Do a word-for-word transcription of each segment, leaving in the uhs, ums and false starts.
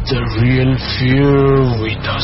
the real fear with us.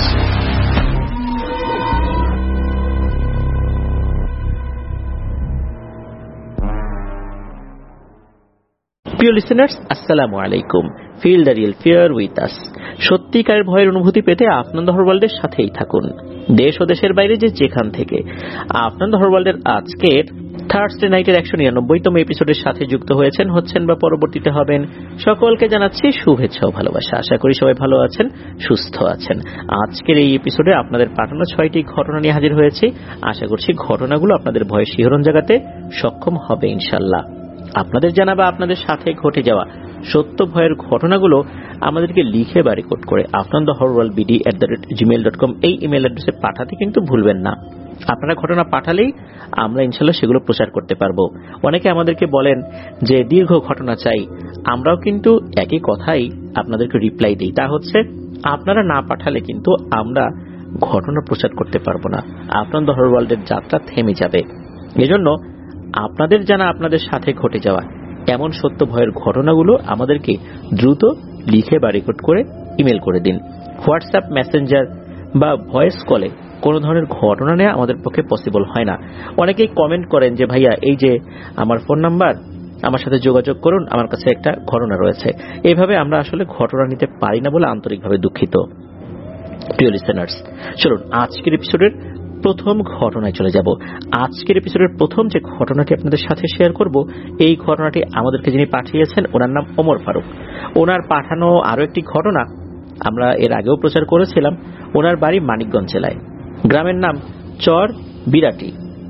প্রিয় listeners, আসসালামু আলাইকুম। Feel the real fear with us. সত্যিকারের ভয়ের অনুভূতি পেতে আপনার ধরওয়ার্ল্ডের সাথেই থাকুন, দেশ ও দেশের বাইরে যে যেখান থেকে। আপনার ধরওয়ার্ল্ডের আজকের থার্সডে নাইটের একশো নিরানব্বইতম এপিসোডের সাথে যুক্ত হয়েছেন, হচ্ছেন বা পরবর্তীতে হবেন, সকলকে জানাচ্ছি শুভেচ্ছা ও ভালোবাসা। আশা করি সবাই ভালো আছেন, সুস্থ আছেন। আজকের এই এপিসোডে আপনাদের পাঠানো ছয়টি ঘটনা নিয়ে হাজির হয়েছি। আশা করছি ঘটনাগুলো আপনাদের ভয়ে শিহরণ জাগাতে সক্ষম হবে ইনশাল্লাহ। আপনাদের জানা বা আপনাদের সাথে ঘটে যাওয়া সত্য ভয়ের ঘটনাগুলো আমাদেরকে লিখে বা রেকর্ড করে আপনার the horror world BD at the rate Gmail dot com এই ইমেল অ্যাড্রেসে পাঠাতে কিন্তু ভুলবেন না। আপনারা ঘটনা পাঠালেই আমরা ইনশাল্লাহ সেগুলো প্রচার করতে পারবো। অনেকে আমাদেরকে বলেন যে দীর্ঘ ঘটনা চাই, আমরাও কিন্তু একই কথাই আপনাদেরকে রিপ্লাই দিই, তা হচ্ছে আপনারা না পাঠালে কিন্তু আমরা ঘটনা প্রচার করতে পারবো না, আপনার দ্য হরওয়ার্ল্ডের যাত্রা থেমে যাবে। এজন্য আপনাদের জানা আপনাদের সাথে ঘটে যাওয়া এমন সত্য ভয়ের ঘটনাগুলো আমাদেরকে দ্রুত লিখে বা রেকর্ড করে ইমেল করে দিন। হোয়াটসঅ্যাপ, মেসেঞ্জার বা ভয়েস কলে কোনো ধরনের ঘটনা নেওয়া আমাদের পক্ষে পসিবল হয় না। অনেকেই কমেন্ট করেন যে ভাইয়া এই যে আমার ফোন নাম্বার, আমার সাথে যোগাযোগ করুন, আমার কাছে একটা ঘটনা রয়েছে। এইভাবে আমরা আসলে ঘটনা নিতে পারি না বলে আন্তরিকভাবে দুঃখিত। প্রিয় লিসেনার্স, চলুন আজকের এপিসোডের প্রথম ঘটনায় চলে যাব। আজকের এপিসোডের প্রথম যে ঘটনাটি আপনাদের সাথে শেয়ার করব, এই ঘটনাটি আমাদেরকে যিনি পাঠিয়েছেন ওনার নাম ওমর ফারুক। ওনার পাঠানো আরো একটি ঘটনা আমরা এর আগেও প্রচার করেছিলাম। ওনার বাড়ি মানিকগঞ্জ জেলায়, গ্রামের নাম চর বিরাটি।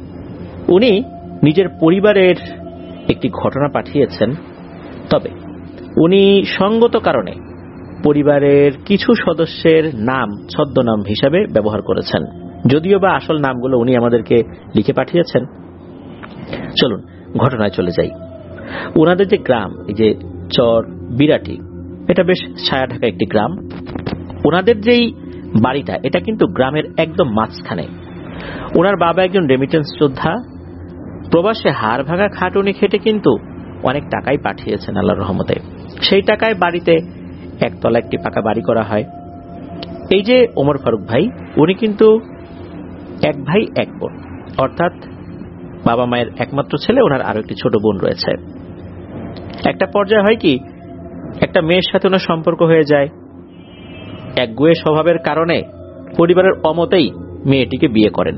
উনি নিজের পরিবারের একটি ঘটনা পাঠিয়েছেন, তবে উনি সঙ্গত কারণে পরিবারের কিছু সদস্যের নাম ছদ্মনাম হিসাবে ব্যবহার করেছেন, যদিও বা আসল নামগুলো উনি আমাদেরকে লিখে পাঠিয়েছেন। চলুন ঘটনায় চলে যাই। ওনাদের যে গ্রাম, এই যে চর বিরাটি, এটা বেশ ছায়া ঢাকা একটি গ্রাম। ওনাদের যেই বাড়িটা, এটা কিন্তু গ্রামের একদম মাঝখানে। ওনার বাবা একজন রেমিটেন্স যোদ্ধা, প্রবাসে হাড় ভাঙা খাটুনি খেটে কিন্তু অনেক টাকাই পাঠিয়েছেন আল্লাহর রহমতে। সেই টাকায় বাড়িতে একতলা একটি পাকা বাড়ি করা হয়। এই যে ওমর ফারুক ভাই, উনি কিন্তু এক ভাই এক বোন, অর্থাৎ বাবা মায়ের একমাত্র ছেলে। ওনার আরো একটি ছোট বোন রয়েছে। একটা পর্যায়ে হয় কি, একটা মেয়ের সাথে ওনার সম্পর্ক হয়ে যায়। একগুঁয়ে স্বভাবের কারণে পরিবারের অমতেই মেয়েটিকে বিয়ে করেন।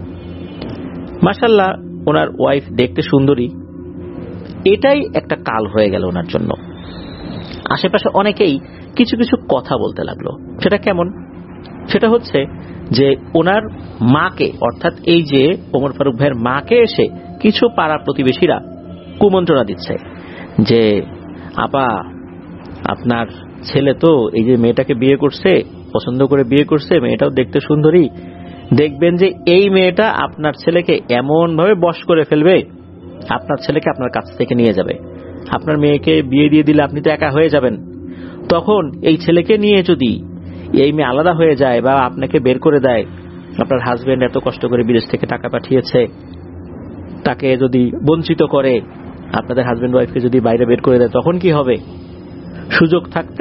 মাশাআল্লাহ, ওনার ওয়াইফ দেখতে সুন্দরী। এটাই একটা কাল হয়ে গেল ওনার জন্য। আশেপাশে অনেকেই কিছু কিছু কথা বলতে লাগলো। সেটা কেমন? সেটা হচ্ছে যে ওনার মাকে, অর্থাৎ এই যে ওমর ফারুক ভাইয়ের মাকে এসে কিছু পাড়া প্রতিবেশীরা কুমন্ত্রণা দিচ্ছে যে আপা, আপনার ছেলে তো এই যে মেয়েটাকে বিয়ে করছে, পছন্দ করে বিয়ে করছে, মেয়েটাও দেখতে সুন্দরী, দেখবেন যে এই মেয়েটা আপনার ছেলেকে এমন ভাবে বশ করে ফেলবে, আপনার ছেলেকে আপনার কাছ থেকে নিয়ে যাবে। আপনার মেয়েকে বিয়ে দিয়ে দিলে আপনি তো একা হয়ে যাবেন। তখন এই ছেলেকে নিয়ে যদি এই মেয়ে আলাদা হয়ে যায় বা আপনাকে বের করে দেয়, আপনার হাজবেন্ড এত কষ্ট করে বিদেশ থেকে টাকা পাঠিয়েছে, তাকে যদি বঞ্চিত করে, আপনাদের হাজবেন্ড ওয়াইফকে যদি বাইরে বের করে দেয়, তখন কি হবে? সুযোগ থাকতে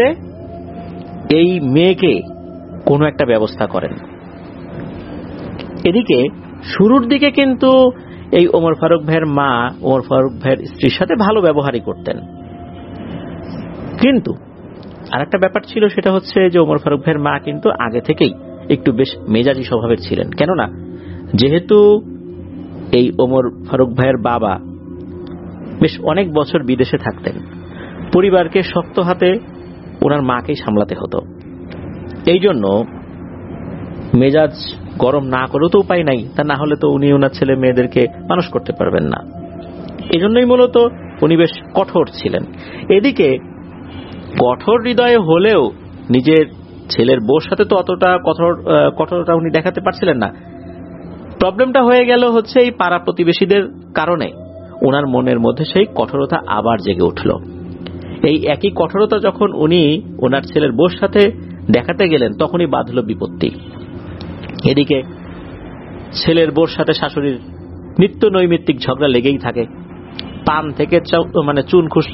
এই মেয়েকে কোনো একটা ব্যবস্থা করেন। এদিকে শুরুর দিকে কিন্তু এই ওমর ফারুক ভাইয়ের মা ওমর ফারুক ভাইয়ের স্ত্রীর সাথে ভালো ব্যবহারই করতেন। কিন্তু আরেকটা ব্যাপার ছিল, সেটা হচ্ছে যে ওমর ফারুক ভাইয়ের মা কিন্তু আগে থেকেই একটু বেশ মেজাজি স্বভাবের ছিলেন। কেননা যেহেতু এই ওমর ফারুক ভাইয়ের বাবা বেশ অনেক বছর বিদেশে থাকতেন, পরিবারকে শক্ত হাতে ওনার মাকেই সামলাতে হতো। এই জন্য মেজাজ গরম না করেও তো উপায় নাই, তা না হলে তো উনি ওনার ছেলে মেয়েদেরকে মানুষ করতে পারবেন না। এই জন্যই মূলত উনি বেশ কঠোর ছিলেন। এদিকে কঠোর হৃদয়ে হলেও নিজের ছেলের বউর সাথে তো অতটা কঠোর কঠোরতা উনি দেখাতে পারছিলেন না। প্রবলেমটা হয়ে গেল হচ্ছে এই পাড়া প্রতিবেশীদের কারণে ওনার মনের মধ্যে সেই কঠোরতা আবার জেগে উঠল। এই একই কঠোরতা যখন উনি ওনার ছেলের বউর সাথে দেখাতে গেলেন, তখনই বাঁধল বিপত্তি। এদিকে ছেলের বউর সাথে শাশুড়ির নিত্য নৈমিত্তিক ঝগড়া লেগেই থাকে। পান থেকে মানে চুন খুসলেই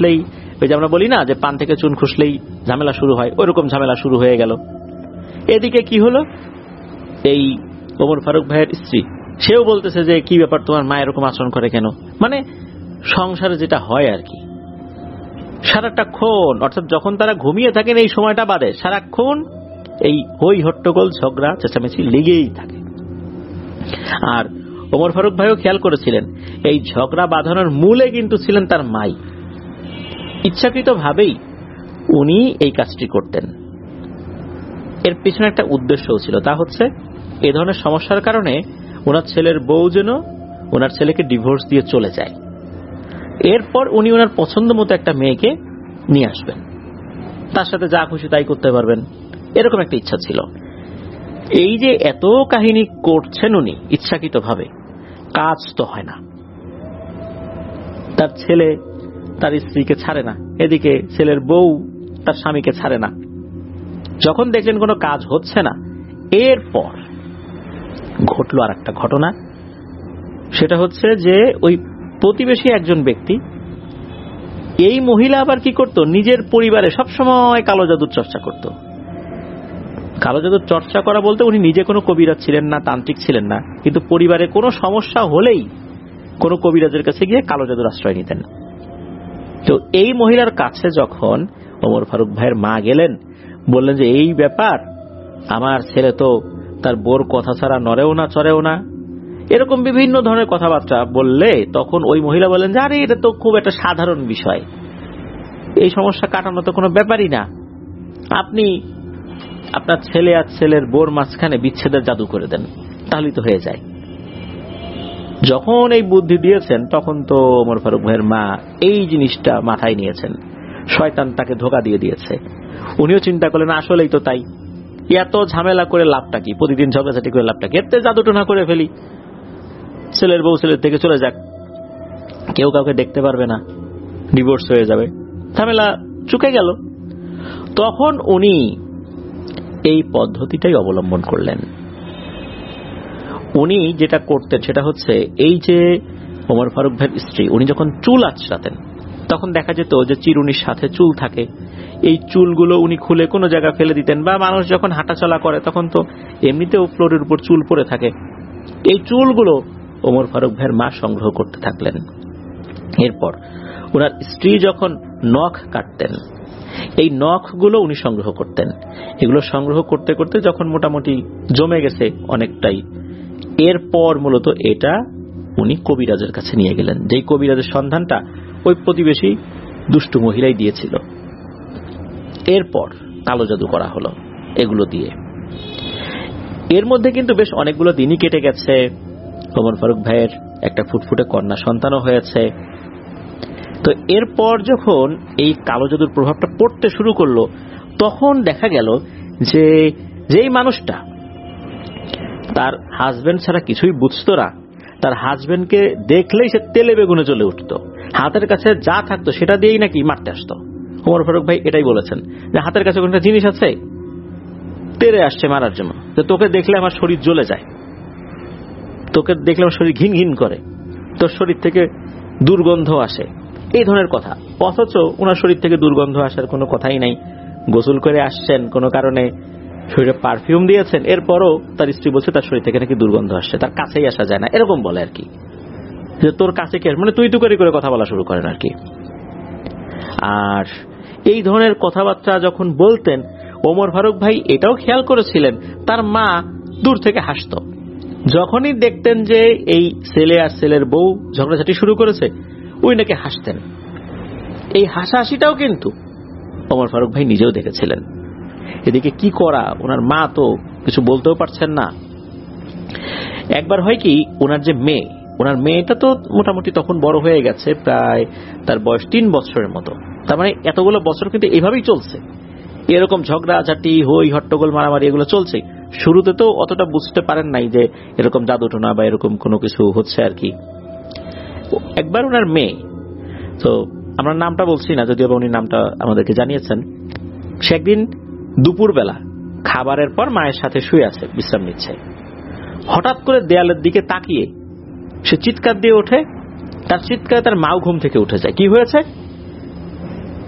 ওই যে আমরা বলি না যে পান থেকে চুন খুসলেই ঝামেলা শুরু হয়, ওইরকম ঝামেলা শুরু হয়ে গেল। এদিকে কি হলো, এই ওমর ফারুক ভাইয়ের স্ত্রী সেও বলতেছে যে কি ব্যাপার, তোমার মা এরকম আচরণ করে কেন, মানে সংসারে যেটা হয় আর কি, সারাটাক্ষণ, অর্থাৎ যখন তারা ঘুমিয়ে থাকেন এই সময়টা বাদে সারাক্ষণ এই হই হট্টগোল ঝগড়া চেঁচামেচি লেগেই থাকে। আর ওমর ফারুক ভাইও খেয়াল করেছিলেন এই ঝগড়া বাঁধানোর মূলে কিন্তু ছিলেন তার মাই। ইচ্ছাকৃতভাবেই উনি এই কাজটি করতেন। এর পিছনে একটা উদ্দেশ্যও ছিল, তা হচ্ছে এ ধরনের সমস্যার কারণে ওনার ছেলের বউ যেন ওনার ছেলেকে ডিভোর্স দিয়ে চলে যায়, এরপর উনি ওনার পছন্দ মতো একটা মেয়েকে নিয়ে আসবেন, তার সাথে যা খুশি তাই করতে পারবেন, এরকম একটা ইচ্ছা ছিল। এই যে এত কাহিনী করছেন উনি ইচ্ছাকৃতভাবে, কাজ তো হয় না। তার ছেলে তার স্ত্রীকে ছাড়ে না, এদিকে ছেলের বউ তার স্বামীকে ছাড়ে না। যখন দেখলেন কোনো কাজ হচ্ছে না, এরপর ঘটল আর একটা ঘটনা। সেটা হচ্ছে যে ওই প্রতিবেশী একজন ব্যক্তি, এই মহিলা আবার কি করত, নিজের পরিবারে সবসময় কালো জাদুর চর্চা করত। কালো জাদুর চর্চা করা বলতে উনি নিজে কোনো কবিরাজ ছিলেন না, তান্ত্রিক ছিলেন না, কিন্তু পরিবারে কোনো সমস্যা হলেই কোনো কবিরাজের কাছে গিয়ে কালো জাদুর আশ্রয় নিতেন। তো এই মহিলার কাছে যখন ওমর ফারুক ভাইয়ের মা গেলেন, বললেন যে এই ব্যাপার, আমার ছেলে তো তার বোর কথা ছাড়া নড়েও না চড়েও না, এরকম বিভিন্ন ধরনের কথাবার্তা বললে, তখন ওই মহিলা বলেন যে আরে এটা তো খুব একটা সাধারণ বিষয়, এই সমস্যা কাটানো তো কোনো ব্যাপারই না, আপনি আপনার ছেলে আর ছেলের বোর মাঝখানে বিচ্ছেদের জাদু করে দেন, তাহলেই তো হয়ে যায়। যখন এই বুদ্ধি দিয়েছেন তখন তো ওমর ফারুক ভাইয়ের মা এই জিনিসটা মাথায় নিয়েছেন, শয়তান তাকে ধোঁকা দিয়ে দিয়েছে। উনিও চিন্তা করলেন আসলেই তো তাই, এত ঝামেলা করে লাভটা কি, প্রতিদিন ঝগড়াঝাটি করে লাভটা কি, এতে জাদুটোনা করে ফেলি, ছেলের বউ ছেলের থেকে চলে যাক, কেউ কাউকে দেখতে পারবে না, ডিভোর্স হয়ে যাবে, ঝামেলা চুকে গেল। তখন উনি এই পদ্ধতিটাই অবলম্বন করলেন। উনি যেটা করতেন সেটা হচ্ছে, এই যে ওমর ফারুক ভাইয়ের স্ত্রী উনি যখন চুল আঁচড়াতেন, তখন দেখা যেত যে চিরুনির সাথে চুল থাকে, এই চুলগুলো উনি খুলে কোনো জায়গায় ফেলে দিতেন, বা মানুষ যখন হাঁটাচলা করে তখন তো এমনিতেও ফ্লোরের উপর চুল পড়ে থাকে, এই চুলগুলো ওমর ফারুক ভাইয়ের মা সংগ্রহ করতে থাকলেন। এরপর ওনার স্ত্রী যখন নখ কাটতেন, এই নখগুলো উনি সংগ্রহ করতেন। এগুলো সংগ্রহ করতে করতে যখন মোটামুটি জমে গেছে অনেকটাই, এরপর মূলত এটা উনি কবিরাজের কাছে নিয়ে গেলেন, যেই কবিরাজের সন্ধানটা ওই প্রতিবেশী দুষ্টু মহিলাই দিয়েছিল। এরপর কালো জাদু করা হলো এগুলো দিয়ে। এর মধ্যে কিন্তু বেশ অনেকগুলো দিনই কেটে গেছে, ওমর ফারুক ভাইয়ের একটা ফুটফুটে কন্যা সন্তানও হয়েছে। তো এরপর যখন এই কালো জাদুর প্রভাবটা পড়তে শুরু করলো, তখন দেখা গেল যে যেই মানুষটা তার হাজবেন্ড ছাড়া কিছুই বুঝতো না, তার হাজবেন্ডকে দেখলেই সে তেলে বেগুনে জ্বলে উঠতো, হাতের কাছে যা থাকতো সেটা দিয়েই নাকি মারতে আসতো। ওমর ফারুক ভাই এটাই বলেছেন যে হাতের কাছে কোনটা জিনিস আছে, তেরে আসছে মারার জন্য, যে তোকে দেখলে আমার শরীর জ্বলে যায়, তোকে দেখলে আমার শরীর ঘিন ঘিন করে, তোর শরীর থেকে দুর্গন্ধ আসে, এই ধরনের কথা। অথচ ওনার শরীর থেকে দুর্গন্ধ আসার কোনো কথাই নাই, গোসল করে আসছেন, কোনো কারণে শরীরে পারফিউম দিয়েছেন, এরপরও তার স্ত্রী বলছে তার শরীর থেকে নাকি দুর্গন্ধ আসছে, তার কাছেই আসা যায় না, এরকম বলে আর কি, যে তোর কাছে কে, মানে তুই তুকারি করে কথা বলা শুরু করেন আর কি। আর এই ধরনের কথাবার্তা যখন বলতেন, ওমর ফারুক ভাই এটাও খেয়াল করেছিলেন তার মা দূর থেকে হাসত। যখনই দেখতেন যে এই ছেলে আর ছেলের বউ ঝগড়াঝাটি শুরু করেছে, ওই নাকি হাসতেন। এই হাসাহাসিটাও কিন্তু ওমর ফারুক ভাই নিজেও দেখেছিলেন। এদিকে কি করা, ওনার মা তো কিছু বলতেও পারছেন না। একবার হয় কি, ওনার যে মেয়ে, ওনার মেয়েটা তো মোটামুটি তখন বড় হয়ে গেছে, প্রায় তার বয়স তিন বছরের মতো, তার মানে এতগুলো বছর কিন্তু এভাবেই চলছে, এরকম ঝগড়াঝাটি হই হট্টগোল মারামারি এগুলো চলছে। শুরুতে তো অতটা বুঝতে পারেন নাই যে এরকম জাদুটোনা বা এরকম কোনো কিছু হচ্ছে আর কি। একবার ওনার মেয়ে, তো আমরা নামটা বলছি না, যদিও উনি নামটা আমাদেরকে জানিয়েছেন, সে একদিন দুপুরবেলা খাবারের পর মায়ের সাথে শুয়ে আছে, বিশ্রাম নিচ্ছে, হঠাৎ করে দেয়ালের দিকে তাকিয়ে সে চিৎকার দিয়ে ওঠে। তার চিৎকারে তার মাও ঘুম থেকে উঠে যায়। কি হয়েছে?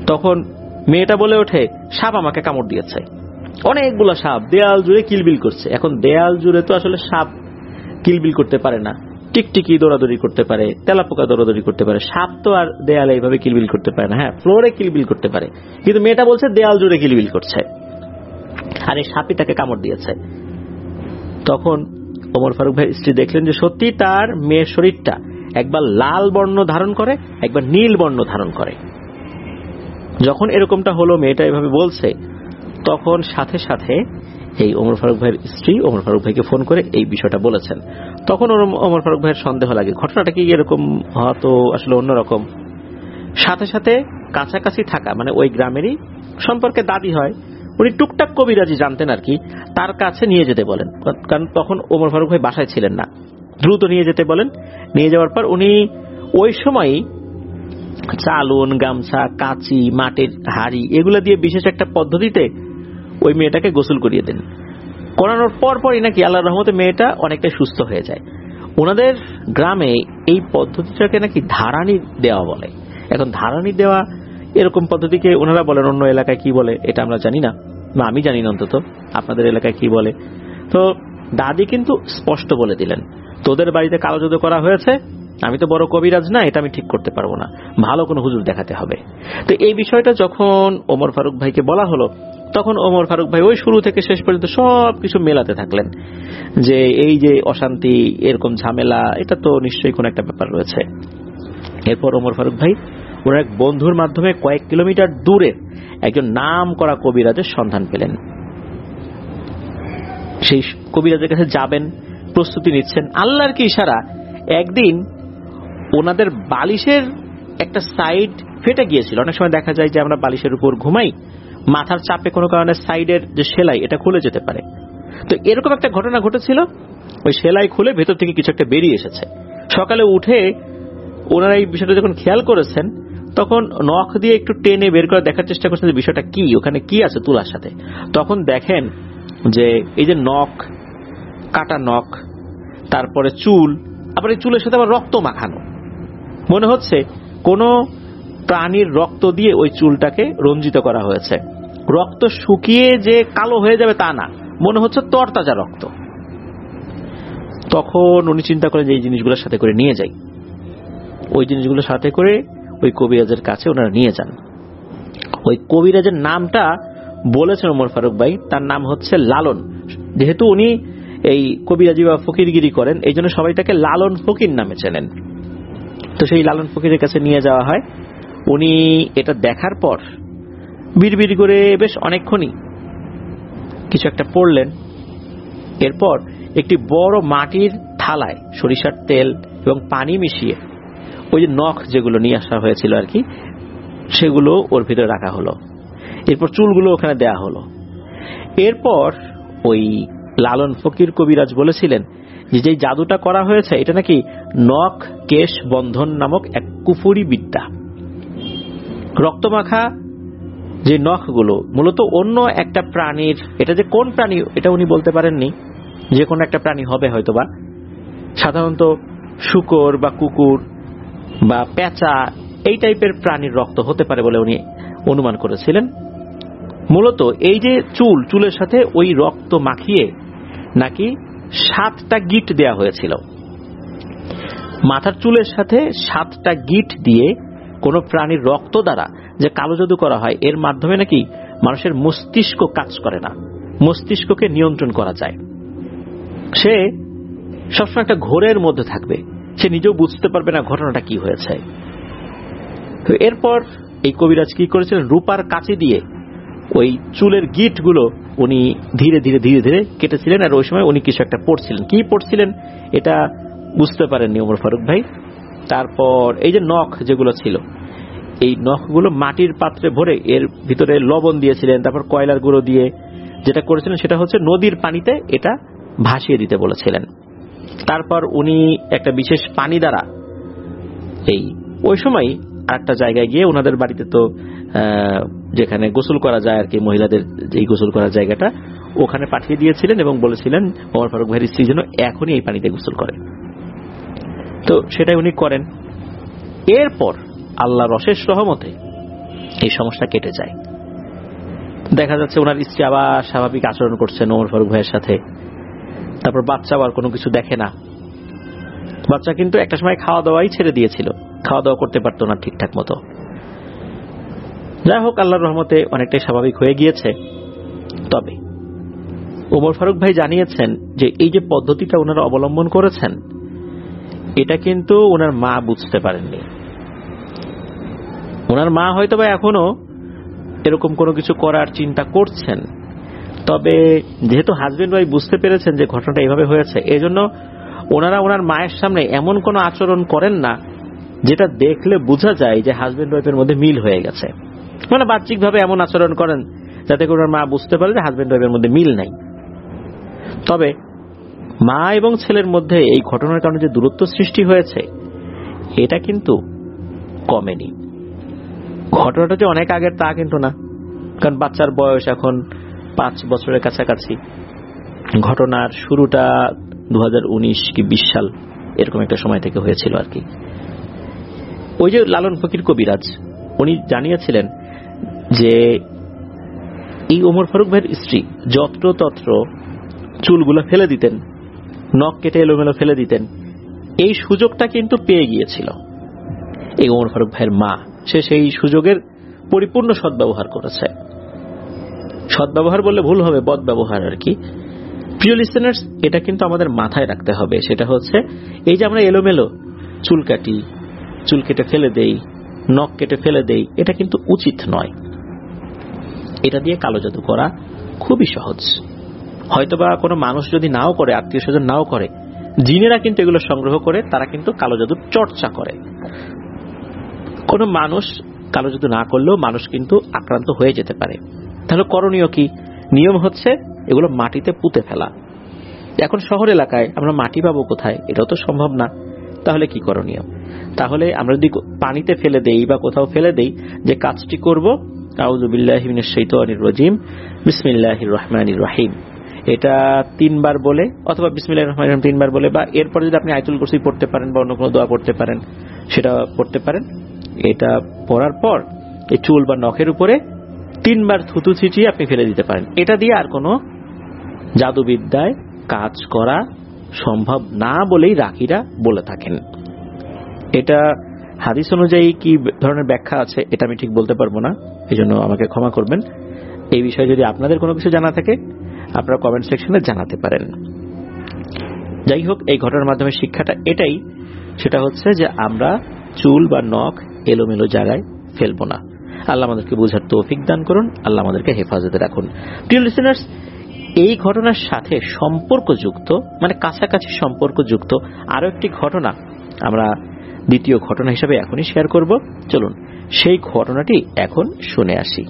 তখন মেয়েটা বলে ওঠে, সাপ আমাকে কামড় দিয়েছে। অনেকগুলো সাপ দেয়াল জুড়ে কিলবিল করছে। এখন দেয়াল জুড়ে তো আসলে সাপ কিলবিল করতে পারে না, টিকটিকি দৌড়াদৌড়ি করতে পারে, তেলাপোকা দৌড়াদৌড়ি করতে পারে, সাপ তো আর দেয়ালে এইভাবে কিলবিল করতে পারে না। হ্যাঁ, ফ্লোরে কিলবিল করতে পারে, কিন্তু মেয়েটা বলছে দেয়াল জুড়ে কিলবিল করছে, আর এই সাপই তাকে কামড় দিয়েছে। তখন ওমর ফারুক ভাই স্ত্রী দেখলেন যে সত্যি তার মেয়ের শরীরটা একবার লাল বর্ণ ধারণ করে, একবার নীল বর্ণ ধারণ করে। যখন এরকমটা হলো, মেয়েটা এভাবে বলছে, তখন সাথে সাথে এই ওমর ফারুক ভাইয়ের স্ত্রী ওমর ফারুক ভাইকে ফোন করে এই বিষয়টা বলেছেন। তখন ওমর ফারুক ভাইয়ের সন্দেহ লাগে, ঘটনাটা কি এরকম হয়তো আসলে অন্যরকম। সাথে সাথে কাছাকাছি থাকা, মানে ওই গ্রামেরই সম্পর্কে দাদি হয়, উনি টুকটাক কবিরাজি জানতেন আর কি, তার কাছে নিয়ে যেতে বলেন। কারণ তখন ওমর ফারুক ভাই বাসায় ছিলেন না, দ্রুত নিয়ে যেতে বলেন। নিয়ে যাওয়ার পর উনি ওই সময় চালুন, গামছা, কাচি, মাটির হাড়ি এগুলো দিয়ে বিশেষ একটা পদ্ধতিতে ওই মেয়েটাকে গোসল করিয়ে দেন। করানোর পর পরই নাকি আল্লাহর রহমতে মেয়েটা অনেকটা সুস্থ হয়ে যায়। ওনাদের গ্রামে এই পদ্ধতিটাকে নাকি ধারানি দেওয়া বলে। এখন ধারানি দেওয়া এরকম পদ্ধতিকে ওনারা বলেন, অন্য এলাকায় কি বলে এটা আমরা জানি না, বা আমি জানি না অন্তত আপনাদের এলাকায় কি বলে। তো দাদি কিন্তু স্পষ্ট বলে দিলেন, তোদের বাড়িতে কালো জাদু করা হয়েছে, আমি তো বড় কবিরাজ না, এটা আমি ঠিক করতে পারবো না, ভালো কোনো হুজুর দেখাতে হবে। তো এই বিষয়টা যখন ওমর ফারুক ভাইকে বলা হলো, তখন ওমর ফারুক ভাই ওই শুরু থেকে শেষ পর্যন্ত সবকিছু মেলাতে থাকলেন যে এই যে অশান্তি, এরকম ঝামেলা, এটা তো নিশ্চয়ই কোনো একটা ব্যাপার রয়েছে। এরপর ওমর ফারুক ভাই ওনার এক বন্ধুর মাধ্যমে কয়েক কিলোমিটার দূরে একজন নাম করা কবিরাজের সন্ধান পেলেন। সেই কবিরাজের কাছে যাবেন, প্রস্তুতি নিচ্ছেন। আল্লাহর কি ইশারা, একদিন ওনাদের বালিশের একটা সাইড ফেটে গিয়েছিল। অনেক সময় দেখা যায় যে আমরা বালিশের উপর ঘুমাই, মাথার চাপে কোনো কারণে সাইডের যে সেলাই এটা খুলে যেতে পারে। তো এরকম একটা ঘটনা ঘটেছিল, ওই সেলাই খুলে ভেতর থেকে কিছু একটা বেরিয়ে এসেছে। সকালে উঠে ওনারা এই বিষয়টা যখন খেয়াল করেছেন, তখন নখ দিয়ে একটু টেনে বের করে দেখার চেষ্টা করছেন যে বিষয়টা কি, ওখানে কি আছে তুলার সাথে। তখন দেখেন যে এই যে নখ, কাটা নখ, তারপরে চুল, আবার এই চুলের সাথে আবার রক্ত মাখানো। মনে হচ্ছে কোনো প্রাণীর রক্ত দিয়ে ওই চুলটাকে রঞ্জিত করা হয়েছে। রক্ত শুকিয়ে যে কালো হয়ে যাবে তা না, মনে হচ্ছে তরতাজা রক্ত। তখন উনি চিন্তা করেন যে এই জিনিসগুলোর সাথে করে নিয়ে যাই। ওই জিনিসগুলোর সাথে করে ওই কবিরাজের কাছে ওনারা নিয়ে যান। ওই কবিরাজের নামটা বলেছেন ওমর ফারুক ভাই, তার নাম হচ্ছে লালন। যেহেতু উনি এই কবিরাজি বা ফকিরগিরি করেন, এই জন্য সবাই তাকে লালন ফকির নামে চেনেন। তো সেই লালন ফকিরের কাছে নিয়ে যাওয়া হয়। উনি এটা দেখার পর বিড়বিড় করে বেশ অনেকক্ষণই কিছু একটা পড়লেন। এরপর একটি বড় মাটির থালায় সরিষার তেল এবং পানি মিশিয়ে ওই যে নখ যেগুলো নিয়ে আসা হয়েছিল আর কি, সেগুলো ওর ভিতরে রাখা হলো। এরপর চুলগুলো ওখানে দেয়া হলো। এরপর ওই লালন ফকির কবিরাজ বলেছিলেন যে যে জাদুটা করা হয়েছে এটা নাকি নখ কেশ বন্ধন নামক এক কুফরি বিদ্যা। রক্তমাখা যে নখগুলো মূলত অন্য একটা প্রাণীর, এটা যে কোন প্রাণী এটা উনি বলতে পারেননি, যে কোনো একটা প্রাণী হবে হয়তোবা, সাধারণত শূকর বা কুকুর বা পেঁচা এই টাইপের প্রাণীর রক্ত হতে পারে বলে উনি অনুমান করেছিলেন। মূলত এই যে চুল, চুলের সাথে ওই রক্ত মাখিয়ে নাকি সাতটা গিট দেয়া হয়েছিল। মাথার চুলের সাথে সাতটা গিট দিয়ে কোন প্রাণীর রক্ত দ্বারা যে কালো জাদু করা হয়, এর মাধ্যমে নাকি মানুষের মস্তিষ্ক কাজ করে না, মস্তিষ্ককে নিয়ন্ত্রণ করা যায়। সে সবসময় একটা ঘোরের মধ্যে থাকবে, সে নিজেও বুঝতে পারবে না ঘটনাটা কি হয়েছে। এরপর এই কবিরাজ কি করেছিলেন, রূপার কাঁচি দিয়ে ওই চুলের গিট গুলো উনি ধীরে ধীরে ধীরে ধীরে কেটেছিলেন। আর ওই সময় উনি কিছু একটা পড়ছিলেন, কি পড়ছিলেন এটা বুঝতে পারেননি ওমর ফারুক ভাই। তারপর এই যে নখ যেগুলো ছিল, এই নখগুলো মাটির পাত্রে ভরে এর ভিতরে লবণ দিয়েছিলেন। তারপর কয়লার গুঁড়ো দিয়ে যেটা করেছিলেন সেটা হচ্ছে নদীর পানিতে এটা ভাসিয়ে দিতে বলেছিলেন। তারপর উনি একটা বিশেষ পানি দ্বারা এই ওই সময় আরেকটা জায়গায় গিয়ে, ওনাদের বাড়িতে তো যেখানে গোসল করা যায় আর কি, মহিলাদের এই গোসল করার জায়গাটা, ওখানে পাঠিয়ে দিয়েছিলেন এবং বলেছিলেন ওমর ফারুক ভাইয়ের স্ত্রী যেন এখনই এই পানিতে গোসল করে। তো সেটাই উনি করেন। এরপর আল্লাহর অশেষ রহমতে এই সমস্যা কেটে যায়। দেখা যাচ্ছে ওনার স্ত্রী আবার স্বাভাবিক আচরণ করছেন ওমর ফারুক ভাইয়ের সাথে। তারপর বাচ্চা আবার কোনো কিছু দেখে না। বাচ্চা কিন্তু একটা সময় খাওয়া দাওয়াই ছেড়ে দিয়েছিল, খাওয়া দাওয়া করতে পারতো না ঠিকঠাক মতো। যাই হোক, আল্লাহর রহমতে অনেকটাই স্বাভাবিক হয়ে গিয়েছে। তবে ওমর ফারুক ভাই জানিয়েছেন যে এই যে পদ্ধতিটা ওনারা অবলম্বন করেছেন, এটা কিন্তু ওনার মা বুঝতে পারেননি। ওনার মা হয়তো বা এখনো এরকম কোনো কিছু করার চিন্তা করছেন, তবে যেহেতু হাজবেন্ড ওয়াইফ বুঝতে পেরেছেন যে ঘটনাটা এইভাবে হয়েছে, এই জন্য ওনারা ওনার মায়ের সামনে এমন কোনো আচরণ করেন না যেটা দেখলে বোঝা যায় যে হাজবেন্ড ওয়াইফের মধ্যে মিল হয়ে গেছে। মানে বাহ্যিকভাবে এমন আচরণ করেন যাতে করে ওনার মা বুঝতে পারে যে হাজবেন্ড ওয়াইফের মধ্যে মিল নাই। তবে মা এবং ছেলের মধ্যে এই ঘটনার কারণে যে দূরত্ব সৃষ্টি হয়েছে, এটা কিন্তু কমেনি। ঘটনাটা যে অনেক আগের তা কিন্তু না, কারণ বাচ্চার বয়স এখন পাঁচ বছরের কাছাকাছি। ঘটনার শুরুটা দু হাজার উনিশ কি বিশ সাল এরকম একটা সময় থেকে হয়েছিল আর কি। ওই যে লালন ফকির কবিরাজ, উনি জানিয়েছিলেন যে এই ওমর ফারুক ভাইয়ের স্ত্রী যত্র তত্র চুলগুলো ফেলে দিতেন, নখ কেটে এলোমেলো ফেলে দিতেন, এই সুযোগটা কিন্তু পেয়ে গিয়েছিল এই ওমর ফারুক ভাইয়ের মা। সে সেই সুযোগের পরিপূর্ণ সদ্ব্যবহার করেছে। সদ্ব্যবহার বললে ভুল হবে, বদ ব্যবহার আর কি। প্রিয় লিসেনার্স, এটা কিন্তু আমাদের মাথায় রাখতে হবে। সেটা হচ্ছে এই যে আমরা এলোমেলো চুল কাটি, চুল কেটে ফেলে দেই, নখ কেটে ফেলে দেই, এটা কিন্তু উচিত নয়। এটা দিয়ে কালো জাদু করা খুবই সহজ। হয়তোবা কোনো মানুষ যদি নাও করে, আত্মীয় স্বজন নাও করে, জিনেরা কিন্তু এগুলো সংগ্রহ করে তারা কিন্তু কালো জাদুর চর্চা করে। কোনো মানুষ কালো জাদু না করলেও মানুষ কিন্তু আক্রান্ত হয়ে যেতে পারে। তাহলে করণীয় কি? নিয়ম হচ্ছে এগুলো মাটিতে পুঁতে ফেলা। এখন শহর এলাকায় আমরা মাটি পাবো কোথায়? এটাও তো সম্ভব না। তাহলে কি করণীয়? তাহলে আমরা যদি পানিতে ফেলে দেই বা কোথাও ফেলে দেই, যে কাজটি করব, আউযু বিল্লাহি মিনাশ শাইতানির রাজিম, বিসমিল্লাহির রহমানির রহিম, এটা তিনবার বলে, অথবা বিসমিল্লাহির রহমানির রহিম তিনবার বলে, বা এরপর যদি আপনি আয়াতুল কুরসি পড়তে পারেন বা অন্য কোনো দোয়া পড়তে পারেন সেটা পড়তে পারেন। এটা পড়ার পর এই চুল বা নখের উপরে তিনবার থুতু ছিটিয়ে আপনি ফেলে দিতে পারেন। এটা দিয়ে আর কোনো জাদুবিদ্যায় কাজ করা সম্ভব না বলেই রাকিরা বলে থাকেন। এটা হাদিস অনুযায়ী কি ধরনের ব্যাখ্যা আছে এটা আমি ঠিক বলতে পারবো না, এই জন্য আমাকে ক্ষমা করবেন। এই বিষয়ে যদি আপনাদের কোনো কিছু জানা থাকে আপনারা কমেন্ট সেকশনে জানাতে পারেন। যাই হোক, এই ঘটনার মাধ্যমে শিক্ষাটা এটাই, সেটা হচ্ছে যে আমরা চুল বা নখ এলোমেলো জায়গায় ফেলবো না। আল্লাহ আমাদেরকে বোঝার তৌফিক দান করুন, আল্লাহ আমাদেরকে হেফাজতে রাখুন। প্রিয় লিসেনার্স, এই ঘটনার সাথে সম্পর্কযুক্ত, মানে কাছাকাছি সম্পর্কযুক্ত আরো একটি ঘটনা আমরা দ্বিতীয় ঘটনা হিসেবে এখনই শেয়ার করব। চলুন সেই ঘটনাটি এখন শুনে আসি।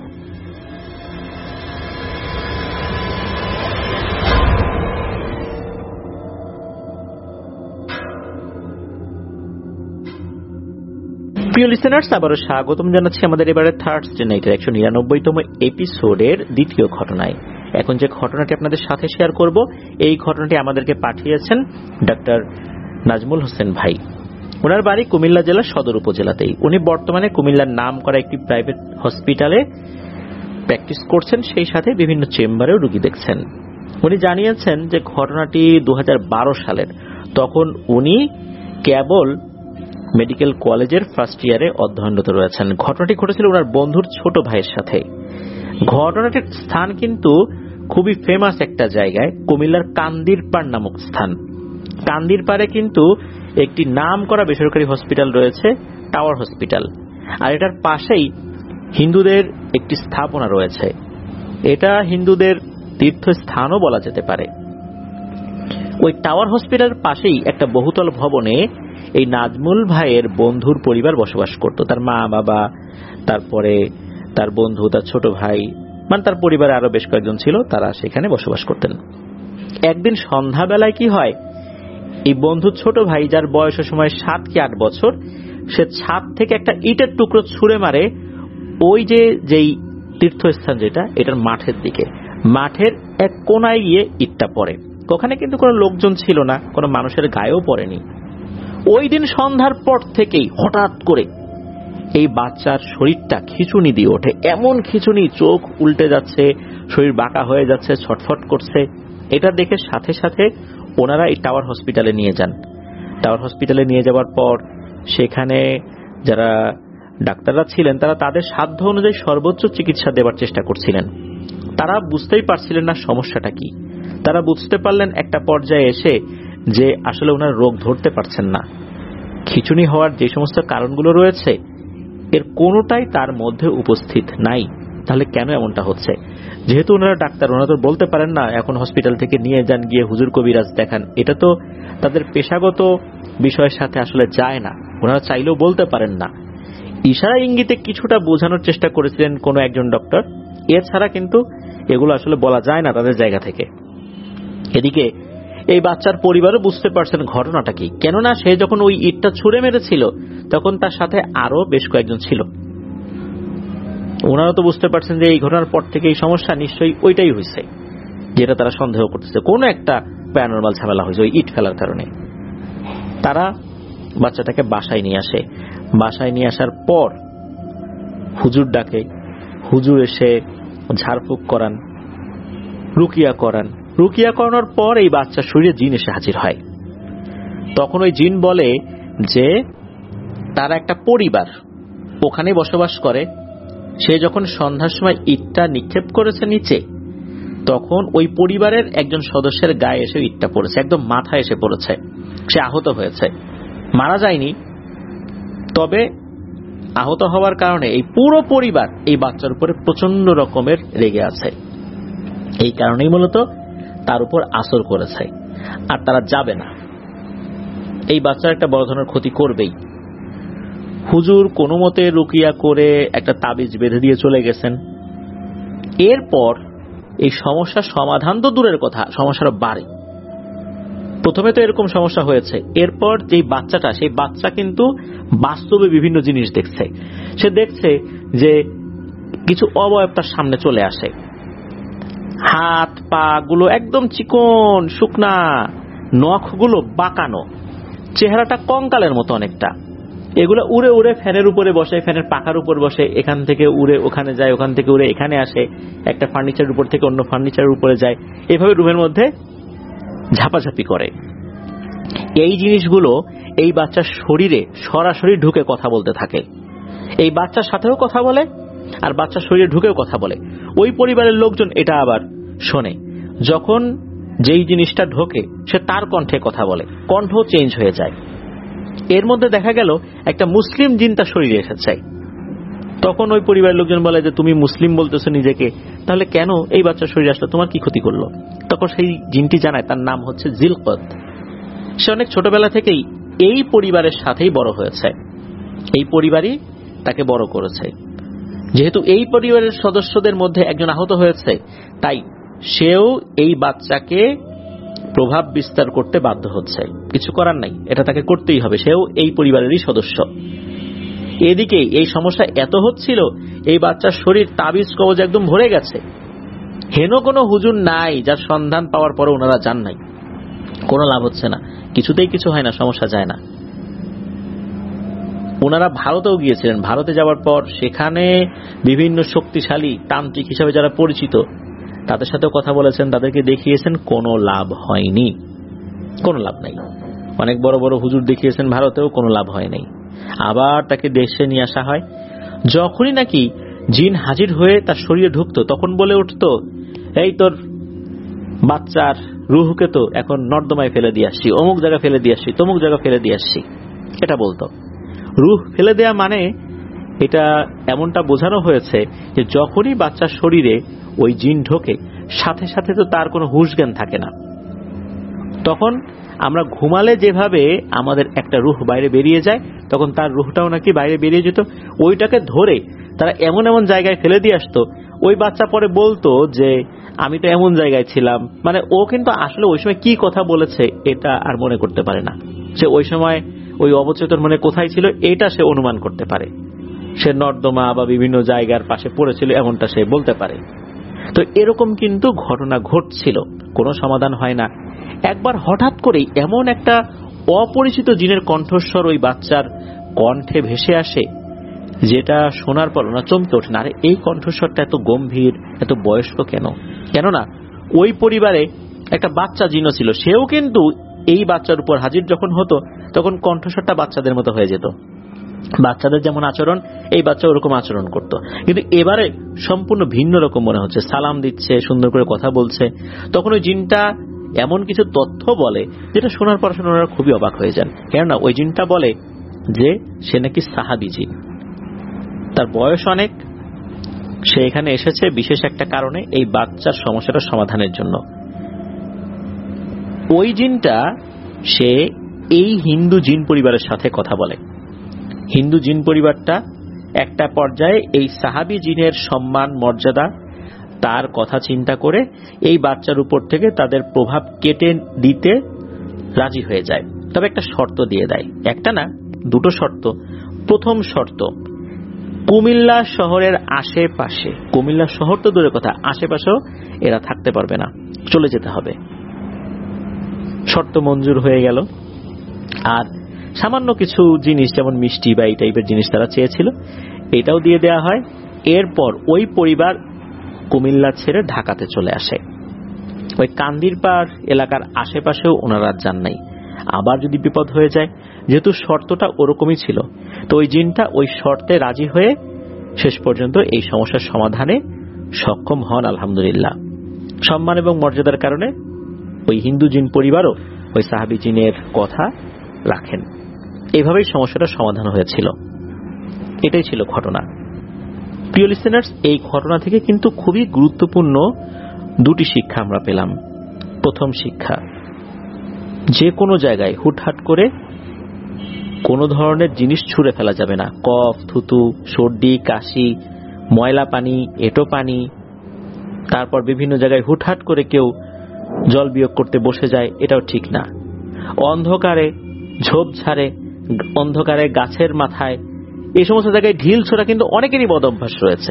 প্রিয় লিসেনার্স, আবারও স্বাগতম জানাচ্ছি আমাদের এবারে থার্ড নাইটের একশো নিরানব্বইতম এপিসোডের দ্বিতীয় ঘটনায়। এখন যে ঘটনাটি আপনাদের সাথে শেয়ার করব, এই ঘটনাটি আমাদেরকে পাঠিয়েছেন ডক্টর নাজমুল হোসেন ভাই। ওনার বাড়ি কুমিল্লা জেলার সদর উপজেলাতেই। উনি বর্তমানে কুমিল্লার নাম করা একটি প্রাইভেট হসপিটালে প্র্যাকটিস করছেন, সেই সাথে বিভিন্ন চেম্বারেও রোগী দেখছেন। উনি জানিয়েছেন যে ঘটনাটি দু হাজার বারো সালের। তখন উনি কেবল মেডিকেল কলেজের ফার্স্ট ইয়ারে অধ্যয়নরত রয়েছেন। ঘটনাটি ঘটেছিল ওনার বন্ধুর ছোট ভাইয়ের সাথে। ঘটনাটির স্থান কিন্তু খুবই ফেমাস একটা জায়গায়, কুমিল্লার কান্দিরপাড় নামক স্থান। কান্দিরপাড়ে কিন্তু একটি নাম করা বেসরকারি হসপিটাল রয়েছে, টাওয়ার হসপিটাল, আর এটার পাশেই হিন্দুদের একটি স্থাপনা রয়েছে। এটা হিন্দুদের তীর্থস্থানও বলা যেতে পারে। ওই টাওয়ার হসপিটালের পাশেই একটা বহুতল ভবনে এই নাজমুল ভাইয়ের বন্ধুর পরিবার বসবাস করত। তার মা বাবা, তারপরে তার বন্ধু, তার ছোট ভাই, মানে তার পরিবারে আরো বেশ কয়েকজন ছিল, তারা সেখানে বসবাস করতেন। একদিন সন্ধ্যাবেলায় কি হয়, এই বন্ধুর ছোট ভাই, যার বয়স সময় সাত কি আট বছর, সে ছাদ থেকে একটা ইটের টুকরো ছুঁড়ে মারে ওই যে যেই তীর্থস্থান যেটা, এটার মাঠের দিকে। মাঠের এক কোনায় গিয়ে ইটটা পড়ে। ওখানে কিন্তু কোনো লোকজন ছিল না, কোনো মানুষের গায়েও পড়েনি। ওই দিন সন্ধ্যার পর থেকেই হঠাৎ করে এই বাচ্চার শরীরটা খিঁচুনি দিয়ে ওঠে, এমন খিঁচুনি, চোখ উল্টে যাচ্ছে, শরীর বাঁকা হয়ে যাচ্ছে, ছটফট করছে। এটা দেখে সাথে সাথে ওনারা এই টাওয়ার হসপিটালে নিয়ে যান। টাওয়ার হসপিটালে নিয়ে যাওয়ার পর সেখানে যারা ডাক্তাররা ছিলেন তারা তাদের সাধ্য অনুযায়ী সর্বোচ্চ চিকিৎসা দেওয়ার চেষ্টা করছিলেন। তারা বুঝতেই পারছিলেন না সমস্যাটা কি। তারা বুঝতে পারলেন একটা পর্যায়ে এসে যে আসলে ওনার রোগ ধরতে পারছেন না। খিঁচুনি হওয়ার যে সমস্ত কারণগুলো রয়েছে এর কোনোটাই তার মধ্যে উপস্থিত নাই। তাহলে কেন এমনটা হচ্ছে? যেহেতু ওনারা ডাক্তার, ওনারা তো বলতে পারেন না এখন হসপিটাল থেকে নিয়ে যান, গিয়ে হুজুর কবিরাজ দেখান। এটা তো তাদের পেশাগত বিষয়ের সাথে আসলে যায় না, ওনারা চাইলেও বলতে পারেন না। ইশারা ইঙ্গিতে কিছুটা বোঝানোর চেষ্টা করেছিলেন কোনো একজন ডক্টর, এছাড়া কিন্তু এগুলো আসলে বলা যায় না তাদের জায়গা থেকে। এদিকে এই বাচ্চার পরিবারও বুঝতে পারছেন ঘটনাটা কি, কেননা সে যখন ওই ইটটা ছুঁড়ে মেরেছিল তখন তার সাথে আরো বেশ কয়েকজন ছিল। ওনারা তো বুঝতে পারছেন যে এই ঘটনার পর থেকে এই সমস্যা নিশ্চয়ই ওইটাই হয়েছে যেটা তারা সন্দেহ করতেছে, কোনো একটা প্যারানরমাল ঝামেলা হয়েছে ওই ইট ফেলার কারণে। তারা বাচ্চাটাকে বাসায় নিয়ে আসে। বাসায় নিয়ে আসার পর হুজুর ডাকে, হুজুর এসে ঝাড়ফুঁক করান, রুকিয়া করান। রুকিয়া করানোর পর এই বাচ্চার শরীরে জিন এসে হাজির হয়। তখন ওই জিন বলে যে তারা একটা পরিবার ওখানে বসবাস করে, সে যখন সন্ধ্যার সময় ইটটা নিক্ষেপ করেছে নিচে, তখন ওই পরিবারের একজন সদস্যের গায়ে এসে ইটটা পড়েছে, একদম মাথায় এসে পড়েছে। সে আহত হয়েছে, মারা যায়নি, তবে আহত হওয়ার কারণে এই পুরো পরিবার এই বাচ্চার উপরে প্রচন্ড রকমের রেগে আছে। এই কারণেই মূলত তার উপর আসর করেছে। আর তারা যাবে না, এই বাচ্চার একটা বড় ধরনের ক্ষতি করবেই। হুজুর কোনো মতে রুকিয়া করে একটা তাবিজ বেঁধে দিয়ে চলে গেছেন। এরপর এই সমস্যার সমাধান তো দূরের কথা, সমস্যাটা বাড়ে। প্রথমে তো এরকম সমস্যা হয়েছে, এরপর যে বাচ্চাটা, সেই বাচ্চা কিন্তু বাস্তবে বিভিন্ন জিনিস দেখছে। সে দেখছে যে কিছু অবয়ব তার সামনে চলে আসে, হাত পা গুলো একদম চিকন শুকনা, নখগুলো বাঁকানো, চেহারাটা কঙ্কালের মতো অনেকটা। এগুলো উড়ে উড়ে ফ্যানের উপরে বসে, ফ্যানের পাখার উপর বসে, এখান থেকে উড়ে ওখানে যায়, ওখান থেকে উড়ে এখানে আসে, একটা ফার্নিচারের উপর থেকে অন্য ফার্নিচারের উপরে যায়, এভাবে রুমের মধ্যে ঝাপাঝাপি করে। এই জিনিসগুলো এই বাচ্চার শরীরে সরাসরি ঢুকে কথা বলতে থাকে। এই বাচ্চার সাথেও কথা বলে আর বাচ্চার শরীরে ঢুকেও কথা বলে। ওই পরিবারের লোকজন এটা আবার শোনে। যখন যেই জিনিসটা ঢোকে সে তার কণ্ঠে কথা বলে, কণ্ঠ চেঞ্জ হয়ে যায়। এর মধ্যে দেখা গেল একটা মুসলিম জিন তার শরীরে এসেছে। তখন ওই পরিবারের লোকজন বলে যে তুমি মুসলিম বলতেছো নিজেকে, তাহলে কেন এই বাচ্চার শরীরে আসলে, তোমার কি ক্ষতি করলো? তখন সেই জিনটি জানায় তার নাম হচ্ছে জিলকত। সে অনেক ছোটবেলা থেকেই এই পরিবারের সাথেই বড় হয়েছে, এই পরিবারই তাকে বড় করেছে। যেহেতু এই পরিবারের সদস্যদের মধ্যে একজন আহত হয়েছে, তাই সেও এই বাচ্চাকে প্রভাব বিস্তার করতে বাধ্য হচ্ছে। কিছু করার নাই, এটা তাকে করতেই হবে, সেও এই পরিবারেরই সদস্য। এদিকে এই সমস্যা এত হচ্ছিল, এই বাচ্চার শরীর তাবিজ কবজ একদম ভরে গেছে। হেন কোনো হুজুর নাই যার সন্ধান পাওয়ার পরে ওনারা যান নাই, কোনো লাভ হচ্ছে না, কিছুতেই কিছু হয় না, সমস্যা যায় না। ওনারা ভারতেও গিয়েছিলেন। ভারতে যাওয়ার পর সেখানে বিভিন্ন শক্তিশালী তান্ত্রিক হিসাবে যারা পরিচিত তাদের সাথেও কথা বলেছেন, তাদেরকে দেখিয়েছেন, কোনো লাভ হয়নি, কোনো লাভ নাই। অনেক বড় বড় হুজুর দেখিয়েছেন ভারতেও, কোনো লাভ হয় নাই। আবার তাকে দেশে নিয়ে আসা হয়। যখনই নাকি জিন হাজির হয়ে তার শরীরে ঢুকতো তখন বলে উঠতো, এই তোর বাচ্চার রুহকে তো এখন নর্দমায় ফেলে দিয়ে আসছি, অমুক জায়গা ফেলে দিয়ে আসছি, তমুক জায়গা ফেলে দিয়ে আসছি, এটা বলতো। রুহ ফেলে দেয়া মানে এটা এমনটা বোঝানো হয়েছে যে যখনই বাচ্চার শরীরে ওই জিন ঢোকে সাথে সাথে তো তার কোনো হুঁশ জ্ঞান থাকে না। তখন আমরা ঘুমালে যেভাবে আমাদের একটা রুহ বাইরে বেরিয়ে যায়, তখন তার রুহটাও নাকি বাইরে বেরিয়ে যেত। ওইটাকে ধরে তারা এমন এমন জায়গায় ফেলে দিয়ে আসতো। ওই বাচ্চা পরে বলতো যে আমি তো এমন জায়গায় ছিলাম, মানে ও কিন্তু আসলে ওই সময় কি কথা বলেছে এটা আর মনে করতে পারে না। সে ওই সময় ওই অবচেতন মনে কোথায় ছিল এটা সে অনুমান করতে পারে। সে নর্দমা বা বিভিন্ন জায়গার পাশে পড়েছিল এমনটা সে বলতে পারে। তো এরকম কিন্তু ঘটনা ঘটছিল, কোনো সমাধান হয় না। একবার হঠাৎ করেই এমন একটা অপরিচিত জিনের কণ্ঠস্বর ওই বাচ্চার কণ্ঠে ভেসে আসে যেটা শোনার পর ওনার চমকে ওঠেন, আরে এই কণ্ঠস্বরটা এত গম্ভীর, এত বয়স্ক কেন? কেননা ওই পরিবারে একটা বাচ্চা জিনও ছিল, সেও কিন্তু এই বাচ্চার উপর হাজির যখন হতো তখন কণ্ঠস্বরটা বাচ্চাদের মতো হয়ে যেত। বাচ্চাদের যেমন আচরণ, এই বাচ্চা ওরকম আচরণ করত। কিন্তু এবারে সম্পূর্ণ ভিন্ন রকম মনে হচ্ছে, সালাম দিচ্ছে, সুন্দর করে কথা বলছে। তখন ওই জিনটা এমন কিছু তথ্য বলে যেটা শোনার পর ওনারা খুবই অবাক হয়ে যান। কেননা ওই জিনটা বলে যে সে নাকি সাহাবী জিন, তার বয়স অনেক, সে এখানে এসেছে বিশেষ একটা কারণে, এই বাচ্চার সমস্যাটা সমাধানের জন্য। ওই জিনটা সে এই হিন্দু জিন পরিবারের সাথে কথা বলে। হিন্দু জিন পরিবারটা একটা পর্যায়ে এই সাহাবী জিনের সম্মান মর্যাদা, তার কথা চিন্তা করে এই বাচ্চার উপর থেকে তাদের প্রভাব কেটে দিতে রাজি হয়ে যায়। তবে একটা শর্ত দিয়ে দেয়, একটা না দুটো শর্ত। প্রথম শর্ত, কুমিল্লা শহরের আশেপাশে, কুমিল্লা শহর তো দূরের কথা, আশেপাশেও এরা থাকতে পারবে না, চলে যেতে হবে। শর্ত মঞ্জুর হয়ে গেল। আর সামান্য কিছু জিনিস যেমন মিষ্টি বা এই টাইপের জিনিস তারা চেয়েছিল, এটাও দিয়ে দেওয়া হয়। এরপর ওই পরিবার কুমিল্লা ছেড়ে ঢাকাতে চলে আসে। ওই কান্দিরপাড় এলাকার আশেপাশেও ওনারা যান নাই। আবার যদি বিপদ হয়ে যায়, যেহেতু শর্তটা ওরকমই ছিল, তো ওই জিনটা ওই শর্তে রাজি হয়ে শেষ পর্যন্ত এই সমস্যার সমাধানে সক্ষম হন আলহামদুলিল্লাহ। সম্মান এবং মর্যাদার কারণে ওই হিন্দু জিন পরিবারও ওই সাহাবী জিনের কথা রাখেন। এভাবেই সমস্যাটা সমাধান হয়েছিল। এটাই ছিল ঘটনা। প্রিয় লিসেনার্স, এই ঘটনা থেকে কিন্তু খুবই গুরুত্বপূর্ণ দুটি শিক্ষা আমরা পেলাম। প্রথম শিক্ষা, যে কোনো জায়গায় হুটহাট করে কোনো ধরনের জিনিস ছুঁড়ে ফেলা যাবে না। কফ, থুতু, সর্দি, কাশি, ময়লা পানি, এঁটো পানি, তারপর বিভিন্ন জায়গায় হুটহাট করে কেউ জল বিয়োগ করতে বসে যায়, এটাও ঠিক না। অন্ধকারে, ঝোপঝাড়ে, অন্ধকারে গাছের মাথায়, এই সমস্ত জায়গায় ঢিল ছোড়া কিন্তু অনেকেরই বদ অভ্যাস রয়েছে।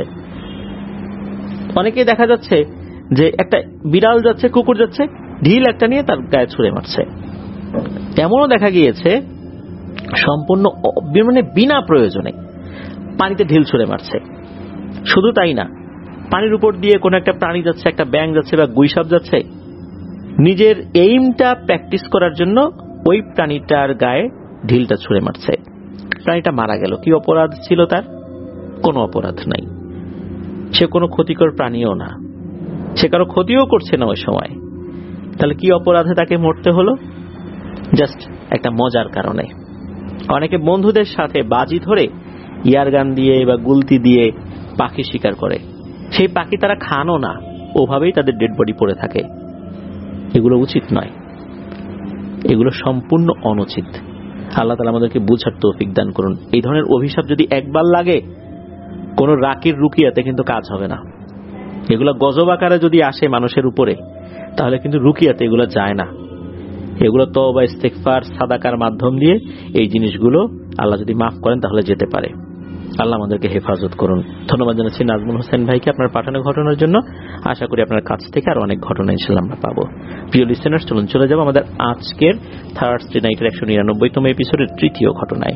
অনেকেই দেখা যাচ্ছে যে একটা বিড়াল যাচ্ছে, কুকুর যাচ্ছে, ঢিল একটা নিয়ে তার গায়ে ছুঁড়ে মারছে। এমনও দেখা গিয়েছে সম্পূর্ণ মানে বিনা প্রয়োজনে পানিতে ঢিল ছুঁড়ে মারছে। শুধু তাই না, পানির উপর দিয়ে কোন একটা প্রাণী যাচ্ছে, একটা ব্যাঙ যাচ্ছে বা গুইসাপ যাচ্ছে, নিজের এইমটা প্র্যাকটিস করার জন্য ওই প্রাণীটার গায়ে ঢিলটা ছুঁড়ে মারছে। প্রাণীটা মারা গেল। কি অপরাধ ছিল তার? কোনো অপরাধ নাই। সে কোনো ক্ষতিকর প্রাণীও না, সে কারো ক্ষতিও করছে না ওই সময়। তাহলে কি অপরাধে তাকে মরতে হলো? জাস্ট একটা মজার কারণে। অনেকে বন্ধুদের সাথে বাজি ধরে ইয়ারগান দিয়ে বা গুলতি দিয়ে পাখি শিকার করে, সেই পাখি তারা খানও না, ওভাবেই তাদের ডেড বডি পড়ে থাকে। এগুলো উচিত নয়, এগুলো সম্পূর্ণ অনুচিত। আল্লাহ তাআলা আমাদেরকে বুঝার তৌফিক দান করুন। এই ধরনের অভিশাপ যদি একবার লাগে, কোন রাকির রুকিয়াতে কিন্তু কাজ হবে না। এগুলো গজব আকারে যদি আসে মানুষের উপরে, তাহলে কিন্তু রুকিয়াতে এগুলো যায় না। এগুলো তওবা, ইস্তেগফার, সাদাকার মাধ্যম দিয়ে এই জিনিসগুলো আল্লাহ যদি মাফ করেন তাহলে যেতে পারে। আল্লাহ আমাদেরকে হেফাজত করুন। ধন্যবাদ জানাচ্ছি নাজমুল হোসেন ভাইকে আপনার পাঠানো ঘটনার জন্য। আশা করি আপনার কাছ থেকে আর অনেক ঘটনা ইনশাআল্লাহ আমরা পাবো। প্রিয় লিসেনার্স, চলুন চলে যাব আমাদের আজকের থার্সডে নাইটের একশো নিরানব্বইতম এপিসোডের তৃতীয় ঘটনায়।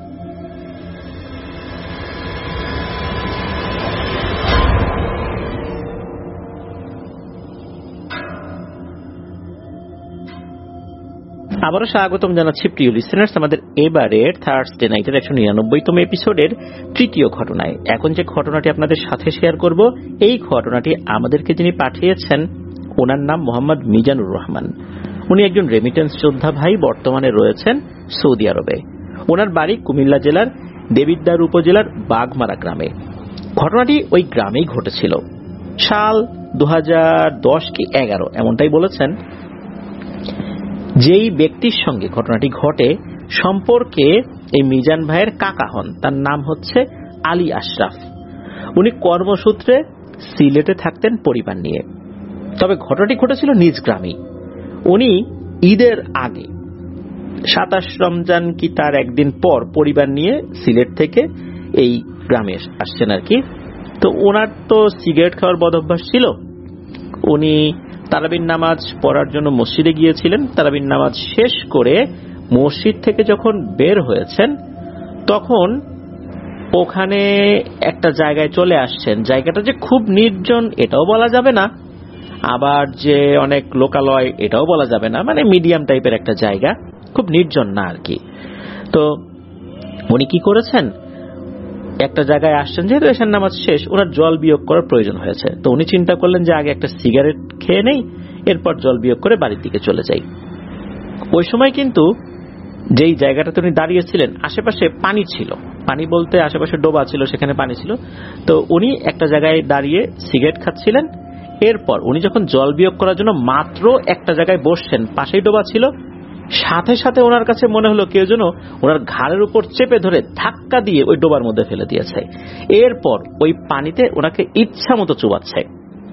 আবারও স্বাগতম জানাচ্ছি প্রিয় লিসেনার্স আমাদের এবারের থার্সডে নাইটের একশো নিরানব্বইতম এপিসোডের তৃতীয় ঘটনায়। এখন যে ঘটনাটি আপনাদের সাথে শেয়ার করব, এই ঘটনাটি আমাদেরকে যিনি পাঠিয়েছেন ওনার নাম মোহাম্মদ মিজানুর রহমান। উনি একজন রেমিটেন্স যোদ্ধা ভাই, বর্তমানে রয়েছেন সৌদি আরবে। ওনার বাড়ি কুমিল্লা জেলার দেবিদ্বার উপজেলার বাগমারা গ্রামে। ঘটনাটি ওই গ্রামেই ঘটেছিল। সাল দু হাজার দশ কি এগারো এমনটাই বলেছেন। যেই ব্যক্তির সঙ্গে ঘটনাটি ঘটে সম্পর্কে এই মিজান ভাইয়ের কাকা হন, তার নাম হচ্ছে আলী আশরাফ। উনি কর্মসূত্রে সিলেটে থাকতেন পরিবার নিয়ে। তবে ঘটনাটি ঘটেছিল নিজ গ্রামেই। উনি ঈদের আগে সাতাশ রমজান কি তার একদিন পর পরিবার নিয়ে সিলেট থেকে এই গ্রামে আসছেন আর কি। তো ওনার তো সিগারেট খাওয়ার বদ অভ্যাস ছিল। উনি তারাবির নামাজ পড়ার জন্য মসজিদে গিয়েছিলেন। তারাবির নামাজ শেষ করে মসজিদ থেকে যখন বের হয়েছেন, তখন ওখানে একটা জায়গায় চলে আসছেন, জায়গাটা যে খুব নির্জন এটাও বলা যাবে না, আবার যে অনেক লোকালয় এটাও বলা যাবে না, মানে মিডিয়াম টাইপের একটা জায়গা, খুব নির্জন না আর কি। তো উনি কি করেছেন, একটা জায়গায় আসছেন, যেহেতু এশার নামাজ শেষ, ওনার জল বিয়োগ করার প্রয়োজন হয়েছে। তো উনি চিন্তা করলেন যে আগে একটা সিগারেট খেয়ে নেই, এরপর জল বিয়োগ করে বাড়ির দিকে চলে যাই। ওই সময় কিন্তু যেই জায়গাটাতে উনি দাঁড়িয়েছিলেন আশেপাশে পানি ছিল, পানি বলতে আশেপাশে ডোবা ছিল, সেখানে পানি ছিল। তো উনি একটা জায়গায় দাঁড়িয়ে সিগারেট খাচ্ছিলেন। এরপর উনি যখন জল বিয়োগ করার জন্য মাত্র একটা জায়গায় বসছেন, পাশেই ডোবা ছিল, সাথে সাথে ওনার কাছে মনে হলো কেউ যেন ওনার ঘাড়ের উপর চেপে ধরে ধাক্কা দিয়ে ওই ডোবার মধ্যে ফেলে দিয়েছে। এরপর ওই পানিতে ওনাকে ইচ্ছা মতো চুবাচ্ছে।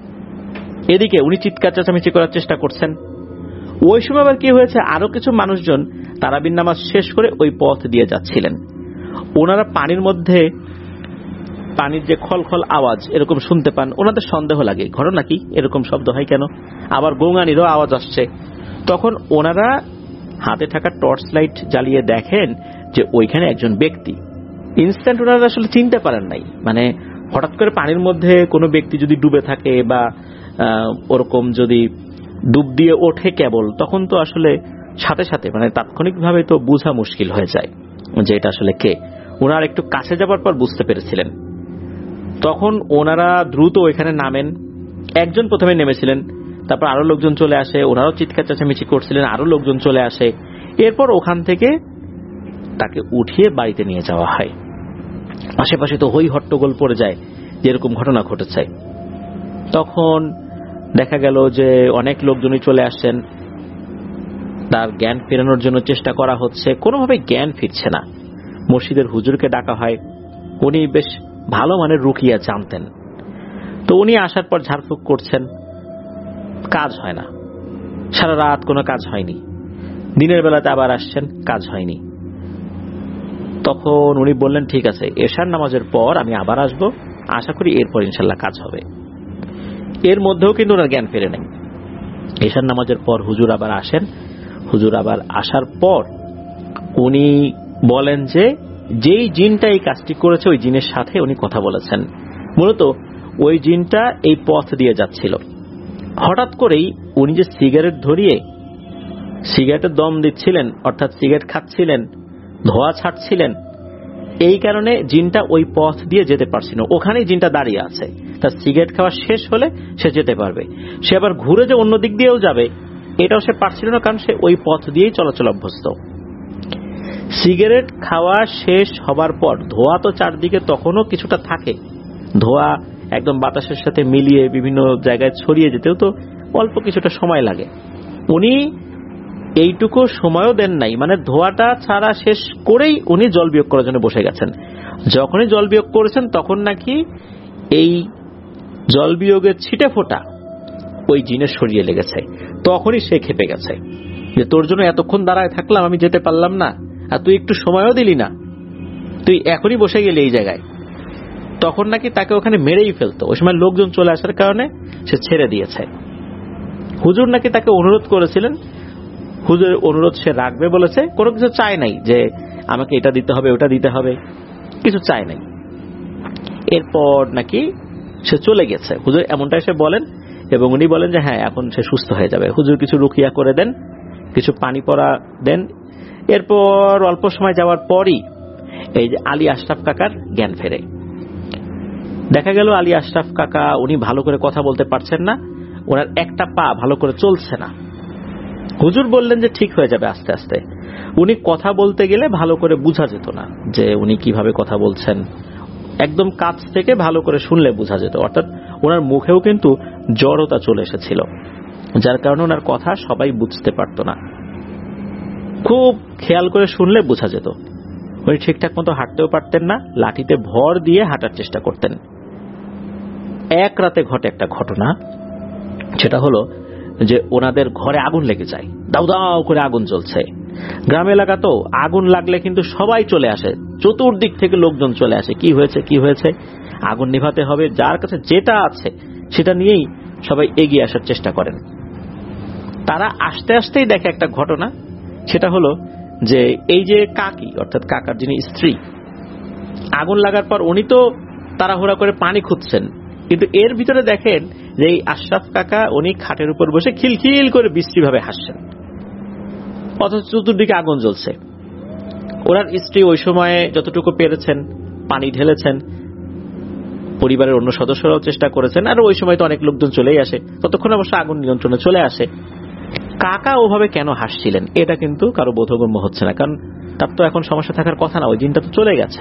এদিকে উনি চিৎকার চেঁচামেচি করার চেষ্টা করছেন। ওই সময় আবার কি হয়েছে, আরো কিছু মানুষজন তারাবির নামাজ শেষ করে ওই পথ দিয়ে যাচ্ছিলেন। ওনারা পানির মধ্যে পানির যে খলখল আওয়াজ এরকম শুনতে পান। ওনাদের সন্দেহ লাগে, ঘটনা কি, এরকম শব্দ হয় কেন, আবার গোঙানিরও আওয়াজ আসছে। তখন ওনারা হাতে থাকা টর্চ লাইট জ্বালিয়ে দেখেন যে ওইখানে একজন ব্যক্তি। ইনস্ট্যান্ট ওনারা আসলে চিনতে পারেন নাই, মানে হঠাৎ করে পানির মধ্যে কোনো ব্যক্তি যদি ডুবে থাকে বা ওরকম যদি ডুব দিয়ে ওঠে কেবল, তখন তো আসলে সাথে সাথে মানে তাৎক্ষণিকভাবে তো বোঝা মুশকিল হয়ে যায় যে এটা আসলে কে। ওনারা একটু কাছে যাবার পর বুঝতে পেরেছিলেন। তখন ওনারা দ্রুত ওইখানে নামেন। একজন প্রথমে নেমেছিলেন, তারপর আরো লোকজন চলে আসে, ওনারাও চিৎকার চেঁচামেচি করছিলেন, আরো লোকজন চলে আসে। এরপর ওখান থেকে তাকে উঠিয়ে বাড়িতে নিয়ে যাওয়া হয়। আশেপাশে তো হই হট্টগোল পড়ে যায় যেরকম ঘটনা ঘটেছে। তখন দেখা গেল যে অনেক লোকজনই চলে আসছেন, তার জ্ঞান ফেরানোর জন্য চেষ্টা করা হচ্ছে, কোনোভাবে জ্ঞান ফিরছে না। মসজিদের হুজুরকে ডাকা হয়, উনি বেশ ভালো মানের রুকিয়া জানতেন। তো উনি আসার পর ঝাড়ফুঁক করছেন, কাজ হয় না, সারা রাত কোনো কাজ হয়নি। দিনের বেলাতে আবার আসছেন, কাজ হয়নি। তখন উনি বললেন ঠিক আছে, এশার নামাজের পর আমি আবার আসব, আশা করি এরপর ইনশাল্লাহ কাজ হবে। এর মধ্যেও কিন্তু ওনার জ্ঞান ফেরে নেই। এশার নামাজের পর হুজুর আবার আসেন। হুজুর আবার আসার পর উনি বলেন যে যেই জিনটা এই কাজটি করেছে ওই জিনের সাথে উনি কথা বলেছেন। মূলত ওই জিনটা এই পথ দিয়ে যাচ্ছিল। হঠাৎ করেই উনি যে সিগারেট ধরিয়ে সিগারেটের দম দিচ্ছিলেন, অর্থাৎ সিগারেট খাচ্ছিলেন, ধোঁয়া ছাড়ছিলেন, এই কারণে জিনটা ওই পথ দিয়ে যেতে পারছিল। ওখানেই জিনটা দাঁড়িয়ে আছে, তার সিগারেট খাওয়া শেষ হলে সে যেতে পারবে। সে আবার ঘুরে যে অন্য দিক দিয়েও যাবে এটাও সে পারছিল না, কারণ সে ওই পথ দিয়েই চলাচল অভ্যস্ত। সিগারেট খাওয়া শেষ হবার পর ধোঁয়া তো চারদিকে তখনও কিছুটা থাকে, ধোঁয়া একদম বাতাসের সাথে মিলিয়ে বিভিন্ন জায়গায় ছড়িয়ে যেতেও তো অল্প কিছুটা সময় লাগে। উনি এইটুকু সময়ও দেন নাই, মানে ধোঁয়াটা ছাড়া শেষ করেই উনি জল বিয়োগ করার জন্য বসে গেছেন। যখনই জল বিয়োগ করেছেন তখন নাকি এই জল বিয়োগের ছিটে ফোঁটা ওই জিনের শরীরে লেগেছে। তখনই সে খেপে গেছে যে তোর জন্য এতক্ষণ দাঁড়ায় থাকলাম, আমি যেতে পারলাম না, আর তুই একটু সময়ও দিলি না, তুই এখনই বসে গেলি এই জায়গায়। তখন নাকি তাকে ওখানে মেরেই ফেলতো। ওই সময় লোকজন চলে আসার কারণে সে ছেড়ে দিয়েছে। হুজুর নাকি তাকে অনুরোধ করেছিলেন, হুজুরের অনুরোধ সে রাখবে বলেছে, কোনো কিছু চায় নাই যে আমাকে এটা দিতে হবে ওটা দিতে হবে, কিছু চায় নাই। এরপর নাকি সে চলে গেছে। হুজুর এমনটাই সে বলেন, এবং উনি বলেন যে হ্যাঁ এখন সে সুস্থ হয়ে যাবে। হুজুর কিছু রুকিয়া করে দেন, কিছু পানি পড়া দেন। এরপর অল্প সময় যাওয়ার পরই এই যে আলী আশরাফ কাকার জ্ঞান ফেরে। দেখা গেল আলী আশরাফ কাকা উনি ভালো করে কথা বলতে পারছেন না, ওনার একটা পা ভালো করে চলছে না। হুজুর বললেন যে ঠিক হয়ে যাবে আস্তে আস্তে। উনি কথা বলতে গেলে ভালো করে বোঝা যেত না যে উনি কিভাবে কথা বলছেন, একদম কাছ থেকে ভালো করে শুনলে বোঝা যেত। অর্থাৎ ওনার মুখেও কিন্তু জড়তা চলে এসেছিল, যার কারণে ওনার কথা সবাই বুঝতে পারত না। খুব খেয়াল করে শুনলে বোঝা যেত। উনি ঠিকঠাক মতো হাঁটতেও পারতেন না, লাঠিতে ভর দিয়ে হাঁটার চেষ্টা করতেন। এক রাতে ঘটে একটা ঘটনা, সেটা হলো যে ওনাদের ঘরে আগুন লেগে যায়, দাউ দাউ করে আগুন জ্বলছে। গ্রাম এলাকা তো আগুন লাগলে কিন্তু সবাই চলে আসে, চতুর্দিক থেকে লোকজন চলে আসে, কি হয়েছে কি হয়েছে, আগুন নিভাতে হবে, যার কাছে যেটা আছে সেটা নিয়েই সবাই এগিয়ে আসার চেষ্টা করেন। তারা আসতে আসতেই দেখে একটা ঘটনা, সেটা হলো যে এই যে কাকি অর্থাৎ কাকার যিনি স্ত্রী, আগুন লাগার পর উনি তো তাড়াহুড়া করে পানি খুঁজছেন, কিন্তু এর ভিতরে দেখেন যে এই আশরাফ কাকা উনি খাটের উপর বসে খিলখিল করে বিশ্রী ভাবে হাসছেন, অথচ চতুর্দিকে আগুন জ্বলছে। ওনার স্ত্রী ওই সময়ে যতটুকু পেরেছেন পানি ঢেলেছেন, পরিবারের অন্য সদস্যরাও চেষ্টা করেছেন, আর ওই সময় তো অনেক লোকজন চলেই আসে, ততক্ষণ অবশ্য আগুন নিয়ন্ত্রণে চলে আসে। কাকা ওভাবে কেন হাসছিলেন এটা কিন্তু কারো বোধগম্য হচ্ছে না, কারণ তার তো এখন সমস্যা থাকার কথা না, ওই দিনটা তো চলে গেছে।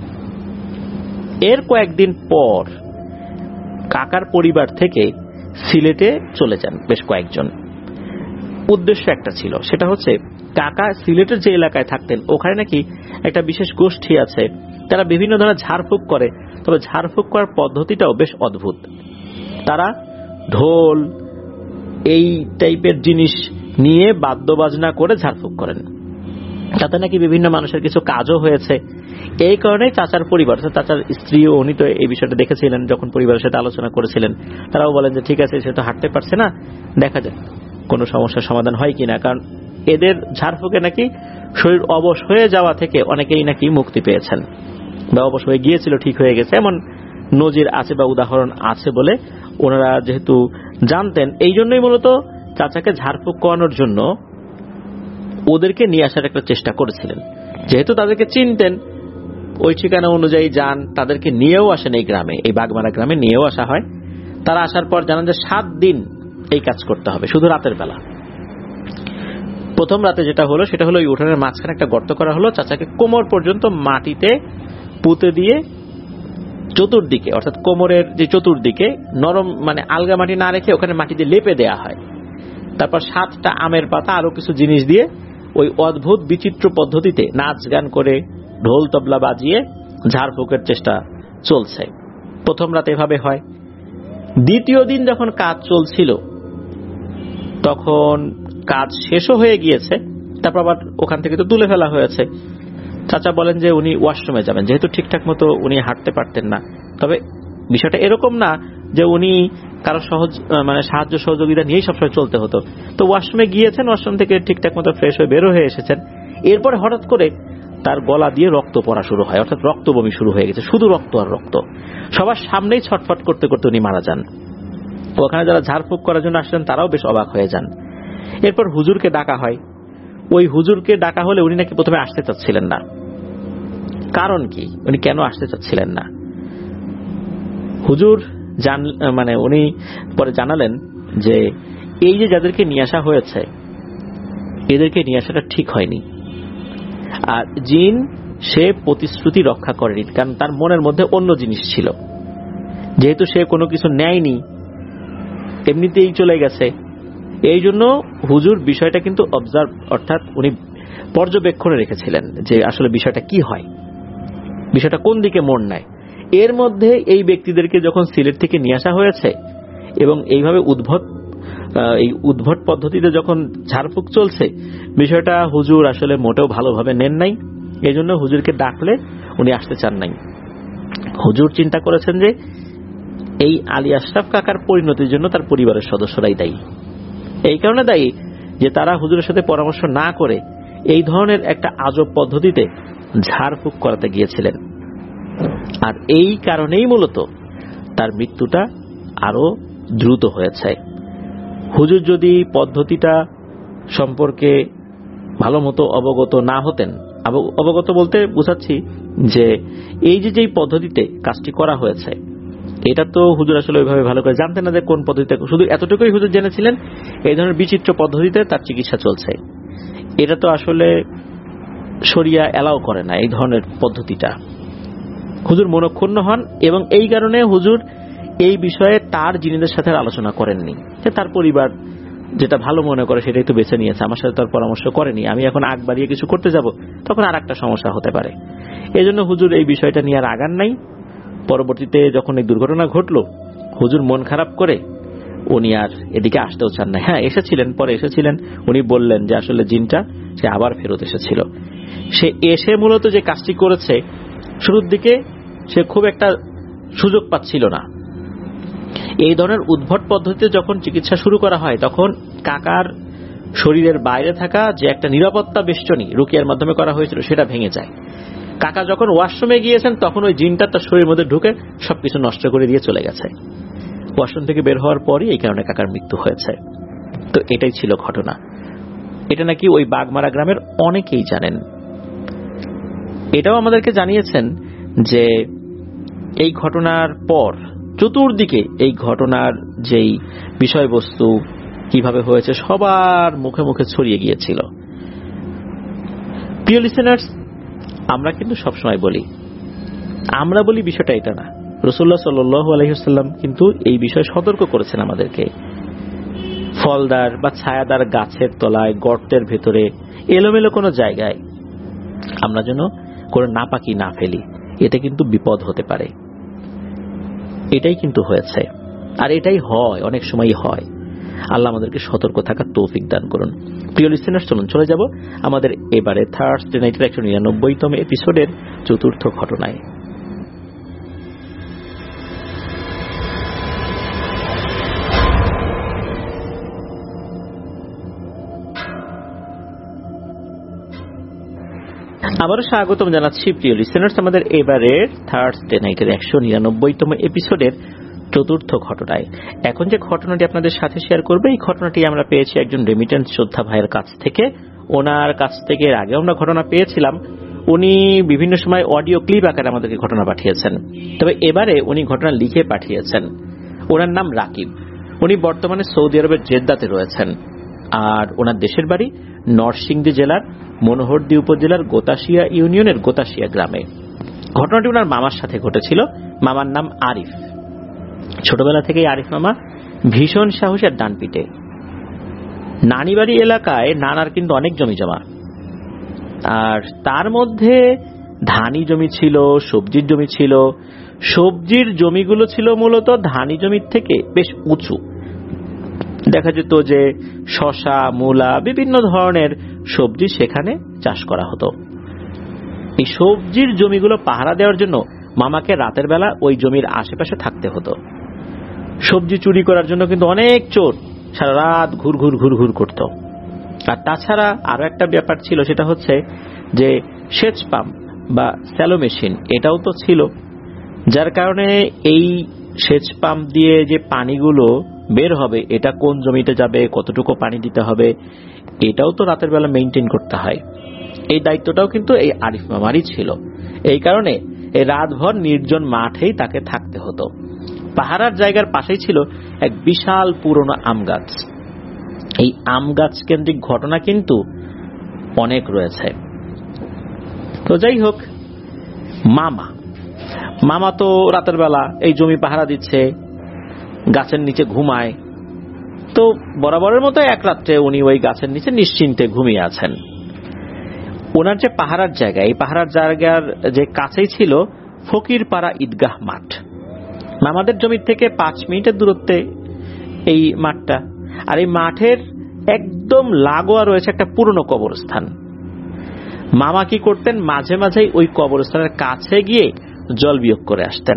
এর কয়েকদিন পর কাকার পরিবার থেকে সিলেটে চলে যান বেশ কয়েকজন। উদ্দেশ্য একটা ছিল, সেটা হচ্ছে কাকা সিলেটের যে এলাকায় থাকতেন ওখানে নাকি একটা বিশেষ গোষ্ঠী আছে, তারা বিভিন্ন ধরনের ঝাড়ফুঁক করে, তবে ঝাড়ফুঁক করার পদ্ধতিটাও বেশ অদ্ভুত। তারা ঢোল এই টাইপের জিনিস নিয়ে বাদ্যবাজনা করে ঝাড়ফুঁক করেন, তাতে নাকি বিভিন্ন মানুষের কিছু কাজও হয়েছে। এই কারণে চাচার পরিবার, চাচার স্ত্রী ও উনি তো এই বিষয়টা দেখেছিলেন, যখন পরিবারের সাথে আলোচনা করেছিলেন তারাও বলেন যে ঠিক আছে, সে তো হাঁটতে পারছে না, দেখা যাক কোনো সমস্যার সমাধান হয় কিনা, কারণ এদের ঝাড়ফুঁকে নাকি শরীর অবশ হয়ে যাওয়া থেকে অনেকেই নাকি মুক্তি পেয়েছেন, বা অবশ হয়ে গিয়েছিল ঠিক হয়ে গেছে, এমন নজির আছে বা উদাহরণ আছে বলে ওনারা যেহেতু জানতেন, এই জন্যই মূলত চাচাকে ঝাড়ফুঁক করানোর জন্য ওদেরকে নিয়ে আসার একটা চেষ্টা করেছিলেন। যেহেতু তাদেরকে চিনতেন, ওই ঠিকানা অনুযায়ী যান, তাদেরকে নিয়েও আসেন এই গ্রামে, এই বাগমারা গ্রামে নিয়েও আসা হয়। তারা আসার পর জানান যে সাত দিন এই কাজ করতে হবে, শুধু রাতের বেলা। প্রথম রাতে যেটা হলো সেটা হলো ওই উঠোনের মাঝখানে একটা গর্ত করা হলো, চাচাকে কোমর পর্যন্ত মাটিতে পুঁতে দিয়ে চতুর্দিকে, অর্থাৎ কোমরের যে চতুর্দিকে নরম মানে আলগা মাটি না রেখে ওখানে মাটি দিয়ে লেপে দেয়া হয়। তারপর সাতটা আমের পাতা আরো কিছু জিনিস দিয়ে ওই অদ্ভুত বিচিত্র পদ্ধতিতে নাচ গান করে ঢোল তবলা বাজিয়ে ঝাড়ফুঁকের চেষ্টা চলছে। প্রথম রাতে এভাবে হয়। দ্বিতীয় দিন যখন কাজ চলছিল তখন কাজ শেষও হয়ে গিয়েছে, তারপর আবার ওখান থেকে তো তুলে ফেলা হয়েছে। চাচা বলেন যে উনি ওয়াশরুমে যাবেন, যেহেতু ঠিকঠাক মতো উনি হাঁটতে পারতেন না। তবে বিষয়টা এরকম না যে উনি কারো সহজ মানে সাহায্য সহযোগিতা নিয়েই সবসময় চলতে হতো। তো ওয়াশরুমে গিয়েছেন, ওয়াশরুম থেকে ঠিকঠাক মতো ফ্রেশ হয়ে বেরো হয়ে এসেছেন। এরপরে হঠাৎ করে তার গলা দিয়ে রক্ত পড়া শুরু হয়, অর্থাৎ রক্ত বমি শুরু হয়ে গেছে, শুধু রক্ত আর রক্ত। সবার সামনেই ছটফট করতে করতে উনি মারা যান। ওখানে যারা ঝাড়ফুঁক করার জন্য আসলেন তারাও বেশ অবাক হয়ে যান। এরপর হুজুরকে ডাকা হয়। ওই হুজুরকে ডাকা হলে উনি নাকি প্রথমে আসতে চাচ্ছিলেন না। কারণ কি, উনি কেন আসতে চাচ্ছিলেন না? হুজুর জান মানে উনি পরে জানালেন যে এই যে যাদেরকে নিয়ে আসা হয়েছে এদেরকে নিয়ে আসাটা ঠিক হয়নি। আর জিন সে প্রতিশ্রুতি রক্ষা করেনি, কারণ তার মনের মধ্যে অন্য জিনিস ছিল। যেহেতু সে কোনো কিছু নেয়নি, এমনিতেই চলে গেছে, এই জন্য হুজুর বিষয়টা কিন্তু অবজার্ভ অর্থাৎ উনি পর্যবেক্ষণে রেখেছিলেন যে আসলে বিষয়টা কি হয়, বিষয়টা কোন দিকে মোড় নেয়। এর মধ্যে এই ব্যক্তিদেরকে যখন সিলেট থেকে নিয়ে আসা হয়েছে এবং এইভাবে উদ্ভট এই উদ্ভট পদ্ধতিতে যখন ঝাড়ফুঁক চলছে, বিষয়টা হুজুর আসলে মোটেও ভালোভাবে নেন নাই। এই জন্য হুজুরকে ডাকলে উনি আসতে চান নাই। হুজুর চিন্তা করেছেন যে এই আলী আশরাফ কাকার পরিণতির জন্য তার পরিবারের সদস্যরাই দায়ী। এই কারণে দায়ী যে তারা হুজুরের সাথে পরামর্শ না করে এই ধরনের একটা আজব পদ্ধতিতে ঝাড়ফুঁক করাতে গিয়েছিলেন। আর এই কারণেই মূলত তার মৃত্যুটা আরো দ্রুত হয়েছে। হুজুর যদি পদ্ধতিটা সম্পর্কে ভালো মতো অবগত না হতেন, অবগত বলতে বোঝাচ্ছি যে এই যে যেই পদ্ধতিতে কাজটি করা হয়েছে এটা তো হুজুর আসলে ওইভাবে ভালো করে জানতেন না যে কোন পদ্ধতিতে, শুধু এতটুকুই হুজুর জেনেছিলেন এই ধরনের বিচিত্র পদ্ধতিতে তার চিকিৎসা চলছে। এটা তো আসলে শরিয়া এলাও করে না এই ধরনের পদ্ধতিটা। হুজুর মনক্ষুণ্ণ হন এবং এই কারণে হুজুর এই বিষয়ে তার জিনিসদের সাথে আলোচনা করেননি। যে তার পরিবার যেটা ভালো মনে করে সেটাই তো বেছে নিয়েছে, আমার সাথে তার পরামর্শ করেনি, আমি এখন আগ বাড়িয়ে কিছু করতে যাব তখন আর একটা সমস্যা হতে পারে। এই জন্য হুজুর এই বিষয়টা নিয়ে আর আগান নাই। পরবর্তীতে যখন এই দুর্ঘটনা ঘটল হুজুর মন খারাপ করে উনি আর এদিকে আসতেও চান না। হ্যাঁ এসেছিলেন, পরে এসেছিলেন, উনি বললেন যে আসলে জিনটা সে আবার ফেরত এসেছিল। সে এসে মূলত যে কাজটি করেছে শুরুর দিকে সে খুব একটা সুযোগ পাচ্ছিল না। এই ধরনের উদ্ভট পদ্ধতিতে যখন চিকিৎসা শুরু করা হয় তখন কাকার শরীরের বাইরে থাকা যে একটা নিরাপত্তা বেষ্টনী রুকিয়ার মাধ্যমে করা হয়েছিল সেটা ভেঙে যায়। কাকা যখন ওয়াশরুমে গিয়েছেন তখন ওই জিনটা তার শরীরের মধ্যে ঢুকে সবকিছু নষ্ট করে দিয়ে চলে গেছে। ওয়াশরুম থেকে বের হওয়ার পরই এই কারণে কাকার মৃত্যু হয়েছে। তো এটাই ছিল ঘটনা। এটা নাকি ওই বাগমারা গ্রামের অনেকেই জানেন। এটাও আমাদেরকে জানিয়েছেন যে এই ঘটনার পর চতুর্দিকে এই ঘটনার যেই বিষয়বস্তু কিভাবে হয়েছে সবার মুখে মুখে ছড়িয়ে গিয়েছিল। প্রিয় লিসেনার্স, আমরা কিন্তু সবসময় বলি, আমরা বলি বিষয়টা এটা না, রাসূলুল্লাহ সাল্লাল্লাহু আলাইহি ওয়াসাল্লাম কিন্তু এই বিষয়ে সতর্ক করেছেন আমাদেরকে। ফলদার বা ছায়াদার গাছের তলায়, গর্তের ভেতরে, এলোমেলো কোনো জায়গায় আমরা যেন কোনো নাপাকি না ফেলি, এতে কিন্তু বিপদ হতে পারে। এটাই কিন্তু হয়েছে, আর এটাই হয়, অনেক সময় হয়। আল্লাহ আমাদেরকে সতর্ক থাকার তৌফিক দান করুন। প্রিয় লিসেনার্স, চলুন চলে যাব আমাদের এবারে থার্সডে নাইটের একশো নিরানব্বইতম এপিসোডের চতুর্থ ঘটনায়। আবারও স্বাগতম জানাচ্ছি প্রিয় লিসেনার্স আমাদের এবারের থার্সডে নাইটের একশো নিরানব্বইতম এপিসোডের চতুর্থ ঘটনায়। এখন যে ঘটনাটি আপনাদের সাথে শেয়ার করবে, এই ঘটনাটি আমরা পেয়েছি একজন রেমিটেন্স যোদ্ধা ভাইয়ের কাছ থেকে। ওনার কাছ থেকে এর আগে আমরা ঘটনা পেয়েছিলাম, উনি বিভিন্ন সময় অডিও ক্লিপ আকারে আমাদেরকে ঘটনা পাঠিয়েছেন, তবে এবারে উনি ঘটনা লিখে পাঠিয়েছেন। ওনার নাম রাকিব, উনি বর্তমানে সৌদি আরবের জেদ্দাতে রয়েছেন, আর ওনার দেশের বাড়ি নরসিংদী জেলার মনোহরদী উপজেলার গোতাশিয়া ইউনিয়নের গোতাশিয়া গ্রামে। ঘটনাটি ওনার মামার সাথে ঘটেছিল। মামার নাম আরিফ। ছোটবেলা থেকেই আরিফ মামা ভীষণ সাহসের ডানপিটে। নানিবাড়ি এলাকায় নানার কিন্তু অনেক জমি জমা, আর তার মধ্যে ধানি জমি ছিল, সবজির জমি ছিল। সবজির জমিগুলো ছিল মূলত ধানি জমির থেকে বেশ উঁচু। দেখা যেত যে শসা, মূলা, বিভিন্ন ধরনের সবজি সেখানে চাষ করা হতো। এই সবজির জমিগুলো পাহারা দেওয়ার জন্য মামাকে রাতের বেলা ওই জমির আশেপাশে থাকতে হতো। সবজি চুরি করার জন্য কিন্তু অনেক চোর সারা রাত ঘুর ঘুর ঘুর ঘুর করত। আর তাছাড়া আরো একটা ব্যাপার ছিল, সেটা হচ্ছে যে সেচ পাম্প বা স্যালো মেশিন, এটাও তো ছিল, যার কারণে এই সেচ পাম্প দিয়ে যে পানিগুলো বের হবে, এটা কোন জমিতে যাবে, কতটুকু পানি দিতে হবে, এটাও তো রাতের বেলা মেইনটেইন করতে হয়। এই দায়িত্বটাও কিন্তু এই আরিফ মামারই ছিল। এই কারণে এই রাতভর নির্জন মাঠেই তাকে থাকতে হতো। পাহারার জায়গার পাশেই ছিল এক বিশাল পুরনো আম গাছ। এই আম গাছ কেন্দ্রিক ঘটনা কিন্তু অনেক রয়েছে। তো যাই হোক, মামা মামা তো রাতের বেলা এই জমি পাহারা দিচ্ছে, গাছের নিচে ঘুমায়। তো বরাবরের মতো এক রাত্রে উনি ওই গাছের নিচে নিশ্চিন্তে ঘুমিয়ে আছেন। ওনার যে পাহারার জায়গা, এই পাহারার জায়গার যে কাছেই ছিল ফকিরপাড়া ঈদগাহ মাঠ। মামাদের জমির থেকে পাঁচ মিনিটের দূরত্বে এই মাঠটা। আর এই মাঠের একদম লাগোয়া রয়েছে একটা পুরনো কবরস্থান। মামা কি করতেন, মাঝে মাঝেই ওই কবরস্থানের কাছে গিয়ে জল বিয়োগ করে আসতেন।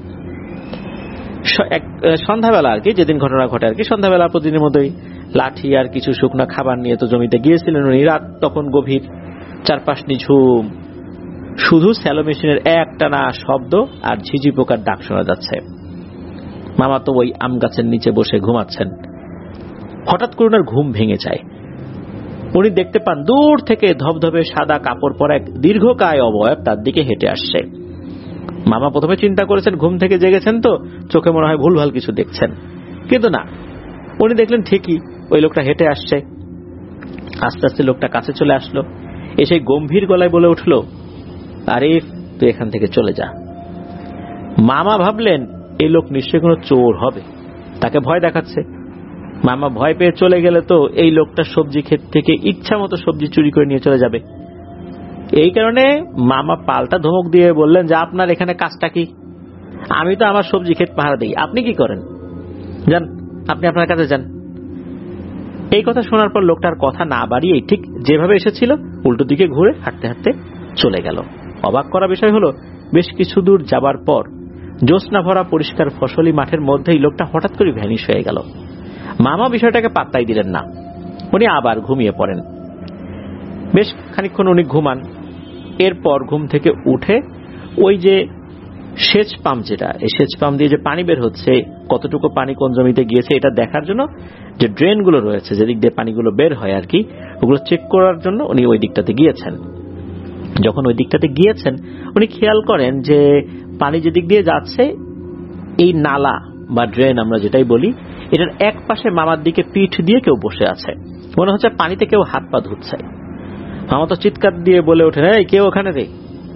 সন্ধ্যাবেলা আর কি, যেদিন ঘটনা ঘটে আর কি, সন্ধ্যাবেলা প্রতিদিনের মতোই লাঠি আর কিছু শুকনো খাবার নিয়ে তো জমিতে গিয়েছিলেন উনি। রাত তখন গভীর, চারপাশ নিঝুম, শুধু স্যালো মেশিনের একটানা শব্দ আর ঝিঝি পোকার ডাক শোনা যাচ্ছে। মামা তো ওই আম গাছের নিচে বসে ঘুমাচ্ছেন। হঠাৎ করে ওনার ঘুম ভেঙে যায়। উনি দেখতে পান দূর থেকে ধবধবে সাদা কাপড় পরা এক দীর্ঘকায় অবয়ব তার দিকে হেঁটে আসছে। মামা প্রথমে চিন্তা করেছেন ঘুম থেকে জেগেছেন তো, চোখে মনে হয় ভুলভাল কিছু দেখছেন, কিন্তু না, উনি দেখলেন ঠিকই ওই লোকটা হেঁটে আসছে। আস্তে আস্তে লোকটা কাছে চলে আসলো, এসে গম্ভীর গলায় বলে উঠল, আরিফ, তুই এখান থেকে চলে যা। মামা ভাবলেন এই লোক নিশ্চয়ই কোনো চোর হবে, তাকে ভয় দেখাচ্ছে। মামা ভয় পেয়ে চলে গেলে তো এই লোকটা সবজি ক্ষেত থেকে ইচ্ছা মতো সবজি চুরি করে নিয়ে চলে যাবে। এই কারণে মামা পাল্টা ধমক দিয়ে বললেন যে, আপনার এখানে কাজটা কি? আমি তো আমার সবজি ক্ষেত পাহারা দিই, আপনি কি করেন? যান, আপনি আপনার কাছে যান। এই কথা শোনার পর লোকটার কথা না বাড়িয়ে ঠিক যেভাবে এসেছিল উল্টো দিকে ঘুরে হাঁটতে হাঁটতে চলে গেল। অবাক করা বিষয় হলো, বেশ কিছু দূর যাবার পর জ্যোৎস্না ভরা পরিষ্কার ফসলি মাঠের মধ্যেই লোকটা হঠাৎ করে ভ্যানিশ হয়ে গেল। মামা বিষয়টাকে পাত্তাই দিলেন না, উনি আবার ঘুমিয়ে পড়েন। বেশ খানিকক্ষণ উনি ঘুমান, এরপর ঘুম থেকে উঠে ওই যে সেচ পাম্প, যেটা এই সেচ পাম্প দিয়ে যে পানি বের হচ্ছে, কতটুকু পানি কোন জমিতে গিয়েছে এটা দেখার জন্য যে ড্রেনগুলো রয়েছে, যেদিক দিয়ে পানিগুলো বের হয় আর কি, ওগুলো চেক করার জন্য উনি ওই দিকটাতে গিয়েছেন। যখন ওই দিকটাতে গিয়েছেন উনি খেয়াল করেন যে পানি যেদিক দিয়ে যাচ্ছে, এই নালা বা ড্রেন আমরা যেটাই বলি, এটার এক পাশে মামার দিকে পিঠ দিয়ে কেউ বসে আছে, মনে হচ্ছে পানিতে কেউ হাত পা ধুচ্ছে। মামা তো চিৎকার দিয়ে বলে ওঠেন, এই কেউ ওখানে রে।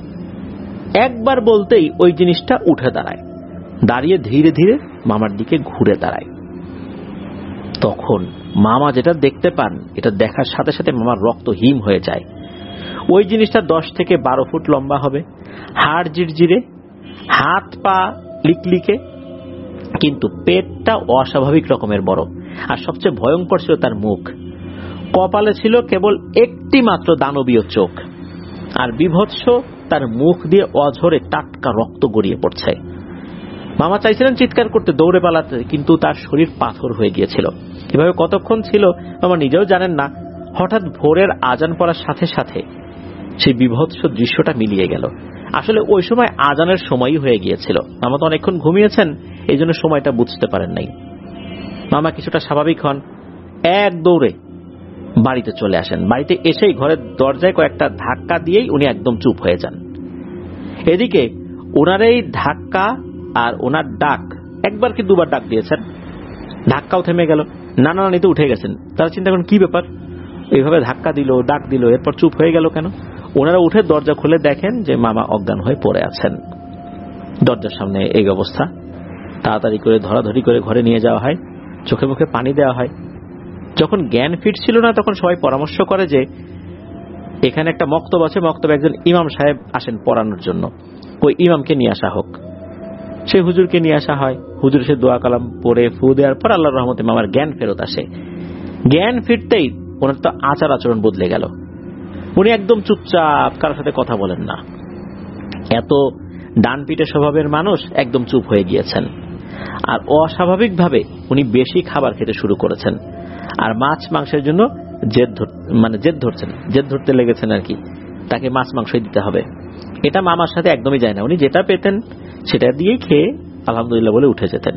একবার বলতেই ওই জিনিসটা উঠে দাঁড়ায়, দাঁড়িয়ে ধীরে ধীরে মামার দিকে ঘুরে দাঁড়ায়। তখন মামা যেটা দেখতে পান, এটা দেখার সাথে সাথে মামার রক্ত হিম হয়ে যায়। ওই জিনিসটা দশ থেকে বারো ফুট লম্বা হবে, হাড় জিরজিরে, হাত পা লিকলিকে, কিন্তু পেটটা অস্বাভাবিক রকমের বড়। আর সবচেয়ে ভয়ঙ্কর ছিল তার মুখ। কপালে ছিল কেবল একটি মাত্র দানবীয় চোখ, আর বিভৎস তার মুখ দিয়ে অঝরে টাটকা রক্ত গড়িয়ে পড়ছে। মামা চাইছিলেন চিৎকার করতে, দৌড়ে পালাতে, কিন্তু তার শরীর পাথর হয়ে গিয়েছিল। এভাবে কতক্ষণ ছিল মামা নিজেও জানেন না। হঠাৎ ভোরের আজান পড়ার সাথে সাথে সেই বিভৎস দৃশ্যটা মিলিয়ে গেল। আসলে ওই সময় আজানের সময়ই হয়ে গিয়েছিল। মামা তো অনেকক্ষণ ঘুমিয়েছেন, এই জন্য সময়টা বুঝতে পারেন নাই। মামা কিছুটা স্বাভাবিক হন, এক দৌড়ে বাড়িতে চলে আসেন। বাড়িতে এসেই ঘরের দরজায় কয়েকটা ধাক্কা দিয়েই উনি একদম চুপ হয়ে যান। এদিকে ওনার এই ধাক্কা আর ওনার ডাক, একবার কি দুবার ডাক দিয়েছেন, ধাক্কাও থেমে গেল। নানা নানি তো উঠে গেছেন, তারা চিন্তা করেন কি ব্যাপার, এইভাবে ধাক্কা দিল, ডাক দিল, এরপর চুপ হয়ে গেল কেন। ওনারা উঠে দরজা খুলে দেখেন যে মামা অজ্ঞান হয়ে পড়ে আছেন। দরজার সামনে এই অবস্থা। তাড়াতাড়ি করে ধরাধরি করে ঘরে নিয়ে যাওয়া হয়, চোখে মুখে পানি দেওয়া হয়। যখন জ্ঞান ফিরছিল না, তখন সবাই পরামর্শ করে যে এখানে একটা মক্তব আছে, মক্তবে একজন ইমাম সাহেব আসেন পড়ানোর জন্য, ওই ইমামকে নিয়ে আসা হোক। সেই হুজুরকে নিয়ে আসা হয়। হুজুর সে দোয়া কালাম পড়ে ফু দেওয়ার পর আল্লাহর রহমতে মামার জ্ঞান ফেরত আসে। জ্ঞান ফিরতেই ওনার তো আচার আচরণ বদলে গেল। উনি একদম চুপচাপ, কারোর সাথে কথা বলেন না। এত ডান পিটে স্বভাবের মানুষ একদম চুপ হয়ে গিয়েছেন। আর অস্বাভাবিকভাবে উনি বেশি খাবার খেতে শুরু করেছেন। আর মাছ মাংসের জন্য জেদ মানে জেদ ধরছেন, জেদ ধরতে লেগেছেন আর কি, তাকে মাছ মাংসই দিতে হবে। এটা মামার সাথে একদমই যায় না। উনি যেটা পেতেন সেটা দিয়েই খেয়ে আলহামদুলিল্লাহ বলে উঠে যেতেন।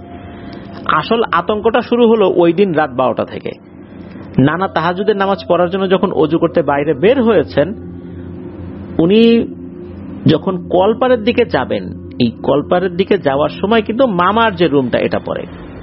আসল আতঙ্কটা শুরু হলো ওই দিন রাত বারোটা থেকে। নানা তাহাজ্জুদের নামাজ পড়ার জন্য যখন ওযু করতে বাইরে বের হয়েছেন, উনি যখন কলপারের দিকে যাবেন, এই কলপারের দিকে যাওয়ার সময় কিন্তু মামার যে রুমটা এটা পড়ে।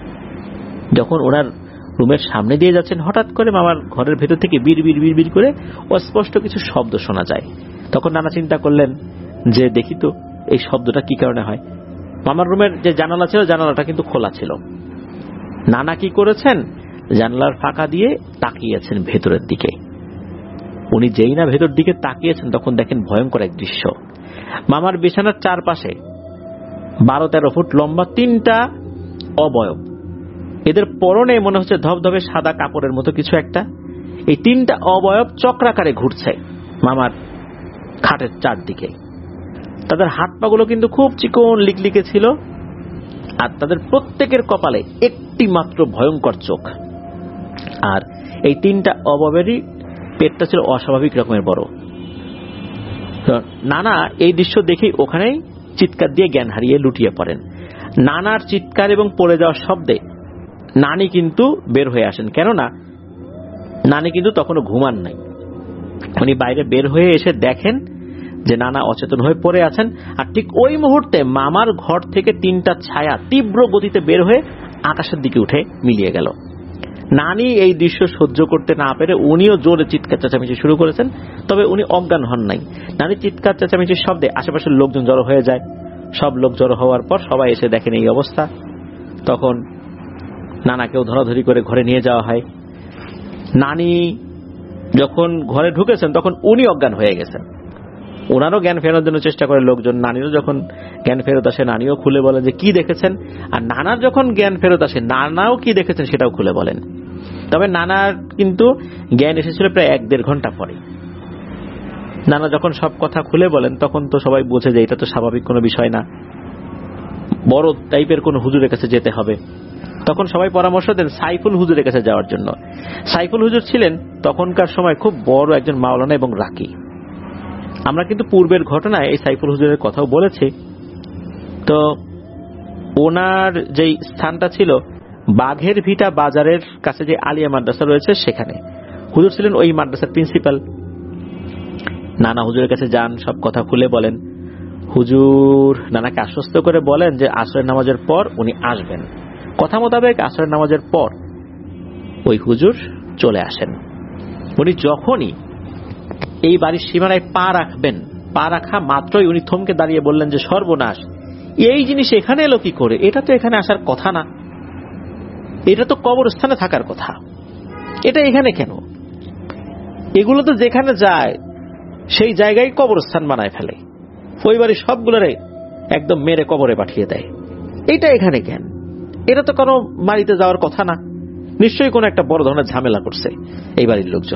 যখন ওনার রুমের সামনে দিয়ে যাচ্ছেন, হঠাৎ করে মামার ঘরের ভেতর থেকে বিড় বিড় বিড় বিড় করে অস্পষ্ট কিছু শব্দ শোনা যায়। তখন নানা চিন্তা করলেন যে দেখি তো এই শব্দটা কি কারণে হয়। মামার রুমের যে জানালা ছিল, জানালাটা কিন্তু খোলা ছিল। নানা কি করেছেন, জানালার ফাঁকা দিয়ে তাকিয়েছেন ভেতরের দিকে। উনি যেই না ভেতর দিকে তাকিয়েছেন, তখন দেখেন ভয়ঙ্কর এক দৃশ্য। মামার বিছানার চারপাশে বারো তেরো ফুট লম্বা তিনটা অবয়ব, এদের পরনে মনে হচ্ছে ধবধবে সাদা কাপড়ের মতো কিছু একটা। এই তিনটা অবয়ব চক্রাকারে ঘুরছে মামার খাটের চারদিকে। তাদের হাত পাগুলো কিন্তু খুব চিকন লিকলিকে ছিল, আর তাদের প্রত্যেকের কপালে একটি মাত্র ভয়ঙ্কর চোখ। আর এই তিনটা অবয়বেরই পেটটা ছিল অস্বাভাবিক রকমের বড়। নানা এই দৃশ্য দেখেই ওখানেই চিৎকার দিয়ে জ্ঞান হারিয়ে লুটিয়ে পড়েন। নানার চিৎকার এবং পড়ে যাওয়ার শব্দে নানি কিন্তু বের হয়ে আসেন, কেননা নানি কিন্তু তখনও ঘুমান নাই। উনি বাইরে বের হয়ে এসে দেখেন যে নানা অচেতন হয়ে পড়ে আছেন। আর ঠিক ওই মুহূর্তে মামার ঘর থেকে তিনটা ছায়া তীব্র গতিতে বের হয়ে আকাশের দিকে উঠে মিলিয়ে গেল। নানি এই দৃশ্য সহ্য করতে না পেরে উনিও জোরে চিৎকার চেঁচামেচি শুরু করেছেন, তবে উনি অজ্ঞান হন নাই। নানি চিৎকার চেঁচামেচির শব্দে আশেপাশের লোকজন জড়ো হয়ে যায়। সব লোক জড়ো হওয়ার পর সবাই এসে দেখেন এই অবস্থা। তখন নানাকেও ধরাধরি করে ঘরে নিয়ে যাওয়া হয়। নানি যখন ঘরে ঢুকেছেন, তখন উনি অজ্ঞান হয়ে গেছেন। ওনারও জ্ঞান ফেরানোর জন্য চেষ্টা করে লোকজন। নানিরও যখন জ্ঞান ফেরত আসে, নানিও খুলে বলে যে কি দেখেছেন। আর নানার যখন জ্ঞান ফেরত আসে, নানাও কি দেখেছেন সেটাও খুলে বলেন। তবে নানার কিন্তু জ্ঞান এসেছিল প্রায় এক দেড় ঘন্টা পরে। নানা যখন সব কথা খুলে বলেন, তখন তো সবাই বোঝে যে এটা তো স্বাভাবিক কোনো বিষয় না, বড় টাইপের কোন হুজুরের কাছে যেতে হবে। তখন সবাই পরামর্শ দেন সাইফুল হুজুরের কাছে যাওয়ার জন্য। সাইফুল হুজুর ছিলেন তখনকার সময় খুব বড় একজন মাওলানা এবং রাকি। আমরা কিন্তু পূর্বের ঘটনায় এই সাইফুল হুজুরের কথাও বলেছি। তো ওনার যে স্থানটা ছিল বাঘের ভিটা বাজারের কাছে যে আলিয়া মাদ্রাসা রয়েছে সেখানে। হুজুর ছিলেন ওই মাদ্রাসার প্রিন্সিপাল। নানা হুজুরের কাছে যান, সব কথা খুলে বলেন। হুজুর নানাকে আশ্বস্ত করে বলেন যে আসরের নামাজের পর উনি আসবেন। কথা মোতাবেক আসরের নামাজের পর ওই হুজুর চলে আসেন। উনি যখনই এই বাড়ির সীমানায় পা রাখবেন, পা রাখা মাত্রই উনি থমকে দাঁড়িয়ে বললেন যে সর্বনাশ, এই জিনিস এখানে এলো কি করে? এটা তো এখানে আসার কথা না, এটা তো কবরস্থানে থাকার কথা, এটা এখানে কেন? এগুলো তো যেখানে যায় সেই জায়গায় কবরস্থান বানায় ফেলে, ওই বাড়ির সবগুলোরে একদম মেরে কবরে পাঠিয়ে দেয়। এটা এখানে কেন? এটা তো কোনো বাড়িতে যাওয়ার কথা না, নিশ্চয়ই কোনো একটা বড় ধরনের ঝামেলা করছে এই বাড়ির লোকজন।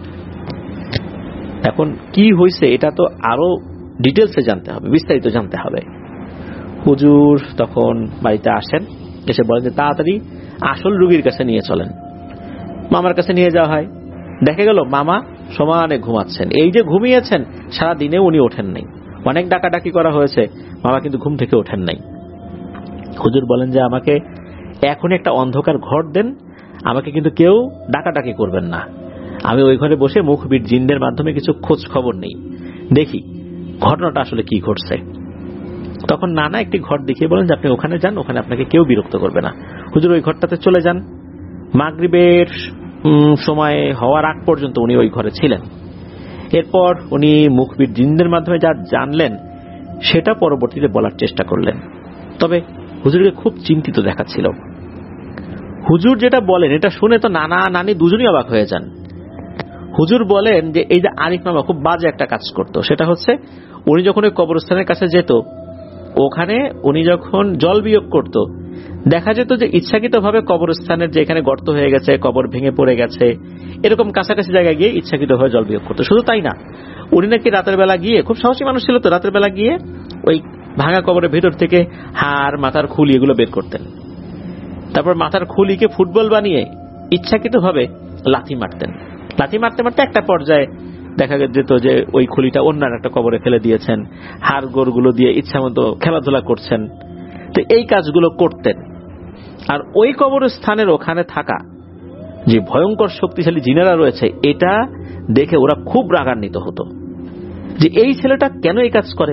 এখন কি হয়েছে এটা তো আরো ডিটেলসে জানতে হবে, বিস্তারিত জানতে হবে। হুজুর তখন বাড়িতে আসেন, এসে বলেন যে তাড়াতাড়ি আসল রোগীর কাছে নিয়ে চলেন। মামার কাছে নিয়ে যাওয়া হয়। দেখা গেল মামা সমানে ঘুমাচ্ছেন। এই যে ঘুমিয়েছেন সারা দিনে উনি ওঠেন নাই, অনেক ডাকাডাকি করা হয়েছে, মামা কিন্তু ঘুম থেকে ওঠেন নাই। হুজুর বলেন যে আমাকে এখন একটা অন্ধকার ঘর দেন, আমাকে কিন্তু কেউ ডাকাডাকি করবেন না, আমি ওই ঘরে বসে মুখবির জিনদের মাধ্যমে কিছু খোঁজ খবর নেই, দেখি ঘটনাটা আসলে কি ঘটছে। তখন নানা একটি ঘর দেখিয়ে বলেন যে আপনি ওখানে যান, ওখানে আপনাকে কেউ বিরক্ত করবে না। হুজুর ওই ঘরটাতে চলে যান। মাগরিবের সময় হওয়ার আগ পর্যন্ত উনি ওই ঘরে ছিলেন। এরপর উনি মুখবির জিনদের মাধ্যমে যা জানলেন সেটা পরবর্তীতে বলার চেষ্টা করলেন। তবে হুজুরকে খুব চিন্তিত দেখাচ্ছিল। হুজুর যেটা বলেন এটা শুনে তো নানা নানি দুজনই অবাক হয়ে যান। হুজুর বলেন যে এই যে আরিফ মামা খুব বাজে একটা কাজ করত, সেটা হচ্ছে উনি যখন ওই কবরস্থানের কাছে যেত, ওখানে উনি যখন জল বিয়োগ করত, দেখা যেত যে ইচ্ছাকৃতভাবে কবরস্থানের যে এখানে গর্ত হয়ে গেছে, কবর ভেঙে পড়ে গেছে, এরকম কাছাকাছি জায়গায় গিয়ে ইচ্ছাকৃতভাবে জল বিয়োগ করতো। শুধু তাই না, উনি নাকি রাতের বেলা গিয়ে, খুব সাহসী মানুষ ছিল তো, রাতের বেলা গিয়ে ওই ভাঙা কবরের ভেতর থেকে হাড়, মাথার খুলি এগুলো বের করতেন। তারপর মাথার খুলিকে ফুটবল বানিয়ে ইচ্ছাকৃতভাবে লাথি মারতেন। লাথি মারতে মারতে একটা পর্যায়ে দেখা যেত যে ওই খুলিটা অন্য একটা কবরে ফেলে দিয়েছেন, হাড় গোড়গুলো দিয়ে ইচ্ছা মতো খেলাধুলা করছেন। তো এই কাজগুলো করতেন। আর ওই কবরস্থানের ওখানে থাকা যে ভয়ঙ্কর শক্তিশালী জিনেরা রয়েছে, এটা দেখে ওরা খুব রাগান্বিত হতো যে এই ছেলেটা কেন এই কাজ করে,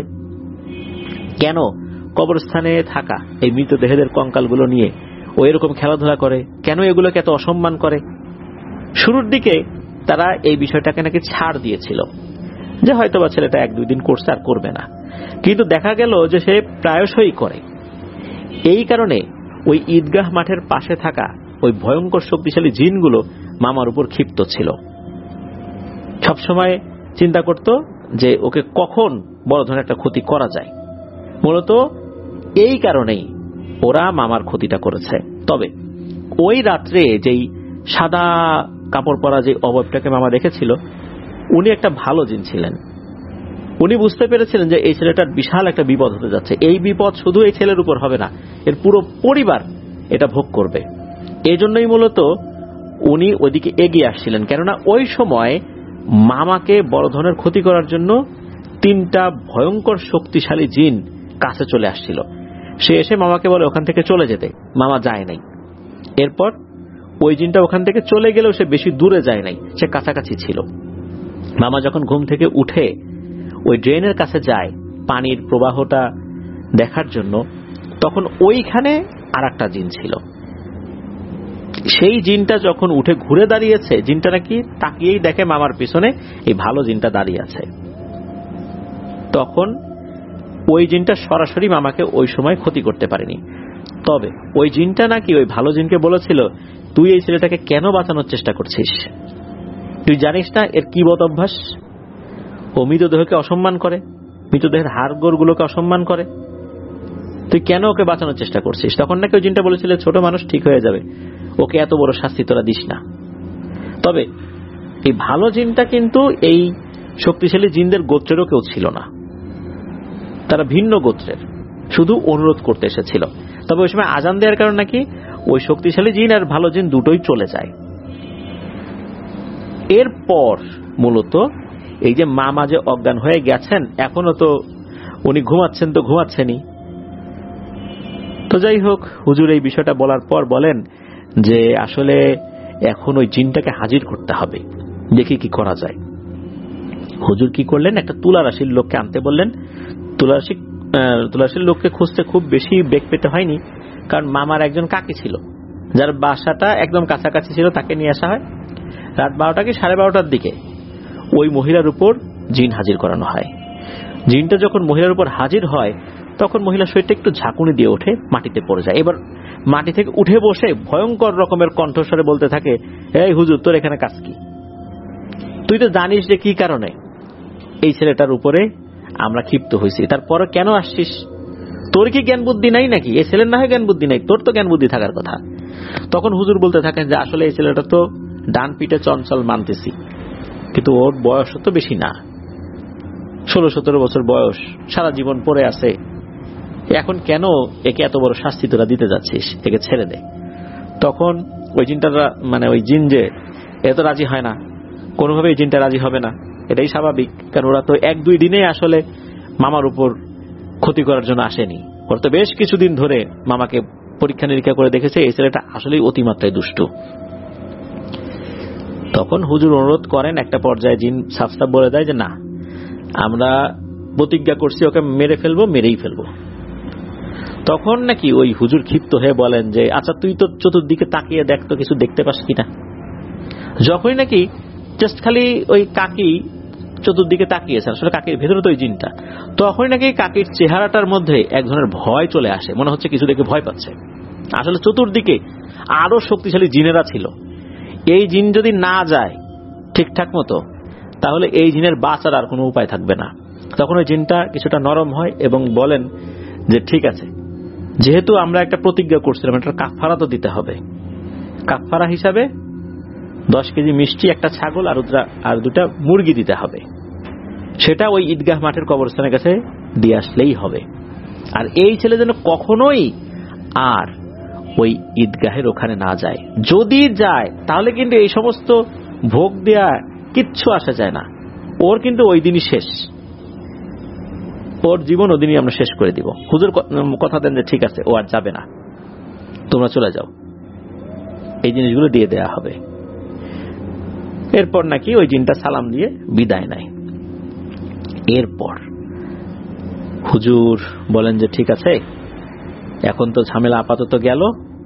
কেন কবরস্থানে থাকা এই মৃতদেহের কঙ্কালগুলো নিয়ে ও এরকম খেলাধুলা করে, কেন এগুলোকে এত অসম্মান করে। শুরুর দিকে তারা এই বিষয়টাকে নাকি ছাড় দিয়েছিল যে হয়তোবা ছেলেটা এক দুই দিন করছে আর করবে না, কিন্তু দেখা গেল যে সে প্রায়শই করে। এই কারণে ওই ঈদগাহ মাঠের পাশে থাকা ওই ভয়ঙ্কর শক্তিশালী জিনগুলো মামার উপর ক্ষিপ্ত ছিল। সবসময় চিন্তা করত যে ওকে কখন বড় ধরনের একটা ক্ষতি করা যায়। মূলত এই কারণেই ওরা মামার ক্ষতিটা করেছে। তবে ওই রাত্রে যেই সাদা কাপড় পরা যে অবয়বটাকে মামা দেখেছিল, উনি একটা ভালো জিন ছিলেন। উনি বুঝতে পেরেছিলেন যে এই ছেলেটার বিশাল একটা বিপদ হতে যাচ্ছে। এই বিপদ শুধু এই ছেলের উপর হবে না, এর পুরো পরিবার এটা ভোগ করবে। এই জন্যই মূলত উনি ওইদিকে এগিয়ে আসছিলেন, কেননা ওই সময় মামাকে বড় ধরনের ক্ষতি করার জন্য তিনটা ভয়ঙ্কর শক্তিশালী জিন কাছে চলে আসছিল। সে এসে মামাকে বলে ওখান থেকে চলে যেতে, মামা যায় নাই। এরপর ওই জিনটা ওখান থেকে চলে গেলেও সে বেশি দূরে যায় নাই, সে কাছাকাছি ছিল। মামা যখন ঘুম থেকে উঠে ওই ড্রেনের কাছে যায় পানির প্রবাহটা দেখার জন্য, তখন ওইখানে আর একটা জিন ছিল। সেই জিনটা যখন উঠে ঘুরে দাঁড়িয়েছে, জিনটা নাকি তাকিয়েই দেখে মামার পিছনে এই ভালো জিনটা দাঁড়িয়ে আছে। তখন ওই জিনটা সরাসরি মামাকে ওই সময় ক্ষতি করতে পারেনি। তবে ওই জিনটা নাকি ওই ভালো জিনকে বলেছিল, তুই এই ছেলেটাকে কেন বাঁচানোর চেষ্টা করছিস? তুই জানিস না এর কি বদ অভ্যাস? ও মৃতদেহকে অসম্মান করে, মৃতদেহের হাড় গোড়গুলোকে অসম্মান করে, তুই কেন ওকে বাঁচানোর চেষ্টা করছিস? তখন নাকি ওই জিনটা বলেছিল, ছোট মানুষ, ঠিক হয়ে যাবে, ওকে এত বড় শাস্তি তোরা দিস না। তবে এই ভালো জিনটা কিন্তু এই শক্তিশালী জিনদের গোত্রেরও কেউ ছিল না, তারা ভিন্ন গোত্রের, শুধু অনুরোধ করতে এসেছিল। তবে ওই সময় আজান দেওয়ার কারণ নাকি ওই শক্তিশালী জিন আর ভালো জিন দুটোই চলে যায়। এরপর মূলত এই যে মামা যে অজ্ঞান হয়ে গেছেন, এখনো তো উনি ঘুমাচ্ছেন, তো ঘুমাচ্ছেনই। তো যাই হোক, হুজুর এই বিষয়টা বলার পর বলেন যে আসলে এখন ওই জিনটাকে হাজির করতে হবে, দেখি কি করা যায়। হুজুর কি করলেন, একটা তুলা রাশির লোককে আনতে বললেন। তুলা রাশি তুলা রাশির লোককে খুঁজতে খুব বেশি বেগ পেতে হয়নি, কারণ মামার একজন কাকি ছিল যার বাসাটা একদম কাছাকাছি ছিল, তাকে নিয়ে আসা হয়। রাত বারোটা কি সাড়ে বারোটার দিকে ওই মহিলার উপর জিন হাজির করানো হয়। জিনটা যখন মহিলার উপর হাজির হয় তখন মহিলার শরীরটা একটু ঝাঁকুনি দিয়ে ওঠে, মাটিতে পড়ে যায়। এবার মাটি থেকে উঠে বসে ভয়ঙ্কর রকমের কণ্ঠস্বরে বলতে থাকে, এই হুজুর, তোর এখানে কাজ কি? তুই তো জানিস যে কি কারণে এই ছেলেটার উপরে আমরা ক্ষিপ্ত হয়েছি, তারপরে কেন আসছিস? তোর কি জ্ঞান বুদ্ধি নাই নাকি? এই ছেলের না হয় জ্ঞান বুদ্ধি নাই, তোর তো জ্ঞান বুদ্ধি থাকার কথা। তখন হুজুর বলতে থাকেন যে আসলে এই ছেলেটা তো ডান পিঠে চঞ্চল মানতেছি, কিন্তু ওর বয়স তো বেশি না, ষোলো সতেরো বছর বয়স, সারা জীবন পড়ে আছে, এখন কেন একে এত বড় শাস্তি তোরা দিতে যাচ্ছিস? একে ছেড়ে দে। তখন ওই জিনটা, মানে ওই জিন যে, এত রাজি হয় না, কোনোভাবে এই জিনটা রাজি হবে না, এটাই স্বাভাবিক, কারণ ওরা তো এক দুই দিনে আসলে মামার উপর ক্ষতি করার জন্য আসেনি। ওরা তো বেশ কিছুদিন ধরে মামাকে পরীক্ষা নিরীক্ষা করে দেখেছে এই ছেলেটা আসলেই অতিমাত্রায় দুষ্টু। তখন হুজুর অনুরোধ করেন, একটা পর্যায়ে জিন সাফ সাফ বলে দেয় যে না, আমরা প্রতিজ্ঞা করছি ওকে মেরে ফেলবো, মেরেই ফেলবো। তখন নাকি ওই হুজুর ক্ষিপ্ত হয়ে বলেন যে আচ্ছা, তুই তো চতুর্দিকে তাকিয়ে দেখ তো, কিছু দেখতে পাস কিনা। যখনই নাকি জাস্ট খালি ওই কাকি চতুর্দিকে তাকিয়েছে, আসলে কাকির ভেতরে তো ওই জিনটা, তখনই নাকি কাকির চেহারাটার মধ্যে এক ধরনের ভয় চলে আসে, মনে হচ্ছে কিছু দেখে ভয় পাচ্ছে। আসলে চতুর্দিকে আরো শক্তিশালী জিনেরা ছিল। এই জিন যদি না যায় ঠিকঠাক মতো, তাহলে এই জিনের বাঁচার আর কোনো উপায় থাকবে না। তখন ওই জিনটা কিছুটা নরম হয় এবং বলেন যে ঠিক আছে, যেহেতু আমরা একটা প্রতিজ্ঞা করছিলাম, একটা কাফারা তো দিতে হবে। কাফারা হিসাবে দশ কেজি মিষ্টি, একটা ছাগল আর আর দুটা মুরগি দিতে হবে। সেটা ওই ঈদগাহ মাঠের কবরস্থানের কাছে দিয়ে আসলেই হবে। আর এই ছেলে যেন কখনোই আর ওই ঈদগাহের ওখানে না যায়। যদি যায় তাহলে কিন্তু এই সমস্ত ভোগ দেয়া কিচ্ছু আসা যায় না, ওর কিন্তু ওই দিনই শেষ, ওর জীবন ওদিনই আমরা শেষ করে দিব। হুজুর কথা দেন যে ঠিক আছে, ও আর যাবে না, তোমরা চলে যাও, এই জিনিসগুলো দিয়ে দেয়া হবে। এরপর নাকি ওই জিনটা সালাম দিয়ে বিদায় নেয়। এরপর হুজুর বলেন যে ঠিক আছে, এখন তো ঝামেলা আপাতত গেল,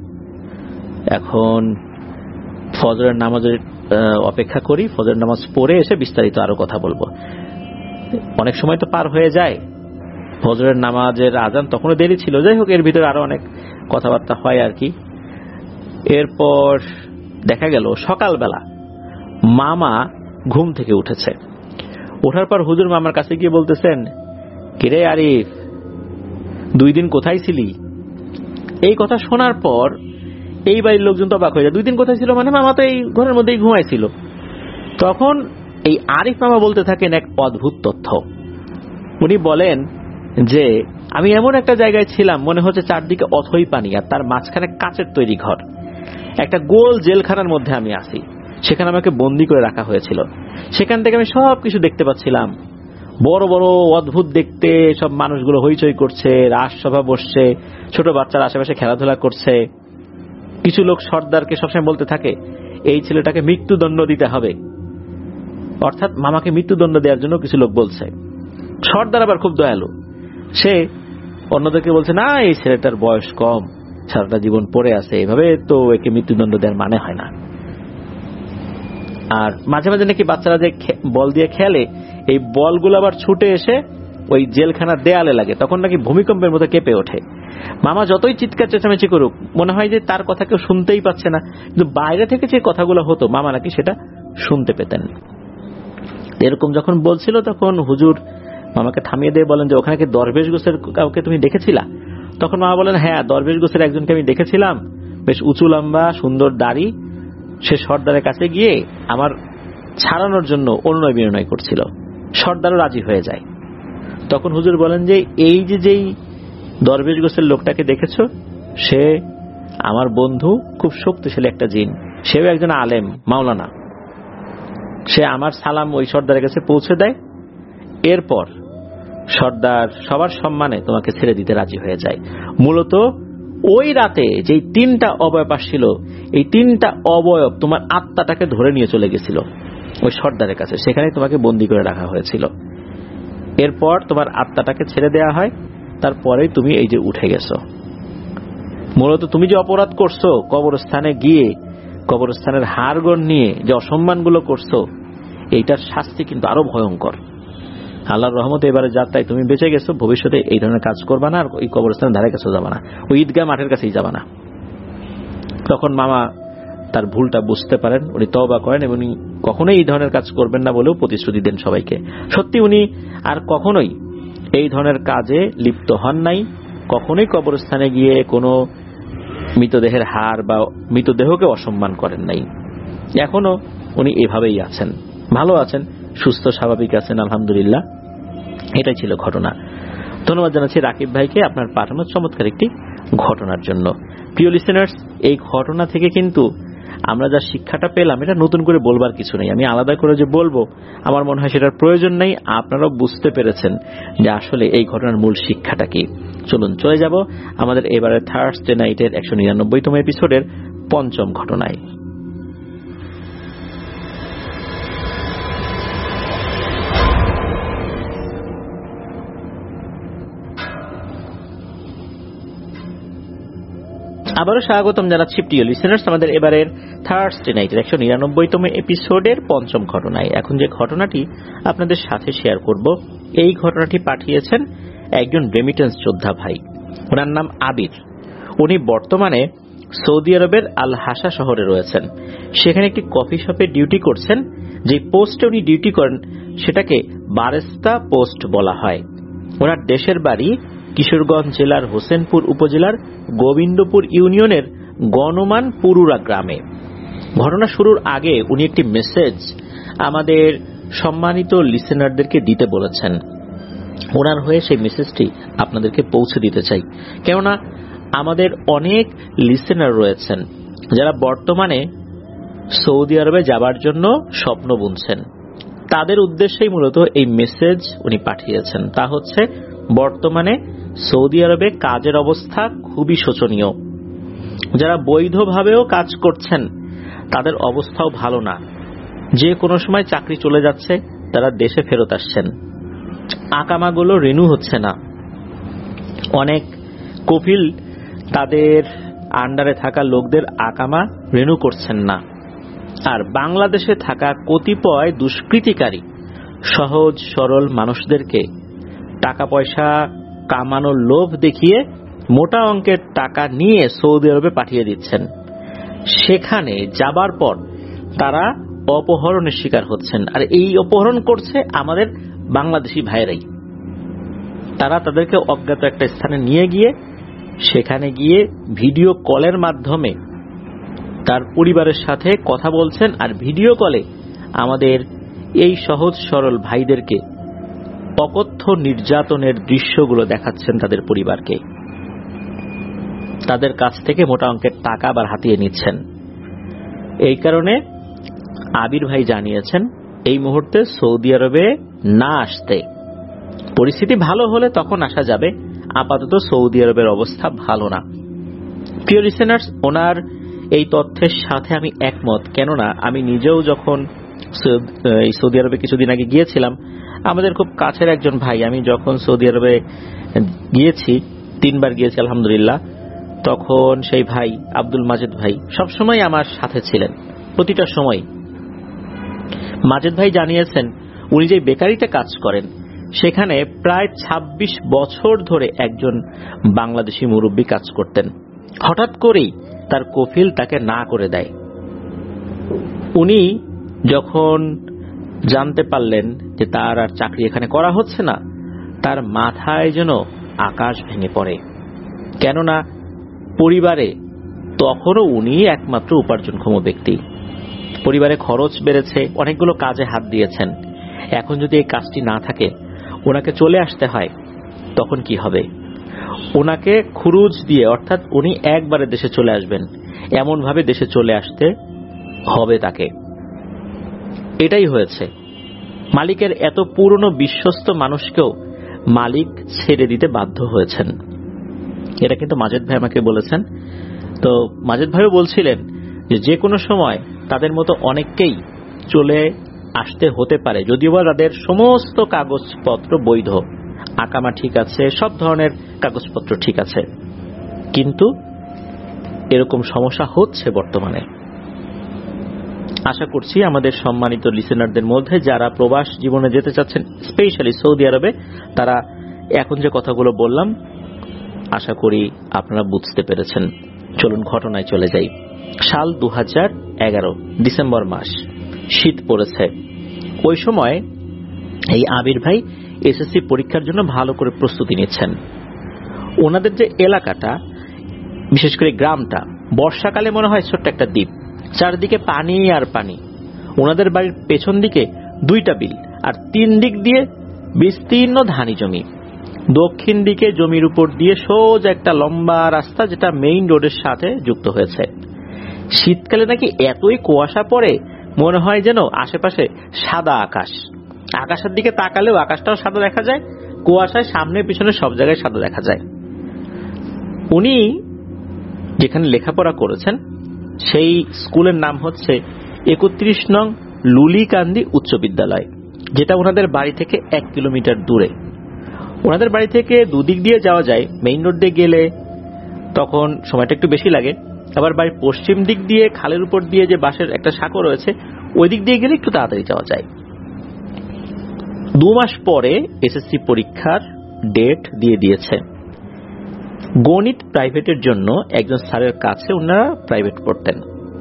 এখন ফজরের নামাজের অপেক্ষা করি, ফজরের নামাজ পড়ে এসে বিস্তারিত আরো কথা বলবো। অনেক সময় তো পার হয়ে যায়, ফজরের নামাজের আজান তখনও দেরি ছিল, যাই হোক এর ভিতরে আরো অনেক কথাবার্তা হয় আর কি। এরপর দেখা গেল সকালবেলা মামা ঘুম থেকে উঠেছে। ওঠার পর হুজুর মামার কাছে গিয়ে বলতেছেন, কিরে আরিফ, দুই দিন কোথায় ছিলি? এই কথা শোনার পর এই বাড়ির লোকজন তো অবাক হয়ে যায়। দুই দিন কোথায় ছিল মানে? মামা তো এই ঘরের মধ্যেই ঘুমাইছিল। তখন এই আরিফ মামা বলতে থাকেন এক অদ্ভুত তথ্য। উনি বলেন যে আমি এমন একটা জায়গায় ছিলাম, মনে হচ্ছে চারদিকে অথই পানি, আর তার মাঝখানে কাচের তৈরি ঘর, একটা গোল জেলখানার মধ্যে আমি আছি। সেখানে আমাকে বন্দি করে রাখা হয়েছিল। সেখান থেকে আমি সবকিছু দেখতে পাচ্ছিলাম, বড় বড় অদ্ভুত দেখতে সব মানুষগুলো হইচই করছে, রাজসভা বসছে, ছোট বাচ্চারা আশেপাশে খেলাধুলা করছে। কিছু লোক সর্দারকে সবসময় বলতে থাকে এই ছেলেটাকে মৃত্যুদণ্ড দিতে হবে, অর্থাৎ মামাকে মৃত্যুদণ্ড দেওয়ার জন্য কিছু লোক বলছে। সর্দার আবার খুব দয়ালু, সে অন্যদেরকে বলছে না, এই ছেলেটার বয়স কম, সারাটা জীবন পড়ে আছে, এভাবে তো একে মৃত্যুদণ্ড দেওয়ার মানে হয় না। আর মাঝে মাঝে নাকি বাচ্চারা যে বল দিয়ে খেলে, এই বলগুলো আবার ছুটে এসে ওই জেলখানার দেয়ালে লাগে, তখন নাকি ভূমিকম্পের মতো কেঁপে ওঠে। মামা যতই চিৎকার চেঁচামেচি করুক, মনে হয় যে তার কথা কেউ শুনতেই পাচ্ছে না, কিন্তু বাইরে থেকে যে কথাগুলো হতো মামা নাকি সেটা শুনতে পেতেন। এরকম যখন বলছিল তখন হুজুর মামাকে থামিয়ে দিয়ে বলেন যে ওখানে কি দরবেশ গোছের কাউকে তুমি দেখেছিলা? তখন মামা বলেন হ্যাঁ, দরবেশ গোছের একজনকে আমি দেখেছিলাম, বেশ উঁচু লম্বা সুন্দর দাড়ি। সে সর্দারের কাছে গিয়ে আমার ছাড়ানোর জন্য অনুনয় বিনয় করছিল, সর্দারও রাজি হয়ে যায়। তখন হুজুর বলেন যে এই যে যেই দরবেশ গোছের লোকটাকে দেখেছো, সে আমার বন্ধু, খুব শক্তিশালী একটা জিন, সেও একজন আলেম, মাওলানা। সে আমার সালাম ওই সর্দারের কাছে পৌঁছে দেয়, এরপর সর্দার সবার সম্মানে তোমাকে ছেড়ে দিতে রাজি হয়ে যায়। মূলত ওই রাতে যে তিনটা অবয়ব আসছিল, এই তিনটা অবয়ব তোমার আত্মাটাকে ধরে নিয়ে চলে গেছিল ওই সর্দারের কাছে, সেখানে তোমাকে বন্দী করে রাখা হয়েছিল। এরপর তোমার আত্মাটাকে ছেড়ে দেওয়া হয়, তারপরে তুমি এই যে উঠে গেছো। মূলত তুমি যে অপরাধ করছো, কবরস্থানে গিয়ে কবরস্থানের হাড়গোড় নিয়ে যে অসম্মানগুলো করছো, এইটার শাস্তি কিন্তু আরো ভয়ঙ্কর। আল্লাহর রহমতে এবারে যাত্রায় তুমি বেঁচে গেছো, ভবিষ্যতে এই ধরনের কাজ করবা না, আর ওই কবরস্থানের ধারে কাছে যাবা না, ওই ঈদগাহ মাঠের কাছেই যাবা না। তখন মামা তার ভুলটা বুঝতে পারেন, উনি তওবা করেন এবং উনি কখনোই এই ধরনের কাজ করবেন না বলেও প্রতিশ্রুতি দেন সবাইকে। সত্যি উনি আর কখনোই এই ধরনের কাজে লিপ্ত হন নাই, কখনোই কবরস্থানে গিয়ে কোনো মৃতদেহের হাড় বা মৃতদেহকে অসম্মান করেন নাই। এখনো উনি এভাবেই আছেন, ভালো আছেন, সুস্থ স্বাভাবিক আছেন, আলহামদুলিল্লাহ। এটাই ছিল ঘটনা। ধন্যবাদ জানাচ্ছি রাকিব ভাইকে আপনার পাঠানোর চমৎকার একটি ঘটনার জন্য। প্রিয় লিসেনার্স, এই ঘটনা থেকে কিন্তু আমরা যা শিক্ষাটা পেলাম, এটা নতুন করে বলবার কিছু নেই, আমি আলাদা করে যে বলবো আমার মনে হয় সেটার প্রয়োজন নেই। আপনারাও বুঝতে পেরেছেন যে আসলে এই ঘটনার মূল শিক্ষাটা কি। চলুন চলে যাব আমাদের এবারে থার্সডে নাইটের একশো নিরানব্বইতম এপিসোডের পঞ্চম ঘটনায়। আবারও স্বাগতম জানাচ্ছি প্রিয় লিসেনার্স আমাদের এবারের থার্সডে নাইটের একশো নিরানব্বইতম এপিসোডের পঞ্চম ঘটনায়। এখন যে ঘটনাটি আপনাদের সাথে শেয়ার করব, এই ঘটনাটি পাঠিয়েছেন একজন রেমিটেন্স যোদ্ধা ভাই। ওনার নাম আবির। উনি বর্তমানে সৌদি আরবের আল হাসা শহরে রয়েছেন। সেখানে একটি কফি শপে ডিউটি করছেন। যে পোস্টে উনি ডিউটি করেন সেটাকে বারেস্তা পোস্ট বলা হয়। ওনার দেশের বাড়ি কিশোরগঞ্জ জেলার হোসেনপুর উপজেলার গোবিন্দপুর ইউনিয়নের গণমান পুরুরা গ্রামে। ঘটনা শুরুর আগে উনি একটি মেসেজ আমাদের সম্মানিত লিসেনারদেরকে দিতে বলেছেন। ওনার হয়ে সেই মেসেজটি আপনাদেরকে পৌঁছে দিতে চাই, কেননা আমাদের অনেক লিসেনার রয়েছেন যারা বর্তমানে সৌদি আরবে যাবার জন্য স্বপ্ন বুনছেন। তাদের উদ্দেশ্যেই মূলত এই মেসেজ উনি পাঠিয়েছেন। তা হচ্ছে, বর্তমানে সৌদি আরবে কাজের অবস্থা খুবই শোচনীয়। যারা বৈধভাবেও কাজ করছেন তাদের অবস্থাও ভালো না, যে কোনো সময় চাকরি চলে যাচ্ছে, তারা দেশে ফেরত আসছেন। আকামাগুলো রিনিউ হচ্ছে না, অনেক কফিল তাদের আন্ডারে থাকা লোকদের আকামা রিনিউ করছেন না। আর বাংলাদেশে থাকা কতিপয় দুষ্কৃতিকারী সহজ সরল মানুষদেরকে টাকা পয়সা কামানোর লোভ দেখিয়ে মোটা অঙ্কের টাকা নিয়ে সৌদি আরবে পাঠিয়ে দিচ্ছেন। সেখানে যাবার পর তারা অপহরণের শিকার হচ্ছেন। আর এই অপহরণ করছে আমাদের বাংলাদেশি ভাইরাই। তারা তাদেরকে অজ্ঞাত একটা স্থানে নিয়ে গিয়ে সেখানে গিয়ে ভিডিও কলের মাধ্যমে তার পরিবারের সাথে কথা বলছেন। আর ভিডিও কলে আমাদের এই সহজ সরল ভাইদেরকে অকথ্য নির্যাতনের দৃশ্যগুলো দেখাচ্ছেন তাদের পরিবারকে। তাদের কাছ থেকে মোটা অঙ্কের টাকা আবার হাতিয়ে নিচ্ছেন। এই কারণে আবির ভাই জানিয়েছেন এই মুহূর্তে সৌদি আরবে না আসতে। পরিস্থিতি ভালো হলে তখন আসা যাবে, আপাতত সৌদি আরবের অবস্থা ভালো না। প্রিয় লিসেনার্স, ওনার এই তথ্যের সাথে আমি একমত, কেননা আমি নিজেও যখন এই সৌদি আরবে কিছুদিন আগে গিয়েছিলাম, আমাদের খুব কাছের একজন ভাই, আমি যখন সৌদি আরবে গিয়েছি, তিনবার গিয়েছি আলহামদুলিল্লাহ, তখন সেই ভাই আব্দুল মাজেদ ভাই সবসময় আমার সাথে ছিলেন, প্রতিটা সময়। মাজেদ ভাই জানিয়েছেন উনি যে বেকারিতে কাজ করেন সেখানে প্রায় ছাব্বিশ বছর ধরে একজন বাংলাদেশি মুরব্বী কাজ করতেন। হঠাৎ করেই তার কফিল তাকে না করে দেয়। উনি যখন জানতে পারলেন যে তার আর চাকরি এখানে করা হচ্ছে না, তার মাথায় যেন আকাশ ভেঙে পড়ে। কেননা পরিবারে তখনও উনি একমাত্র উপার্জনক্ষম ব্যক্তি। পরিবারে খরচ বেড়েছে, অনেকগুলো কাজে হাত দিয়েছেন। এখন যদি এই কাজটি না থাকে, ওনাকে চলে আসতে হয়, তখন কি হবে? ওনাকে খুরুজ দিয়ে, অর্থাৎ উনি একবারে দেশে চলে আসবেন, এমন ভাবে দেশে চলে আসতে হবে তাকে। এটাই হয়েছে। মালিকের এত পুরনো বিশ্বস্ত মানুষকেও মালিক ছেড়ে দিতে বাধ্য হয়েছেন। এটা কিন্তু মাজেদ ভাই আমাকে বলেছেন। তো মাজেদ ভাইও বলছিলেন যে যে কোনো সময় তাদের মতো অনেককেই চলে আসতে হতে পারে, যদিও বা তাদের সমস্ত কাগজপত্র বৈধ, আকামা ঠিক আছে, সব ধরনের কাগজপত্র ঠিক আছে, কিন্তু এরকম সমস্যা হচ্ছে বর্তমানে। আশা করছি আমাদের সম্মানিত লিসেনারদের মধ্যে যারা প্রবাস জীবনে যেতে চাচ্ছেন, স্পেশালি সৌদি আরবে, তারা এখন যে কথাগুলো বললাম আশা করি আপনারা বুঝতে পেরেছেন। চলুন ঘটনায় চলে যাই। সাল দু হাজার এগারো ডিসেম্বর মাস, শীত পড়েছে। ওই সময় এই আবির ভাই এসএসসি পরীক্ষার জন্য ভালো করে প্রস্তুতি নিচ্ছেন। ওনাদের যে এলাকাটা, বিশেষ করে গ্রামটা, বর্ষাকালে মনে হয় ছোট্ট একটা দ্বীপ, চারদিকে পানি আর পানি। ওনাদের বাড়ির পেছন দিকে দুইটা বিল আর তিন দিক দিয়ে বিস্তীর্ণ ধানি জমি। দক্ষিণ দিকে জমির উপর দিয়ে সোজা একটা লম্বা রাস্তা, যেটা মেইন রোডের সাথে যুক্ত হয়েছে। শীতকালে নাকি এতই কুয়াশা পড়ে মনে হয় যেন আশেপাশে সাদা আকাশ। আকাশের দিকে তাকালেও আকাশটাও সাদা দেখা যায়, কুয়াশায় সামনে পিছনে সব জায়গায় সাদা দেখা যায়। উনি যেখানে লেখাপড়া করেছেন সেই স্কুলের নাম হচ্ছে একত্রিশ নং লুলিকান্দি উচ্চ বিদ্যালয়, যেটা ওনাদের বাড়ি থেকে এক কিলোমিটার দূরে। ওনাদের বাড়ি থেকে দুদিক দিয়ে যাওয়া যায়। মেইন রোড দিয়ে গেলে তখন সময়টা একটু বেশি লাগে, আবার বাড়ির পশ্চিম দিক দিয়ে খালের উপর দিয়ে যে বাঁশের একটা সাঁকো রয়েছে ওই দিক দিয়ে গেলে একটু তাড়াতাড়ি যাওয়া যায়। দু মাস পরে এসএসসি পরীক্ষার ডেট দিয়ে দিয়েছে। গণিত প্রাইভেটের জন্য একজন স্যারের কাছে ওনারা প্রাইভেট পড়তেন,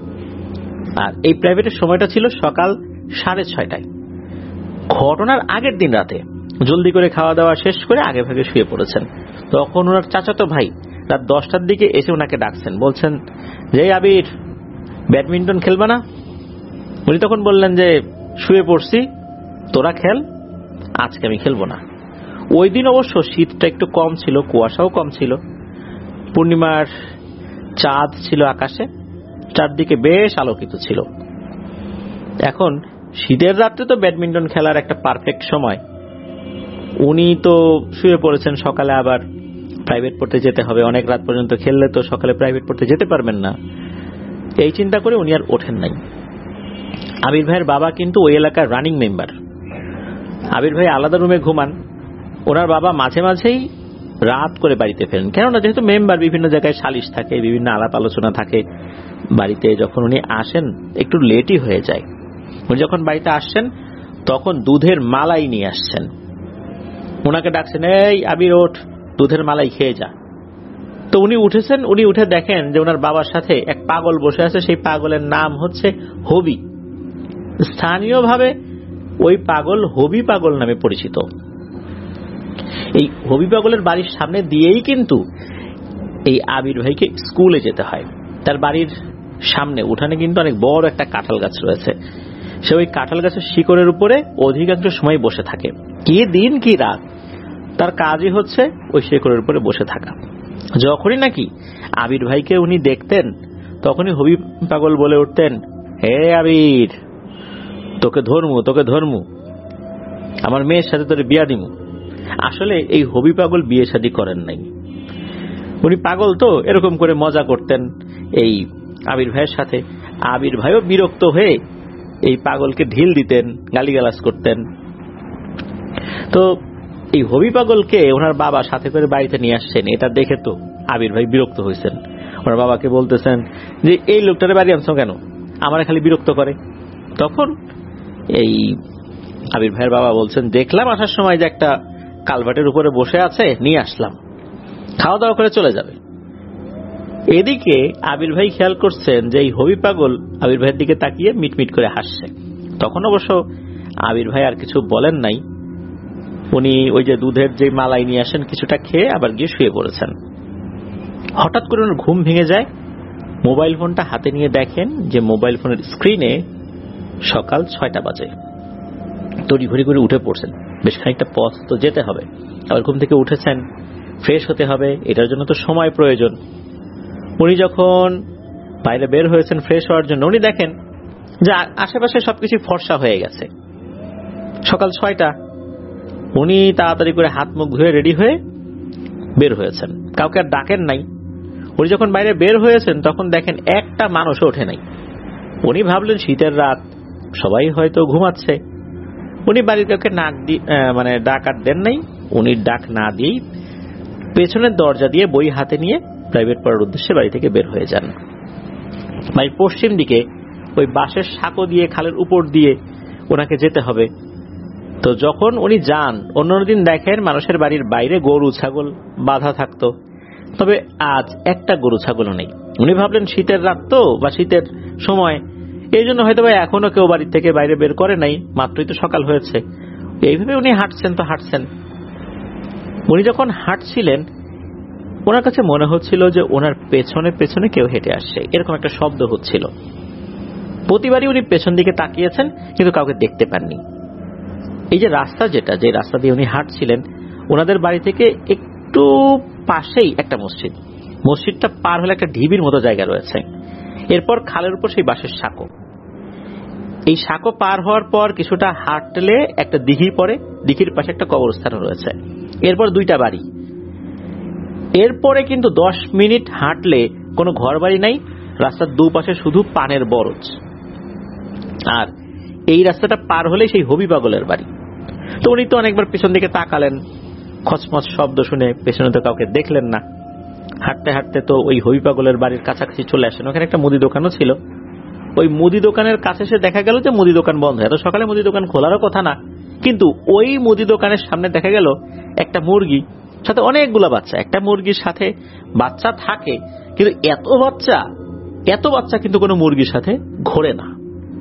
আর এই প্রাইভেটের সময়টা ছিল সকাল সাড়ে ছয়টায়। ঘটনার আগের দিন রাতে জলদি করে খাওয়া দাওয়া শেষ করে আগে ভাগে শুয়ে পড়েছেন। তখন ওনার চাচাতো ভাই রাত দশটার দিকে এসে ওনাকে ডাকছেন, বলছেন যে আবির ব্যাডমিন্টন খেলবা না? উনি তখন বললেন যে শুয়ে পড়ছি, তোরা খেল, আজকে আমি খেলবো না। ওই দিন অবশ্য শীতটা একটু কম ছিল, কুয়াশাও কম ছিল, পূর্ণিমার চাঁদ ছিল আকাশে, চারদিকে বেশ আলোকিত ছিল। এখন শীতের রাত্রে তো ব্যাডমিন্টন খেলার একটা পারফেক্ট সময়। উনি তো শুয়ে পড়েছেন, সকালে আবার প্রাইভেট পড়তে যেতে হবে, অনেক রাত পর্যন্ত খেললে তো সকালে প্রাইভেট পড়তে যেতে পারবেন না। এই চিন্তা করে উনি আর ওঠেন নাই। আবির ভাইয়ের বাবা কিন্তু ওই এলাকার রানিং মেম্বার। আবির ভাই আলাদা রুমে ঘুমান, ওনার বাবা মাঝে মাঝেই রাত করে বাড়িতে ফেরেন, কেননা যেহেতু মেম্বার, বিভিন্ন জায়গায় সালিশ থাকে, বিভিন্ন আলাপ আলোচনা থাকে বাড়িতে। যখন উনি আসেন একটু লেটই হয়ে যায়। উনি যখন বাড়িতে আসছেন তখন দুধের মালাই নিয়ে আসছেন। ওনাকে ডাকছেন, এই আবির ওঠ, দুধের মালাই খেয়ে যা। তো উনি উঠেছেন। উনি উঠে দেখেন যে ওনার বাবার সাথে এক পাগল বসে আছে। সেই পাগলের নাম হচ্ছে হবি। স্থানীয়ভাবে ওই পাগল হবি পাগল নামে পরিচিত। এই হবি পাগলের বাড়ির সামনে দিয়েই কিন্তু এই আবির ভাইকে স্কুলে যেতে হয়। তার বাড়ির সামনে উঠানে কিন্তু অনেক বড় একটা কাঁঠাল গাছ রয়েছে। সে ওই কাঁঠাল গাছের শিকড়ের উপরে অধিকাংশ সময় বসে থাকে। কি দিন কি রাত তার কাজই হচ্ছে ওই শিকড়ের উপরে বসে থাকা। যখনই নাকি আবির ভাইকে উনি দেখতেন তখনই হবি পাগল বলে উঠতেন, হে আবির, তোকে ধর্মু তোকে ধর্মু আমার মেয়ের সাথে তোর বিয়া দিমু। আসলে এই হবি পাগল বিয়ে শাদী করেন নাই, উনি পাগল তো এরকম করে মজা করতেন এই আবির ভাইয়ের সাথে। আবির ভাইও বিরক্ত হয়ে এই পাগলকে ঢিল দিতেন, গালিগালাজ করতেন। তো এই হবি পাগলকে ওনার বাবা সাথে করে বাড়িতে নিয়ে আসছেন, এটা দেখে তো আবির ভাই বিরক্ত হয়েছেন। ওনার বাবাকে বলতেছেন যে এই লোকটারে বাড়ি আনছো কেন, আমার খালি বিরক্ত করে। তখন এই আবির ভাইয়ের বাবা বলছেন, দেখলাম আসার সময় যে একটা কালভার্টের উপরে বসে আছে, নিয়ে আসলাম, খাওয়া দাওয়া করে চলে যাবে। এদিকে আবির ভাই খেয়াল করছেন যে এই হবি পাগল আবির ভাইয়ের দিকে তাকিয়ে মিটমিট করে হাসছে। তখন অবশ্য আবির ভাই আর কিছু বলেন নাই। উনি ওই যে দুধের যে মালাই নিয়ে আসেন কিছুটা খেয়ে আবার গিয়ে শুয়ে পড়েছেন। হঠাৎ করে ওনার ঘুম ভেঙে যায়। মোবাইল ফোনটা হাতে নিয়ে দেখেন যে মোবাইল ফোনের স্ক্রিনে সকাল ছয়টা বাজে। তড়ি ঘড়ি করে উঠে পড়ছেন, বেশ খানিকটা পথ তো যেতে হবে। আবার ঘুম থেকে উঠেছেন, ফ্রেশ হতে হবে, এটার জন্য তো সময় প্রয়োজন। উনি যখন বাইরে বের হয়েছেন ফ্রেশ হওয়ার জন্য, উনি দেখেন যে আশেপাশে সবকিছু ফর্সা হয়ে গেছে। সকাল ছয়টা, উনি তাড়াতাড়ি করে হাত মুখ ধুয়ে রেডি হয়ে বের হয়েছেন, কাউকে আর ডাকেন নাই। উনি যখন বাইরে বের হয়েছেন তখন দেখেন একটা মানুষও ওঠে নাই। উনি ভাবলেন শীতের রাত, সবাই হয়তো ঘুমাচ্ছে। উনি বাড়ির কাউকে নাক দিয়ে মানে ডাক আর দেন নাই। উনি ডাক না দিয়েই পেছনের দরজা দিয়ে বই হাতে নিয়ে প্রাইভেট পড়ার উদ্দেশ্যে বাড়ি থেকে বের হয়ে যান। বাড়ির পশ্চিম দিকে ওই বাঁশের সাঁকো দিয়ে খালের উপর দিয়ে ওনাকে যেতে হবে। তো যখন উনি যান, অন্যদিন দেখেন মানুষের বাড়ির বাইরে গরু ছাগল বাঁধা থাকতো, তবে আজ একটা গরু ছাগলও নেই। উনি ভাবলেন শীতের রাত তো বা শীতের সময়, এই জন্য হয়তো বা এখনো কেউ বাড়ির থেকে বাইরে বের করে নাই, মাত্রই তো সকাল হয়েছে। এইভাবে উনি হাঁটছেন তো হাঁটছেন। উনি যখন হাঁটছিলেন ওনার কাছে মনে হচ্ছিল যে ওনার পেছনে পেছনে কেউ হেঁটে আসছে, এরকম একটা শব্দ হচ্ছিল। প্রতিবারই উনি পেছন দিকে তাকিয়েছেন কিন্তু কাউকে দেখতে পাননি। এই যে রাস্তা, যেটা যে রাস্তা দিয়ে উনি হাঁটছিলেন, ওনাদের বাড়ি থেকে একটু পাশেই একটা মসজিদ। মসজিদটা পার হলে একটা ঢিবির মতো জায়গা রয়েছে, এরপর খালের উপর সেই বাঁশের সাঁকো। এই সাঁকো পার হওয়ার পর কিছুটা হাঁটলে একটা দিঘি পড়ে, দিঘির পাশে একটা কবরস্থান রয়েছে, এরপর দুইটা বাড়ি। এরপরে কিন্তু দশ মিনিট হাঁটলে কোনো ঘর বাড়ি নাই, রাস্তার দুপাশে শুধু পানের বরজ। আর এই রাস্তাটা পার হলে সেই হবি পাগলের বাড়ি। তো উনি তো অনেকবার পেছন দিকে তাকালেন, খচমচ শব্দ শুনে পেছনে তো কাউকে দেখলেন না। হাঁটতে হাঁটতে তো ওই হবি পাগলের বাড়ির কাছাকাছি চলে আসেন। ওখানে একটা মুদি দোকানও ছিল। ওই মুদি দোকানের কাছে এসে দেখা গেল যে মুদি দোকান বন্ধ। এত সকালে মুদি দোকান খোলারও কথা না, কিন্তু ওই মুদি দোকানের সামনে দেখা গেল একটা মুরগি, সাথে অনেকগুলো বাচ্চা। একটা মুরগির সাথে বাচ্চা থাকে, কিন্তু এত বাচ্চা এত বাচ্চা কিন্তু কোনো মুরগির সাথে ঘোরে না।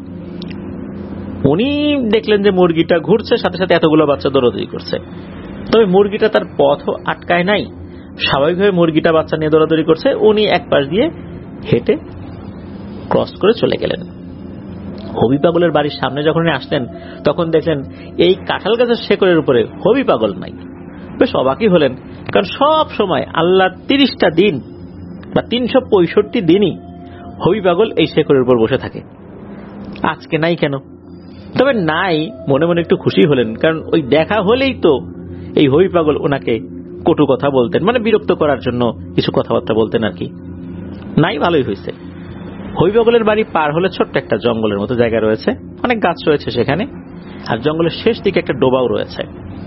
উনি দেখলেন যে মুরগিটা ঘুরছে, সাথে সাথে এতগুলো বাচ্চা দৌড়াদৌড়ি করছে। তবে মুরগিটা তার পথও আটকায় নাই, স্বাভাবিকভাবে মুরগিটা বাচ্চা নিয়ে দৌড়াদৌড়ি করছে। উনি এক পাশ দিয়ে হেঁটে ক্রস করে চলে গেলেন। হবি পাগলের বাড়ির সামনে যখন উনি আসলেন তখন দেখলেন এই কাঁঠাল গাছের শেকড়ের উপরে হবি পাগল নাই। বেশ অবাকই হলেন, কারণ সব সময় আল্লাহর তিরিশটা দিন বা তিনশো পঁয়ষট্টি দিনই হবি পাগল এই শেকড়ের উপর বসে থাকে, আজকে নাই কেন? তবে নাই, মনে মনে একটু খুশি হলেন, কারণ ওই দেখা হলেই তো এই হবি পাগল ওনাকে কটু কথা বলতেন, মানে বিরক্ত করার জন্য কিছু কথাবার্তা বলতেন আর কি। নাই, ভালোই হয়েছে। হবি পাগলের বাড়ি পার হলে ছোট্ট একটা জঙ্গলের মতো জায়গা রয়েছে, অনেক গাছ রয়েছে সেখানে, আর জঙ্গলের শেষ দিকে একটা ডোবাও রয়েছে।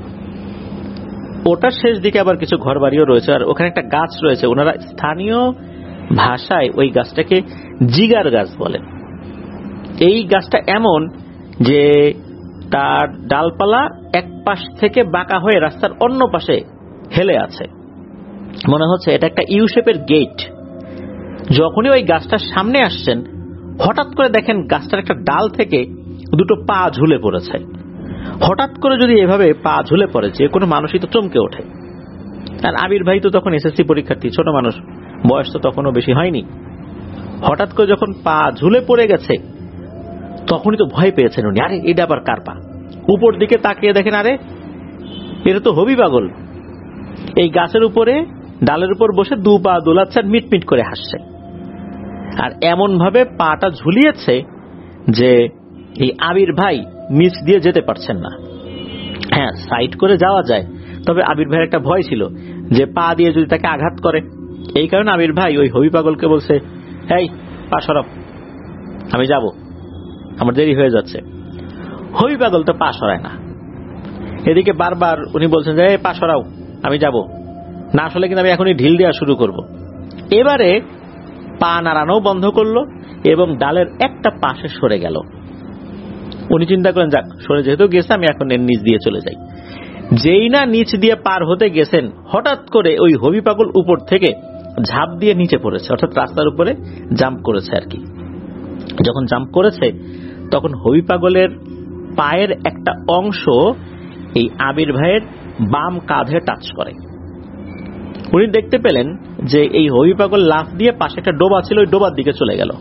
ওটার শেষ দিকে আবার কিছু ঘর বাড়িও রয়েছে, আর ওখানে একটা গাছ রয়েছে। ওনারা স্থানীয় ভাষায় ওই গাছটাকে জিগার গাছ বলেন। এই গাছটা এমন যে তার ডালপালা এক পাশ থেকে বাঁকা হয়ে রাস্তার অন্য পাশে হেলে আছে, মনে হচ্ছে এটা একটা ইউ শেপের গেট। যখনই ওই গাছটার সামনে আসছেন, হঠাৎ করে দেখেন গাছটার একটা ডাল থেকে দুটো পা ঝুলে পড়েছে। হঠাৎ করে যদি এভাবে পা ঝুলে পড়ে, যে কোনো মানুষই তো চমকে ওঠে। আর আবির ভাই তো তখন এসএসসি পরীক্ষার্থী, ছোট মানুষ, বয়স তো তখনও বেশি হয়নি। হঠাৎ করে যখন পা ঝুলে পড়ে গেছে তখনই তো ভয় পেয়েছেন উনি। আরে এটা আবার কার পা? উপর দিকে তাকিয়ে দেখেন, আরে এটা তো হবি পাগল। এই গাছের উপরে ডালের উপর বসে দু পা দোলাচ্ছে আর মিটমিট করে হাসছে। আর এমন ভাবে পাটা ঝুলিয়েছে যে এই আবির ভাই নিচ দিয়ে যেতে পারছেন না। হ্যাঁ, সাইড করে যাওয়া যায়, তবে আবির ভাইয়ের একটা ভয় ছিল যে পা দিয়ে যদি তাকে আঘাত করে। এই কারণে আবির ভাই ওই হবি পাগলকে বলছে, এই পা সরাও, আমি যাব, আমার দেরি হয়ে যাচ্ছে। হবি পাগল তো পা সরায় না। এদিকে বারবার উনি বলছেন যে পা সরাও, আমি যাব, না আসলে কিন্তু আমি এখনই ঢিল দেওয়া শুরু করব। এবারে পা নাড়ানো বন্ধ করলো এবং ডালের একটা পাশে সরে গেল। উনি চিন্তা করেন, যাক, সরে যেহেতু গেছে আমি এখন এর নিচ দিয়ে চলে যাই। যেই না নিচ দিয়ে পার হতে গেছেন, হঠাৎ করে ওই হবি পাগল উপর থেকে ঝাঁপ দিয়ে নিচে পড়েছে, অর্থাৎ রাস্তার উপরে জাম্প করেছে আর কি। যখন জাম্প করেছে তখন হবি পাগলের পায়ের একটা অংশ এই আবির ভাইয়ের বাম কাঁধে টাচ করে। উনি দেখতে পেলেন যে এই হবি পাগল লাফ দিয়ে পাশে একটা ডোবা ছিল, ওই ডোবার দিকে চলে গেল।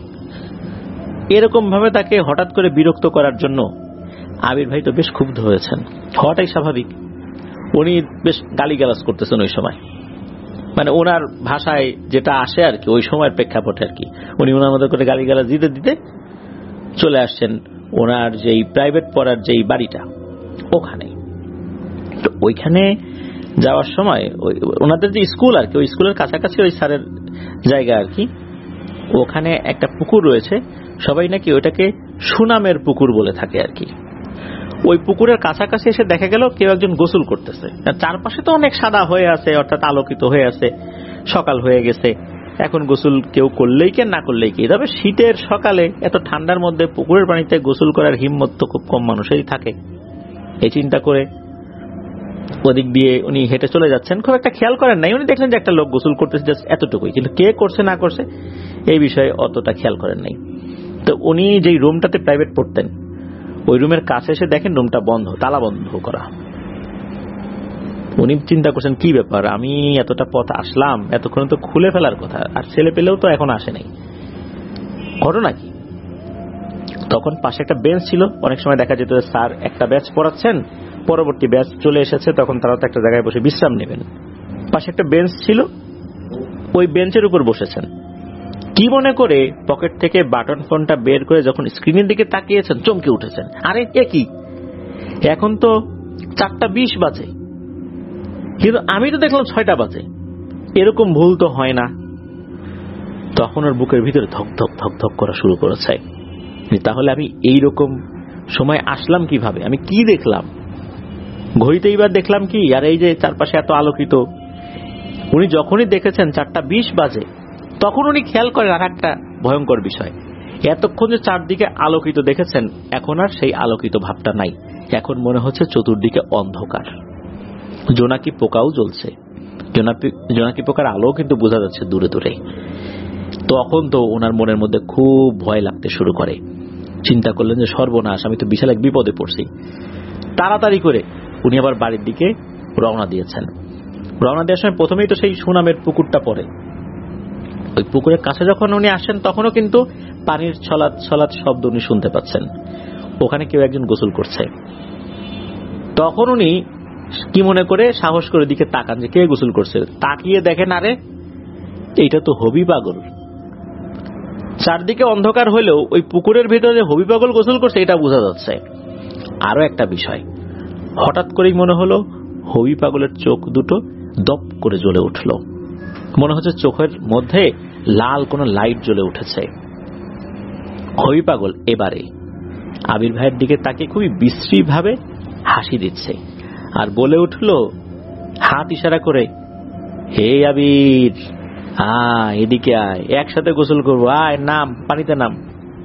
এরকম ভাবে তাকে হঠাৎ করে বিরক্ত করার জন্য আবির ভাই তো বেশ ক্ষুব্ধ হয়েছেন, হওয়াটাই স্বাভাবিক। উনি বেশ গালিগালাজ করতেছেন ওই সময়, মানে ওনার ভাষায় যেটা আসে আর কি, ওই সময়ের প্রেক্ষাপটে আর কি। উনি ওনার মতো করে গালিগালাজ দিতে দিতে চলে আসছেন ওনার যেই প্রাইভেট পড়ার যেই বাড়িটা ওখানে। তো ওইখানে যাওয়ার সময় ওনাদের যে স্কুল আর কি, ওই স্কুলের কাছাকাছি ওই স্যারের জায়গা আর কি, ওখানে একটা পুকুর রয়েছে, সবাই নাকি ওটাকে সুনামের পুকুর বলে থাকে আর কি। ওই পুকুরের কাছাকাছি এসে দেখা গেল কেউ একজন গোসল করতেছে। চারপাশে তো অনেক সাদা হয়ে আছে, অর্থাৎ আলোকিত হয়ে আছে, সকাল হয়ে গেছে, এখন গোসল কেউ করলেই কে না করলেই কি। তবে শীতের সকালে এত ঠান্ডার মধ্যে পুকুরের পানিতে গোসল করার হিম্মত তো খুব কম মানুষেরই থাকে। এই চিন্তা করে ওদিক দিয়ে উনি হেঁটে চলে যাচ্ছেন, খুব একটা খেয়াল করেন নাই। উনি দেখলেন যে একটা লোক গোসল করতেছে, জাস্ট এতটুকুই, কিন্তু কে করছে না করছে এই বিষয়ে অতটা খেয়াল করেন নাই। তো উনি যেই রুমটাতে প্রাইভেট পড়তেন ওই রুমের কাছে এসে দেখেন রুমটা বন্ধ, তালা বন্ধ করা। উনি চিন্তা করছেন কি ব্যাপার, আমি এতটা পথ আসলাম, এতক্ষণ তো খুলে ফেলার কথা, আর ছেলে পেলেও তো এখন আসে নাই, ঘটনা কি? তখন পাশে একটা বেঞ্চ ছিল, অনেক সময় দেখা যেত স্যার একটা ব্যাচ পড়াচ্ছেন, পরবর্তী ব্যাচ চলে এসেছে, তখন তারা তো একটা জায়গায় বসে বিশ্রাম নেবেন। পাশে একটা বেঞ্চ ছিল, ওই বেঞ্চের উপর বসেছেন। কি মনে করে পকেট থেকে বাটন ফোনটা বের করে যখন স্ক্রিনের দিকে তাকিয়েছেন চমকে উঠেছেন, আরে এ কি, এখন তো চারটা বিশ বাজে, কিন্তু আমি তো দেখলাম ছয়টা বাজে, এরকম ভুল তো হয় না। তখন ওর বুকের ভিতরে ধক ধক ধক ধক করা শুরু করেছে, তাহলে আমি এইরকম সময় আসলাম কিভাবে, আমি কি দেখলাম, ঘড়িতে এইবার দেখলাম কি, আর এই যে চারপাশে এত আলোকিত। উনি যখনই দেখেছেন চারটা বিশ বাজে তখন উনি খেয়াল করেন আর একটা ভয়ঙ্কর বিষয়, এতক্ষণ যে চারদিকে আলোকিত দেখেছেন এখন আর সেই আলোকিত ভাবটা নাই, এখন মনে হচ্ছে চতুর্দিকে অন্ধকার, জোনাকি পোকাও জ্বলছে, জোনাকি পোকার আলো কিন্তু বোঝা যাচ্ছে দূরে দূরে। তখন তো ওনার মনের মধ্যে খুব ভয় লাগতে শুরু করে, চিন্তা করলেন যে সর্বনাশ, আমি তো বিশাল এক বিপদে পড়ছি। তাড়াতাড়ি করে উনি আবার বাড়ির দিকে রওনা দিয়েছেন। রওনা দেওয়ার সময় প্রথমেই তো সেই সুনামের পুকুরটা পড়ে, ওই পুকুরের কাছে যখন উনি আসেন তখনও কিন্তু পানির ছলাৎ ছলাৎ শব্দ উনি শুনতে পাচ্ছেন, ওখানে কেউ একজন গোসল করছে। তখন উনি কি মনে করে সাহস করে দিকে তাকান যে কে গোসল করছে, তাকিয়ে দেখেন আরে এইটা তো হবি পাগল। চারদিকে অন্ধকার হলেও ওই পুকুরের ভিতরে যে হবি পাগল গোসল করছে এটা বোঝা যাচ্ছে। আরো একটা বিষয়, হঠাৎ করেই মনে হলো হবি পাগলের চোখ দুটো দপ করে জ্বলে উঠল, মনে হচ্ছে চোখের মধ্যে লাল কোনো লাইট জ্বলে উঠেছে। হবি পাগল এবারে আবির ভাইয়ের দিকে তাকে খুবই বিশ্রী ভাবে হাসি দিচ্ছে আর বলে উঠল হাত ইশারা করে, হে আবির আয় এদিকে আয়, একসাথে গোসল করবো, আয় নাম, পানিতে নাম।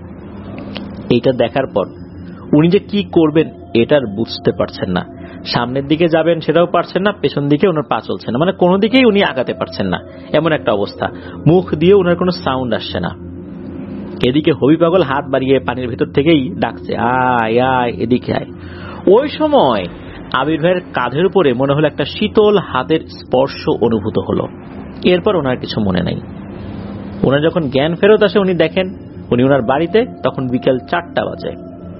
এইটা দেখার পর উনি যে কি করবেন এটার বুঝতে পারছেন না, সামনের দিকে যাবেন সেটাও পারছেন না, পেছন দিকে ওনার পা চলছে না, মানে কোনো দিকেই উনি আগাতে পারছেন না, এমন একটা অবস্থা। মুখ দিয়ে ওনার কোনো সাউন্ড আসছে না। এদিকে হবি পাগল হাত বাড়িয়ে পানির ভিতর থেকেই ডাকছে, আয় আয় এদিকে আয়। ওই সময় আবির ভাইয়ের কাঁধের উপরে মনে হলো একটা শীতল হাতের স্পর্শ অনুভূত হলো। এরপর ওনার কিছু মনে নাই। ওনার যখন জ্ঞান ফেরত আসে উনি দেখেন উনি ওনার বাড়িতে, তখন বিকেল চারটা বাজে।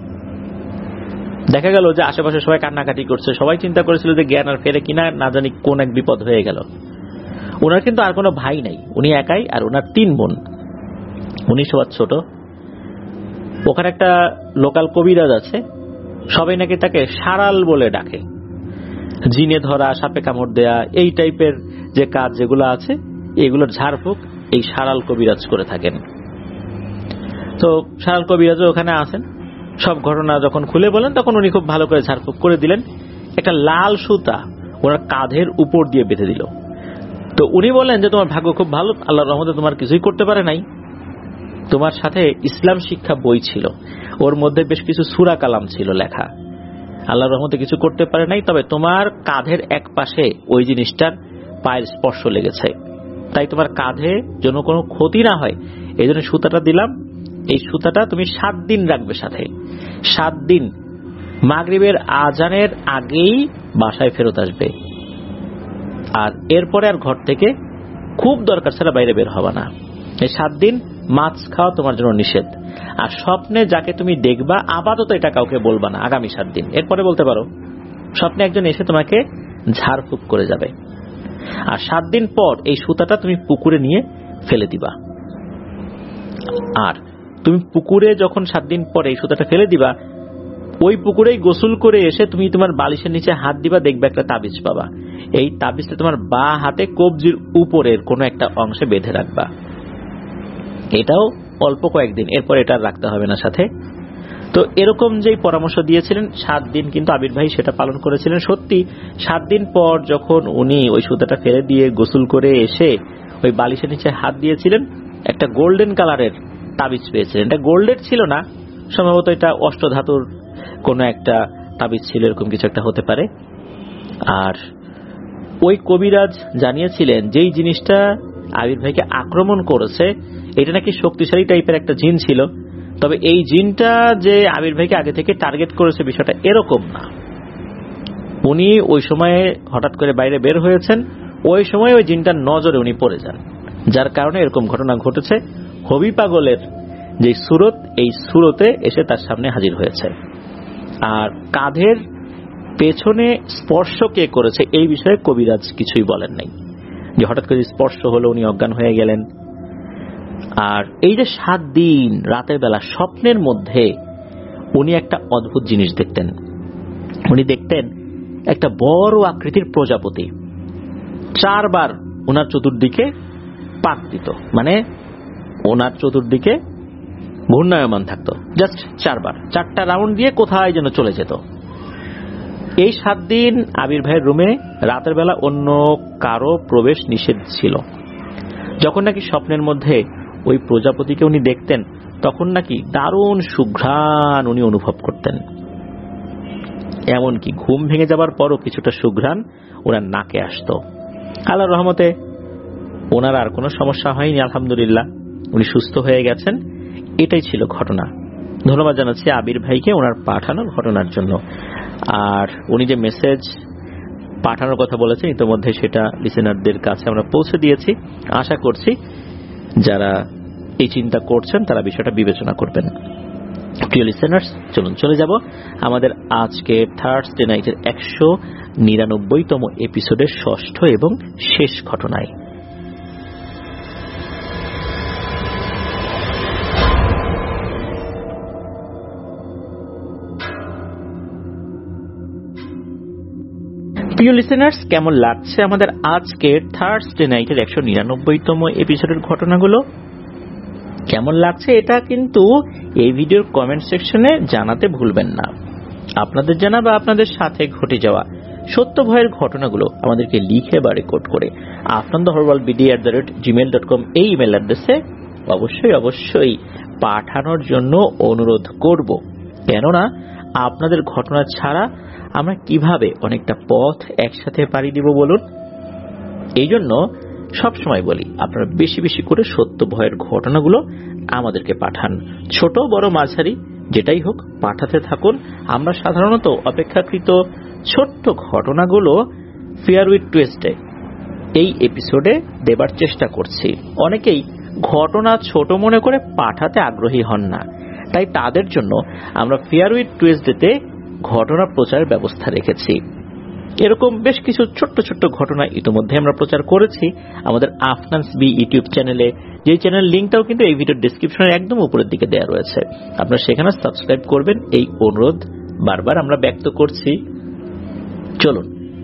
দেখা গেল যে আশেপাশে সবাই কান্নাকাটি করছে, সবাই চিন্তা করেছিল যে জ্ঞান আর ফেরে কিনা, না জানি কোন এক বিপদ হয়ে গেল। ওনার কিন্তু আর কোনো ভাই নাই, উনি একাই, আর ওনার তিন বোন, উনি সবার ছোট। ওখানে একটা লোকাল কবিরাজ আছে, সবাই নাকি তাকে সারাল বলে ডাকে। জিনে ধরা, সাপে কামড় দেয়া, এই টাইপের যে কাজ যেগুলো আছে এগুলোর ঝাড়ফুঁক এই সারাল কবিরাজ করে থাকেন। তো সারাল কবিরাজ ওখানে আসেন, সব ঘটনা যখন খুলে বলেন তখন উনি খুব ভালো করে ঝাড়ফুঁক করে দিলেন। একটা লাল সুতা ওনার কাঁধের উপর দিয়ে বেঁধে দিল। তো উনি বললেন যে তোমার ভাগ্য খুব ভালো, আল্লাহর রহমতে তোমার কিছুই করতে পারে নাই, তোমার সাথে ইসলাম শিক্ষা বই ছিল, ওর মধ্যে বেশ কিছু সূরা কালাম ছিল লেখা, আল্লাহর রহমতে কিছু করতে পারে নাই, তবে তোমার কাঁধের এক পাশে ওই জিনিসটার পায়ের স্পর্শ লেগেছে, তাই তোমার কাঁধে যেন কোনো ক্ষতি না হয় এই জন্য সুতাটা দিলাম। এই সুতাটা তুমি সাত দিন রাখবে সাথে, সাত দিন মাগরিবের আজানের আগেই বাসায় ফেরত আসবে, আর এরপরে আর ঘর থেকে খুব দরকার ছাড়া বাইরে বের হবে না। এই সাত দিন মাছ খাওয়া তোমার জন্য নিষেধ, আর স্বপ্নে যাকে তুমি দেখবা আপাতত এটা কাউকে বলবা না আগামী সাত দিন, এরপরে বলতে পারো। স্বপ্নে একজন এসে তোমাকে ঝাড়ফুঁক করে যাবে, আর সাত দিন পর এই সুতাটা তুমি পুকুরে নিয়ে ফেলে দিবা। আর তুমি পুকুরে যখন সাত দিন পরে এই সুতাটা ফেলে দিবা, ওই পুকুরেই গোসল করে এসে তুমি তোমার বালিশের নিচে হাত দিবা, দেখবে একটা তাবিজ পাবা। এই তাবিজটা তোমার বা হাতে কবজির উপরের কোনো একটা অংশে বেঁধে রাখবা। এটাও অল্প কয়েকদিন, এরপর এটা রাখতে হবে না সাথে। তো এরকম যেই পরামর্শ দিয়েছিলেন, সাত দিন কিন্তু আবির ভাই সেটা পালন করেছিলেন। সত্যি সাত দিন পর যখন উনি ওই সুতাটা ফেলে দিয়ে গোসল করে এসে ওই বালিশের নিচে হাত দিয়েছিলেন, একটা গোল্ডেন কালারের তাবিজ পেয়েছিলেন। এটা গোল্ডের ছিল না, সম্ভবত এটা অষ্টধাতুর কোনো একটা তাবিজ ছিল, এরকম কিছু একটা হতে পারে। আর ওই কবিরাজ জানিয়েছিলেন যেই জিনিসটা আবির ভাইকে আক্রমণ করেছে এটা নাকি শক্তিশালী টাইপের একটা জিন ছিল। তবে এই জিনটা যে আবির ভাইকে আগে থেকে টার্গেট করেছে বিষয়টা এরকম না। উনি ওই সময়ে হঠাৎ করে বাইরে বের হয়েছেন, ওই সময় ওই জিনটার নজরে উনি পড়ে যান, যার কারণে এরকম ঘটনা ঘটেছে। হবি পাগলের যে সুরত, এই সুরতে এসে তার সামনে হাজির হয়েছে। আর কাঁধের পেছনে স্পর্শ কে করেছে এই বিষয়ে কবিরাজ কিছুই বলেন নাই, যে হঠাৎ করে স্পর্শ হলো উনি অজ্ঞান হয়ে গেলেন। আর এই যে সাত দিন রাতের বেলা স্বপ্নের মধ্যে উনি একটা অদ্ভুত জিনিস দেখতেন। উনি দেখতেন একটা বড় আকৃতির প্রজাপতি চারবার ওনার চতুর্দিকে পাক দিত, মানে ওনার চতুর্দিকে ঘূর্ণায়মান থাকতো, জাস্ট চারবার, চারটা রাউন্ড দিয়ে কোথায় যেন চলে যেত। এই সাত দিন আবির ভাইয়ের রুমে রাতের বেলা অন্য কারো প্রবেশ নিষেধ ছিল। যখন নাকি স্বপ্নের মধ্যে ওই প্রজাপতিকে উনি দেখতেন, তখন নাকি দারুণ সুঘ্রাণ উনি অনুভব করতেন। এমনকি ঘুম ভেঙে যাবার পরও কিছুটা সুঘ্রাণ ওনার নাকে আসতো। আল্লাহর রহমতে ওনার আর কোনো সমস্যা হয়নি, আলহামদুলিল্লাহ, উনি সুস্থ হয়ে গেছেন। এটাই ছিল ঘটনা। ধন্যবাদ জানাচ্ছি আবির ভাইকে ওনার পাঠানো ঘটনার জন্য। আর উনি যে মেসেজ পাঠানোর কথা বলেছেন ইতিমধ্যে সেটা লিসেনারদের কাছে আমরা পৌঁছে দিয়েছি। আশা করছি যারা এই চিন্তা করছেন তারা বিষয়টা বিবেচনা করবেন। প্রিয় লিসেনার্স, চলুন চলে যাব আমাদের আজকে থার্সডে নাইটের একশো নিরানব্বইতম এপিসোডের ষষ্ঠ এবং শেষ ঘটনায়। প্রিয় লিসেনার্স, কেমন লাগছে আমাদের আজকের থার্সডে নাইটের একশো নিরানব্বইতম এপিসোডের ঘটনাগুলো? কেমন লাগছে এটা কিন্তু এই ভিডিওর কমেন্ট সেকশনে জানাতে ভুলবেন না। আপনাদের জানা বা আপনাদের সাথে ঘটে যাওয়া সত্য ভয়ের ঘটনাগুলো আমাদেরকে লিখে বা রেকর্ড করে আপনাদের horror world BD at the rate Gmail dot com এই ইমেল অ্যাড্রেসে অবশ্যই অবশ্যই পাঠানোর জন্য অনুরোধ করব। কেননা আপনাদের ঘটনা ছাড়া আমরা কিভাবে অনেকটা পথ একসাথে পাড়ি দিব বলুন। এই জন্য সবসময় বলি, আপনারা বেশি বেশি করে সত্য ভয়ের ঘটনাগুলো আমাদেরকে পাঠান। ছোট বড় মাঝারি যেটাই হোক পাঠাতে থাকুন। আমরা সাধারণত অপেক্ষাকৃত ছোট্ট ঘটনাগুলো ফিয়ার উইথ টুইস্টে এই এপিসোডে দেবার চেষ্টা করছি। অনেকেই ঘটনা ছোট মনে করে পাঠাতে আগ্রহী হন না, তাই তাদের জন্য আমরা ফিয়ার উইথ টুইসডেতে ঘটনা প্রচারের ব্যবস্থা রেখেছি। এরকম বেশ কিছু ছোট্ট ছোট্ট ঘটনা ইতিমধ্যে আমরা প্রচার করেছি আমাদের আফনান্স বি ইউটিউব চ্যানেলে, যে চ্যানেল লিঙ্কটাও কিন্তু এই ভিডিওর ডেসক্রিপশনের একদম উপরের দিকে দেওয়া রয়েছে। আপনারা সেখানে সাবস্ক্রাইব করবেন, এই অনুরোধ বারবার আমরা ব্যক্ত করছি। চলুন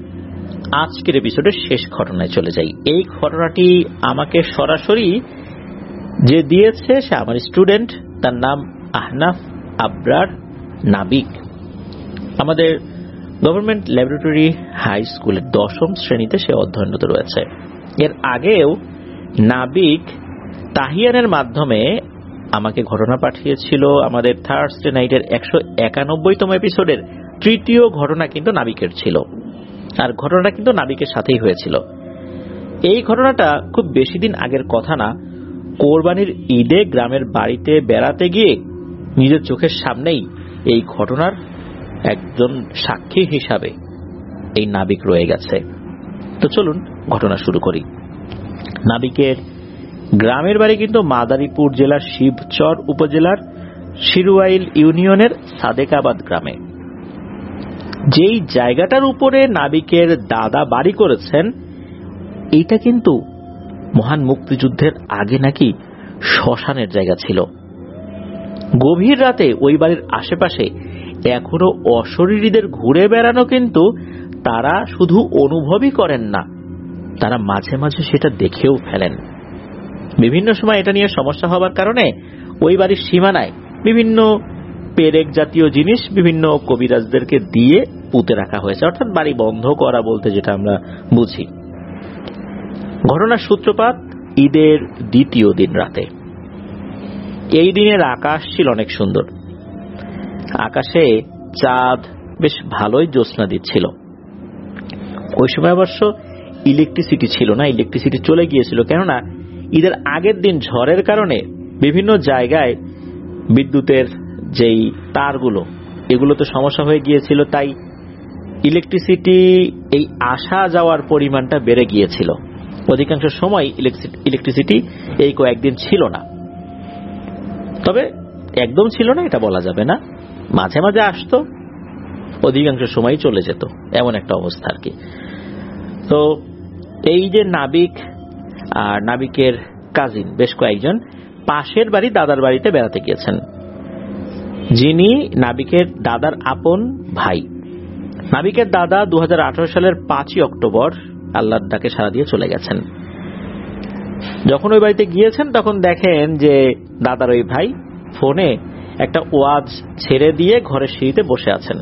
আজকের এপিসোডের শেষ ঘটনায় চলে যাই। এই ঘটনাটি আমাকে সরাসরি যে দিয়েছে সে আমার স্টুডেন্ট, তার নাম আহনাফ আবরার নাবিক। আমাদের গভর্নমেন্ট ল্যাবরেটরি হাই স্কুলের দশম শ্রেণীতে সে অধ্যয়নরত রয়েছে। এর আগেও নাবিক তাহিয়ানের মাধ্যমে আমাকে ঘটনা পাঠিয়েছিল। আমাদের থার্সডে নাইটের একশো একানব্বইতম এপিসোডের তৃতীয় ঘটনা কিন্তু নাবিকের ছিল, আর ঘটনাটা কিন্তু নাবিকের সাথেই হয়েছিল। এই ঘটনাটা খুব বেশি দিন আগের কথা না, কোরবানির ঈদে গ্রামের বাড়িতে বেড়াতে গিয়ে নিজের চোখের সামনেই এই ঘটনার একজন সাক্ষী হিসাবে এই নাবিক রয়ে গেছে। তো চলুন ঘটনা শুরু করি। নাবিকের গ্রামের বাড়ি কিন্তু মাদারীপুর জেলার শিবচর উপজেলার শিরুয়াইল ইউনিয়নের সাদেকাবাদ গ্রামে। যেই জায়গাটার উপরে নাবিকের দাদা বাড়ি করেছেন, এইটা কিন্তু মহান মুক্তিযুদ্ধের আগে নাকি শ্মশানের জায়গা ছিল। গভীর রাতে ওই বাড়ির আশেপাশে এখনো অশরীরীদের ঘুরে বেড়ানো কিন্তু তারা শুধু অনুভবই করেন না, তারা মাঝে মাঝে সেটা দেখেও ফেলেন। বিভিন্ন সময় এটা নিয়ে সমস্যা হবার কারণে ওই বাড়ির সীমানায় বিভিন্ন পেরেক জাতীয় জিনিস বিভিন্ন কবিরাজদেরকে দিয়ে পুঁতে রাখা হয়েছে, অর্থাৎ বাড়ি বন্ধ করা বলতে যেটা আমরা বুঝি। ঘটনার সূত্রপাত ঈদের দ্বিতীয় দিন রাতে। এই দিনের আকাশ ছিল অনেক সুন্দর, আকাশে চাঁদ বেশ ভালোই জ্যোৎস্না দিচ্ছিল। ওই সময় অবশ্য ইলেকট্রিসিটি ছিল না, ইলেকট্রিসিটি চলে গিয়েছিল, কেননা ঈদের আগের দিন ঝড়ের কারণে বিভিন্ন জায়গায় বিদ্যুতের যেই তারগুলো এগুলো তো সমস্যা হয়ে গিয়েছিল, তাই ইলেকট্রিসিটি এই আসা যাওয়ার পরিমাণটা বেড়ে গিয়েছিল। অধিকাংশ সময় ইলেকট্রিসিটি এই কয়েকদিন ছিল না, তবে একদম ছিল না এটা বলা যাবে না, মাঝে মাঝে আসতো, অধিকাংশ সময় চলে যেত, এমন একটা অবস্থা আর কি। তো এই যে নাবিক আর নাবিকের কাজিন বেশ কয়েকজন পাশের বাড়ি দাদার বাড়িতে বেড়াতে গিয়েছেন, যিনি নাবিকের দাদার আপন ভাই। নাবিকের দাদা দু হাজার আঠারো সালের পাঁচই অক্টোবর আল্লাহর ডাকে সাড়া দিয়ে চলে গেছেন। যখন ওই বাড়িতে গিয়েছেন তখন দেখেন যে দাদার ওই ভাই ফোনে একটা ওয়াজ ছেড়ে দিয়ে ঘরের সিঁড়িতে বসে আছেন।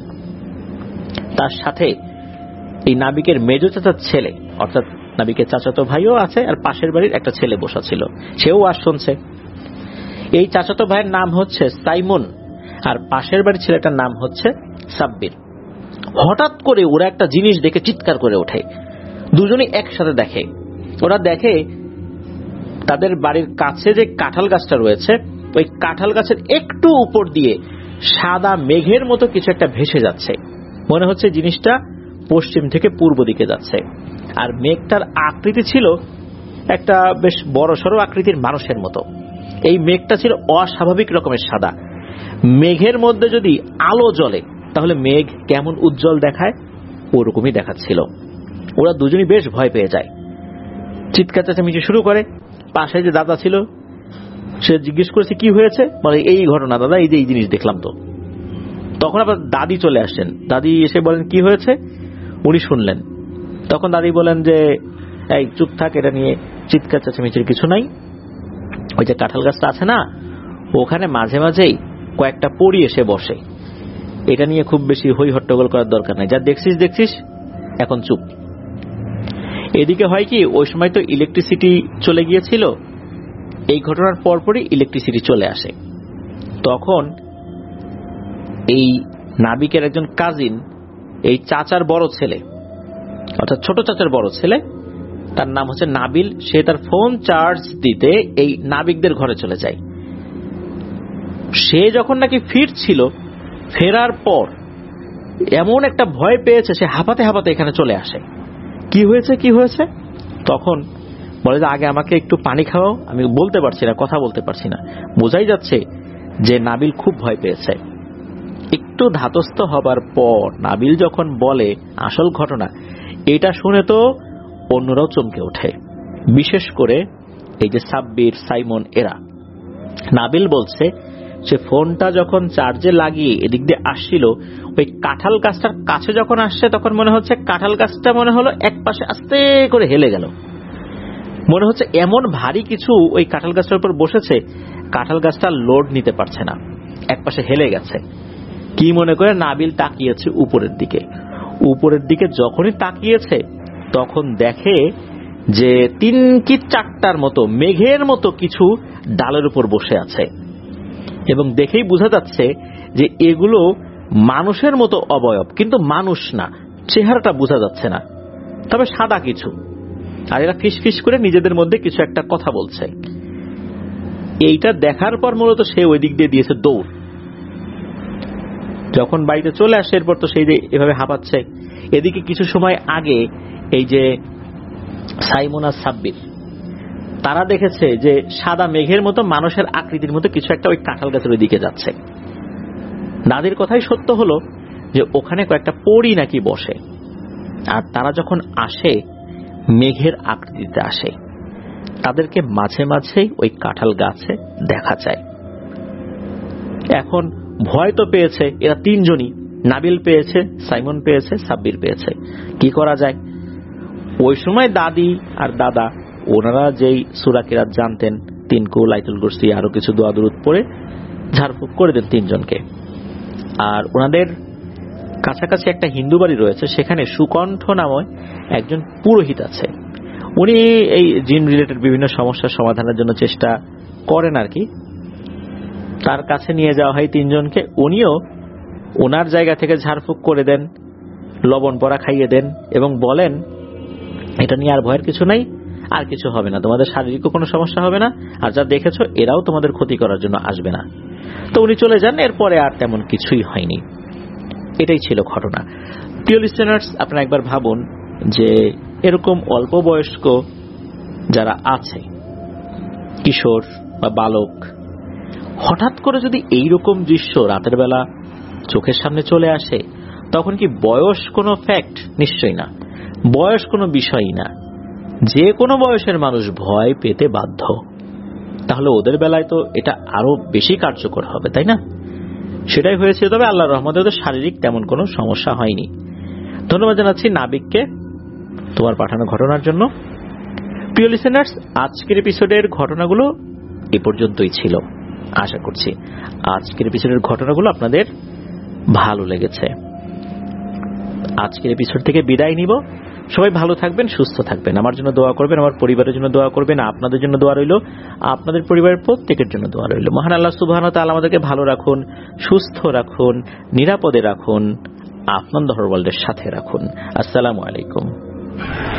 তার সাথে এই নাবিকের মেজো চাচার ছেলে, অর্থাৎ নাবিকের চাচাতো ভাইও আছে, আর পাশের বাড়ির একটা ছেলে বসা ছিল, সেও ওয়াজ শুনছে। এই চাচাতো ভাইয়ের নাম হচ্ছে সাইমন, আর পাশের বাড়ির ছেলেটার নাম হচ্ছে সাব্বির। হঠাৎ করে ওরা একটা জিনিস দেখে চিৎকার করে ওঠে, দুজনেই একসাথে দেখে। ওরা দেখে তাদের বাড়ির কাছে যে কাঁঠাল গাছটা রয়েছে, ওই কাঁঠাল গাছের একটু উপর দিয়ে সাদা মেঘের মতো কিছু একটা ভেসে যাচ্ছে। মনে হচ্ছে জিনিসটা পশ্চিম থেকে পূর্ব দিকে যাচ্ছে, আর মেঘটার আকৃতি ছিল একটা বেশ বড় সড়ো আকৃতির মানুষের মতো। এই মেঘটা ছিল অস্বাভাবিক রকমের সাদা। মেঘের মধ্যে যদি আলো জ্বলে তাহলে মেঘ কেমন উজ্জ্বল দেখায়, ওরকমই দেখাচ্ছিল। ওরা দুজনই বেশ ভয় পেয়ে যায়, চিৎকার চেঁচামেচি শুরু করে। পাশে যে দাদা ছিল সে জিজ্ঞেস করেছে কি হয়েছে, বলে এই ঘটনা দাদা, এই যে এই জিনিস দেখলাম। তো তখন আবার দাদি চলে আসছেন, দাদি এসে বলেন কি হয়েছে, উনি শুনলেন। তখন দাদি বলেন যে এই চুপ থাক, এটা নিয়ে চিৎকার চেঁচামেচির কিছু নাই। ওই যে কাঁঠাল গাছটা আছে না, ওখানে মাঝে মাঝেই কয়েকটা পরী এসে বসে, এটা নিয়ে খুব বেশি হই হট্টগোল করার দরকার নাই, যা দেখছিস দেখছিস, এখন চুপ। এদিকে হয় কি, ওই সময় তো ইলেকট্রিসিটি চলে গিয়েছিল, এই ঘটনার পরপরই ইলেকট্রিসিটি চলে আসে। তখন এই নাবিকের একজন কাজিন, এই চাচার বড় ছেলে, অর্থাৎ ছোট চাচার বড় ছেলে, তার নাম হচ্ছে নাবিল, সে তার ফোন চার্জ দিতে এই নাবিকদের ঘরে চলে যায়। সে যখন নাকি ফিরছিল, ফেরার পর এমন একটা ভয় পেয়েছে, সে হাঁপাতে হাঁপাতে এখানে চলে আসে। কি হয়েছে কি হয়েছে? তখন বলে যে আগে আমাকে একটু পানি খাওয়াও, আমি বলতে পারছি না, কথা বলতে পারছি না। বোঝাই যাচ্ছে যে নাবিল খুব ভয় পেয়েছে। একটু ধাতস্থ হবার পর নাবিল যখন বলে আসল ঘটনা, এটা শুনে তো অন্যরাও চমকে ওঠে, বিশেষ করে এই যে সাব্বির, সাইমন, এরা। নাবিল বলছে সে ফোনটা যখন চার্জে লাগিয়ে এদিক দিয়ে আসছিল, ওই কাঁঠাল গাছটার কাছে যখন আসছে তখন মনে হচ্ছে কাঁঠাল গাছটা মনে হলো এক পাশে আস্তে করে হেলে গেল। মনে হচ্ছে এমন ভারী কিছু ওই কাঁঠাল গাছটার উপর বসেছে, কাঁঠাল গাছটা লোড নিতে পারছে না, এক পাশে হেলে গেছে। কি মনে করে নাবিল তাকিয়েছে উপরের দিকে। উপরের দিকে যখনই তাকিয়েছে তখন দেখে যে তিন কি চারটার মতো মেঘের মতো কিছু ডালের উপর বসে আছে, এবং দেখেই বোঝা যাচ্ছে যে এগুলো মানুষের মতো অবয়ব, কিন্তু মানুষ না, চেহারাটা বোঝা যাচ্ছে না, তবে সাদা কিছু। আর এরা ফিসফিস করে নিজেদের মধ্যে কিছু একটা কথা বলছে। এইটা দেখার পর মূলত সে ওই দিক দিয়ে দিয়েছে দৌড়। যখন বাড়িতে চলে আসে এরপর তো সেই যে এভাবে হাঁপাচ্ছে। এদিকে কিছু সময় আগে এই যে সাইমন আর সাব্বির, তারা দেখেছে যে সাদা মেঘের মতো মানুষের আকৃতির মতো কিছু একটা ওই কাঁঠাল গাছের ওই দিকে যাচ্ছে। দাদির কথাই সত্য হলো যে ওখানে কয়েকটা পরী নাকি বসে, আর তারা যখন আসে মেঘের আকৃতিতে আসে, তাদেরকে মাঝে মাঝেই ওই কাঁঠাল গাছে দেখা যায়। এখন ভয় তো পেয়েছে এরা তিনজনই, নাবিল পেয়েছে, সাইমন পেয়েছে, সাব্বির পেয়েছে। কি করা যায়? ওই সময় দাদি আর দাদা ওনারা যেই সূরা কিরাত জানতেন, তিন কুল, আয়াতুল কুরসি, আরো কিছু দোয়া দুরূদ পড়ে ঝাড়ফুঁক করে দেন তিনজনকে। আর ওনাদের কাছাকাছি একটা হিন্দু বাড়ি রয়েছে, সেখানে সুকণ্ঠ নামে একজন পুরোহিত আছে। উনি এই জিন রিলেটেড বিভিন্ন সমস্যার সমাধানের জন্য চেষ্টা করেন আর কি। তার কাছে নিয়ে যাওয়া হয় তিনজনকে। উনিও ওনার জায়গা থেকে ঝাড়ফুঁক করে দেন, লবণ পরা খাইয়ে দেন এবং বলেন এটা নিয়ে আর ভয়ের কিছু নাই, আর কিছু হবে না, তোমাদের শারীরিক কোনো সমস্যা হবে না, আর যা দেখেছো এরাও তোমাদের ক্ষতি করার জন্য আসবে না। তো উনি চলে যান, এরপরে আর তেমন কিছুই হয়নি। এটাই ছিল ঘটনা। প্রিয় লিসেনার্স, আপনারা একবার ভাবুন যে এরকম অল্প বয়স্ক যারা আছে, কিশোর বা বালক, হঠাৎ করে যদি এইরকম দৃশ্য রাতের বেলা চোখের সামনে চলে আসে, তখন কি বয়স কোনো ফ্যাক্ট? নিশ্চয়ই না, বয়স কোনো বিষয়ই না। যে কোনো বয়সের মানুষ ভয় পেতে বাধ্য। তাহলে ওদের বেলায় তো এটা আরো বেশি কার্যকর হবে, তাই না? সেটাই হয়েছে। তবে আল্লাহর রহমতে ওদের শারীরিক তেমন কোনো সমস্যা হয়নি। ধন্যবাদ জানাচ্ছি নাবিককে তোমার পাঠানো ঘটনার জন্য। প্রিয় লিসেনার্স, আজকের এপিসোডের ঘটনাগুলো এ পর্যন্তই ছিল। আশা করছি আজকের এপিসোডের ঘটনাগুলো আপনাদের ভালো লেগেছে। আজকের এপিসোড থেকে বিদায় নিব। সবাই ভালো থাকবেন, সুস্থ থাকবেন, আমার জন্য দোয়া করবেন, আমার পরিবারের জন্য দোয়া করবেন, আপনাদের জন্য দোয়া রইল, আপনাদের পরিবারের প্রত্যেকের জন্য দোয়া রইল। মহান আল্লাহ সুবহানাহু ওয়া তাআলা আমাদেরকে ভালো রাখুন, সুস্থ রাখুন, নিরাপদে রাখুন, আপনার ওয়ার্ল্ডের সাথে রাখুন। আসসালামু আলাইকুম।